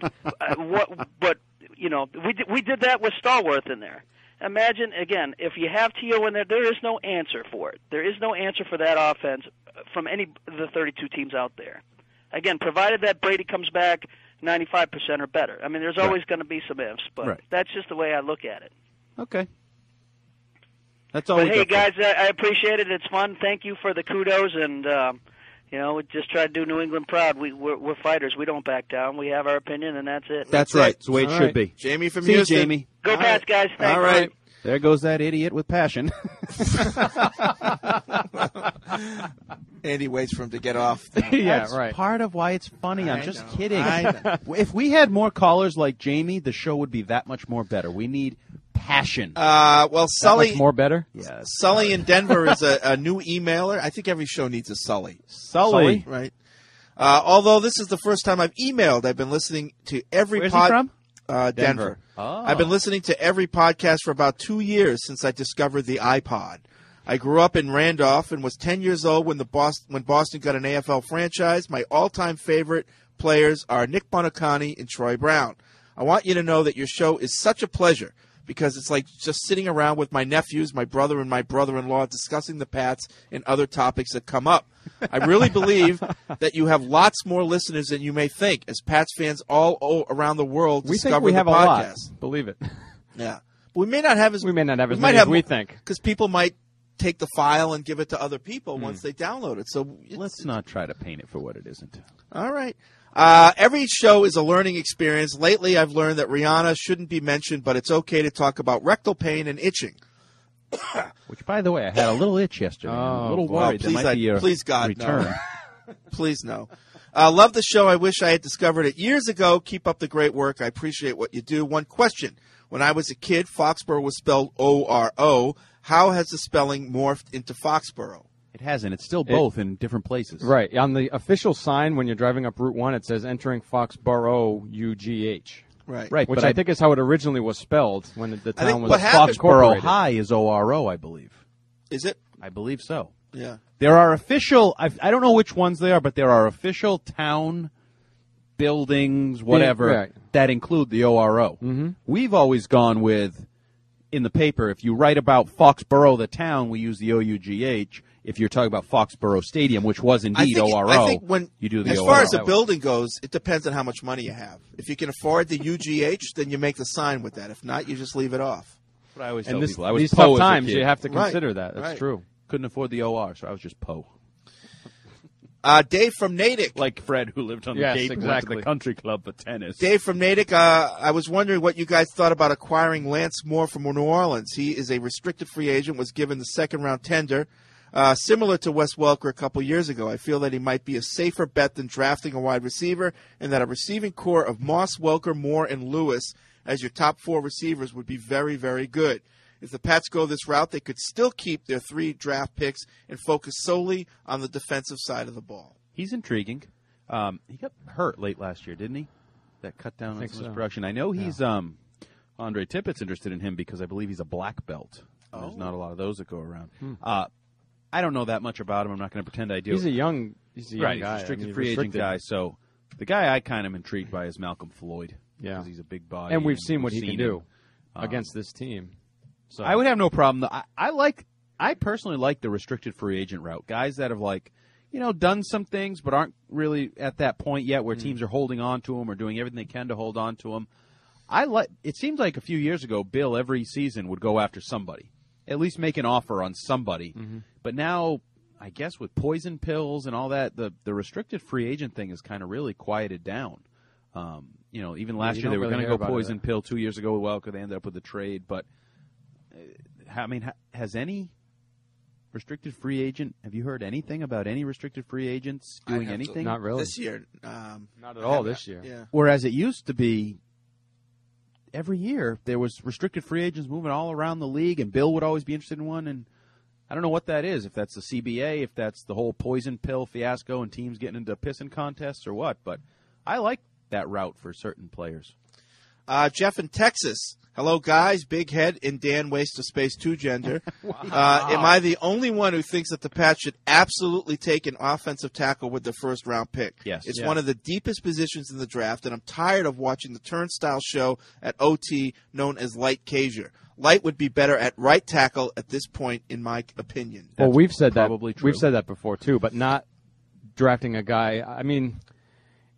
we did that with Stallworth in there. Imagine again if you have T.O. in there, there is no answer for it. There is no answer for that offense from any of the 32 teams out there. Again, provided that Brady comes back 95% or better. I mean, there's always going to be some ifs, but that's just the way I look at it. Okay. That's all. But hey, guys, I appreciate it. It's fun. Thank you for the kudos, and we just try to do New England proud. We're fighters. We don't back down. We have our opinion, and that's it. That's right. It's the way it should be. Jamie from See you, Houston. Jamie. Go Pats, guys. Thanks. All right. There goes that idiot with passion. Andy waits for him to get off. That's part of why it's funny. I'm just kidding. If we had more callers like Jamie, the show would be that much more better. We need passion. Well, Sully, that much more better. Yes. Sully in Denver is a new emailer. I think every show needs a Sully. Sully. Right. Although this is the first time I've emailed, I've been listening to every Where's he from? Denver. Oh. I've been listening to every podcast for about 2 years since I discovered the iPod. I grew up in Randolph and was 10 years old when Boston got an AFL franchise. My all-time favorite players are Nick Buoniconti and Troy Brown. I want you to know that your show is such a pleasure because it's like just sitting around with my nephews, my brother, and my brother-in-law discussing the Pats and other topics that come up. I really believe that you have lots more listeners than you may think, as Pats fans all around the world discover we have the a podcast. lot. Believe it. Yeah, but we may not have as many as we think, because people might take the file and give it to other people once they download it. So let's not try to paint it for what it isn't. All right. Every show is a learning experience. Lately, I've learned that Rihanna shouldn't be mentioned, but it's okay to talk about rectal pain and itching. Which, by the way, I had a little itch yesterday. I'm a little worried that might be a please, God, return. No. Please, no. Love the show. I wish I had discovered it years ago. Keep up the great work. I appreciate what you do. One question. When I was a kid, Foxborough was spelled O-R-O. How has the spelling morphed into Foxborough? It hasn't. It's still both in different places. Right. On the official sign, when you're driving up Route 1, it says entering Foxborough, U-G-H. Right. Which I think is how it originally was spelled when the town was Foxborough High is O-R-O, I believe. Is it? I believe so. Yeah. There are official, I don't know which ones they are, but there are official town buildings, whatever, that include the O-R-O. Mm-hmm. We've always gone with, in the paper, if you write about Foxborough, the town, we use the O-U-G-H. If you're talking about Foxborough Stadium, which was indeed O-R-O, I think when, you do the as O-R-O. far as the building goes, it depends on how much money you have. If you can afford the U-G-H, then you make the sign with that. If not, you just leave it off. But I always And tell people, I was these Poe tough as a times, kid. you have to consider that. That's true. Couldn't afford the O-R, so I was just Poe. Dave from Natick. Like Fred, who lived on the Cape and went to the country club for tennis. Dave from Natick, I was wondering what you guys thought about acquiring Lance Moore from New Orleans. He is a restricted free agent, was given the second-round tender, similar to Wes Welker a couple years ago. I feel that he might be a safer bet than drafting a wide receiver, and that a receiving core of Moss, Welker, Moore, and Lewis as your top four receivers would be very, very good. If the Pats go this route, they could still keep their 3 draft picks and focus solely on the defensive side of the ball. He's intriguing. He got hurt late last year, didn't he? That cut down on his production. I know he's Andre Tippett's interested in him because I believe he's a black belt. There's not a lot of those that go around. I don't know that much about him. I'm not going to pretend I do. He's a young guy. He's a restricted free agent guy. So the guy I kind of am intrigued by is Malcolm Floyd. Yeah, because he's a big body, and we've seen what he can do against this team. So I would have no problem. I personally like the restricted free agent route. Guys that have done some things but aren't really at that point yet where teams are holding on to them or doing everything they can to hold on to them. It seems like a few years ago, Bill every season would go after somebody, at least make an offer on somebody. Mm-hmm. But now, I guess with poison pills and all that, the restricted free agent thing has kind of really quieted down. Even last year they were going to go poison pill. 2 years ago, Welker, they ended up with a trade. But has any restricted free agent? Have you heard anything about any restricted free agents doing anything? Not really this year. Not at all this year. Yeah. Whereas it used to be every year there was restricted free agents moving all around the league, and Bill would always be interested in one. And I don't know what that is. If that's the CBA, if that's the whole poison pill fiasco and teams getting into pissing contests or what. But I like that route for certain players. Jeff in Texas. Hello, guys. Big head in Dan Waste of Space 2 gender. Am I the only one who thinks that the Pats should absolutely take an offensive tackle with their first-round pick? Yes. It's one of the deepest positions in the draft, and I'm tired of watching the turnstile show at OT known as Light Cager. Light would be better at right tackle at this point, in my opinion. Well, we've said that. probably true. We've said that before, too, but not drafting a guy. I mean,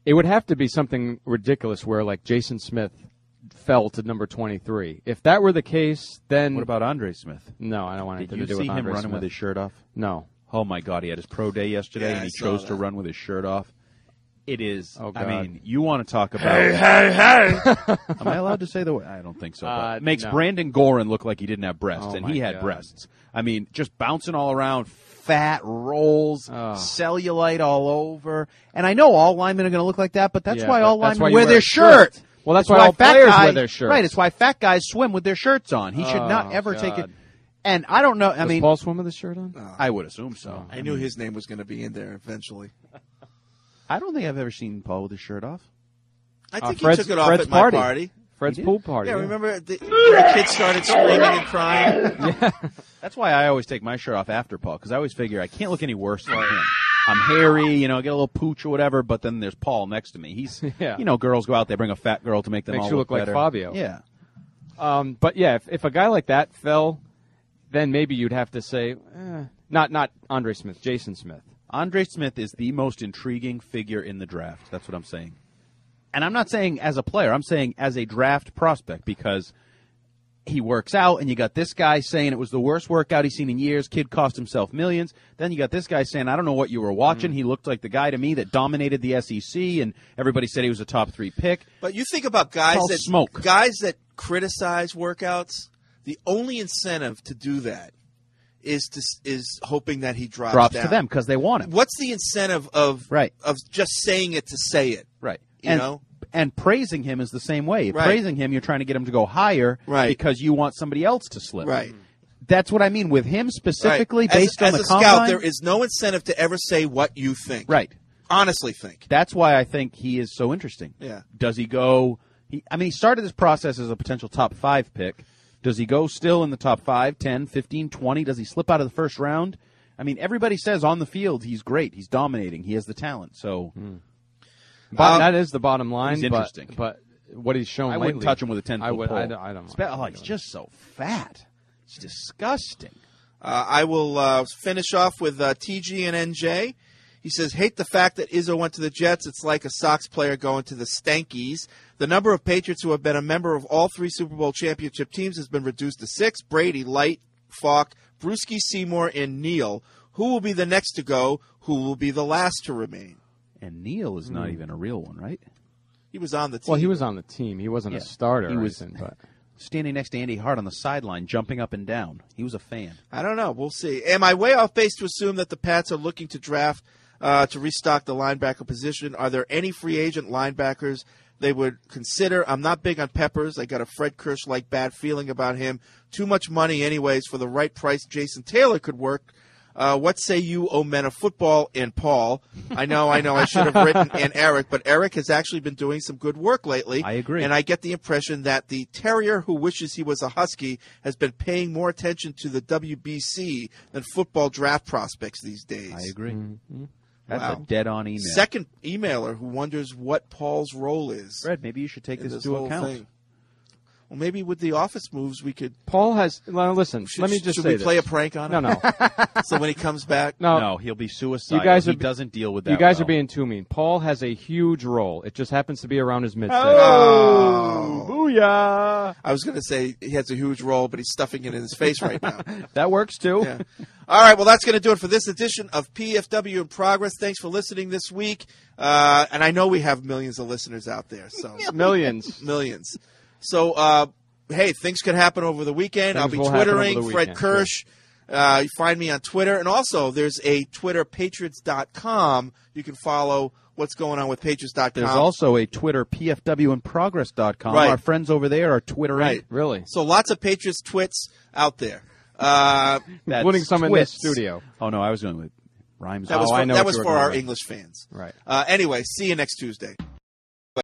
It would have to be something ridiculous where, like, Jason Smith fell to number 23. If that were the case, then... What about Andre Smith? No, I don't want anything to do Did with you see him Andre running Smith. with his shirt off? No. Oh, my God. He had his pro day yesterday, and he chose to run with his shirt off. It is... Oh, I God. mean, you want to talk about... Hey! Am I allowed to say the word? I don't think so. But it makes no. Brandon Gorin look like he didn't have breasts, Oh, and my he had God. breasts. I mean, just bouncing all around, fat rolls, cellulite all over. And I know all linemen are going to look like that, but that's why all linemen wear their shirt. Well, that's why all fat players guys, wear their shirts. Right, it's why fat guys swim with their shirts on. He should not ever take it. And I don't know. I Does mean, Paul swim with his shirt on? I would assume so. I knew his name was going to be in there eventually. I don't think I've ever seen Paul with his shirt off. I think Fred's- he took it off Fred's at my party. Fred's pool party. Yeah, remember when the kids started screaming and crying? That's why I always take my shirt off after Paul, because I always figure I can't look any worse than him. I'm hairy, get a little pooch or whatever, but then there's Paul next to me. He's, girls go out, they bring a fat girl to make them Makes all you look like better. Fabio. Yeah. But yeah, if a guy like that fell, then maybe you'd have to say, not Andre Smith, Jason Smith. Andre Smith is the most intriguing figure in the draft. That's what I'm saying. And I'm not saying as a player. I'm saying as a draft prospect, because he works out, and you got this guy saying it was the worst workout he's seen in years. Kid cost himself millions. Then you got this guy saying, I don't know what you were watching. He looked like the guy to me that dominated the SEC, and everybody said he was a top 3 pick. But you think about guys that criticize workouts. The only incentive to do that is hoping that he drops down. to them because they want him. What's the incentive of just saying it to say it? Right. You know? And praising him is the same way. Right. Praising him, you're trying to get him to go higher because you want somebody else to slip. Right. That's what I mean with him specifically, Right. based on the as a combine. scout, there is no incentive to ever say what you think. Right. Honestly think. That's why I think he is so interesting. Yeah. Does he go... he started this process as a potential top 5 pick. Does he go still in the top 5, 10, 15, 20? Does he slip out of the first round? I mean, everybody says on the field he's great. He's dominating. He has the talent. So... But that is the bottom line. He's interesting. But what he's shown I lately, wouldn't touch him with a 10-foot pole. I don't. He's just so fat. It's disgusting. I will finish off with TG and NJ. He says, hate the fact that Izzo went to the Jets. It's like a Sox player going to the Stankies. The number of Patriots who have been a member of all 3 Super Bowl championship teams has been reduced to 6. Brady, Light, Falk, Bruschi, Seymour, and Neal. Who will be the next to go? Who will be the last to remain? And Neal is not even a real one, right? He was on the team. Well, he was on the team. He wasn't a starter. He was but standing next to Andy Hart on the sideline, jumping up and down. He was a fan. I don't know. We'll see. Am I way off base to assume that the Pats are looking to draft to restock the linebacker position? Are there any free agent linebackers they would consider? I'm not big on Peppers. I got a Fred Kirsch-like bad feeling about him. Too much money anyways. For the right price, Jason Taylor could work. What say you, O men of football, and Paul? I know, I should have written and Eric, but Eric has actually been doing some good work lately. I agree. And I get the impression that the terrier who wishes he was a Husky has been paying more attention to the WBC than football draft prospects these days. I agree. Mm-hmm. That's Wow. a dead-on email. Second emailer who wonders what Paul's role is. Fred, maybe you should take in this into whole account. thing. Well, maybe with the office moves, we could. Paul has. Well, listen, let me just should say we play this. a prank on No, him? no. So when he comes back, No, he'll be suicidal. You guys he are, doesn't deal with that. You guys well. are being too mean. Paul has a huge role. It just happens to be around his midsection. Oh. Booyah! I was going to say he has a huge role, but he's stuffing it in his face right now. That works too. Yeah. All right, well, that's going to do it for this edition of PFW in Progress. Thanks for listening this week. And I know we have millions of listeners out there. So Millions. So, hey, things could happen over the weekend. Things I'll be will happen over Twittering the Fred weekend, Kirsch. You find me on Twitter. And also, there's a Twitter, Patriots.com. You can follow what's going on with Patriots.com. There's also a Twitter, PFWinprogress.com. Right. Our friends over there are Twittering. Right. Really? So lots of Patriots twits out there. Including some in this studio. Oh, no, I was going with rhymes. That was I know that what was you were for going our with. English fans. Right. Anyway, see you next Tuesday.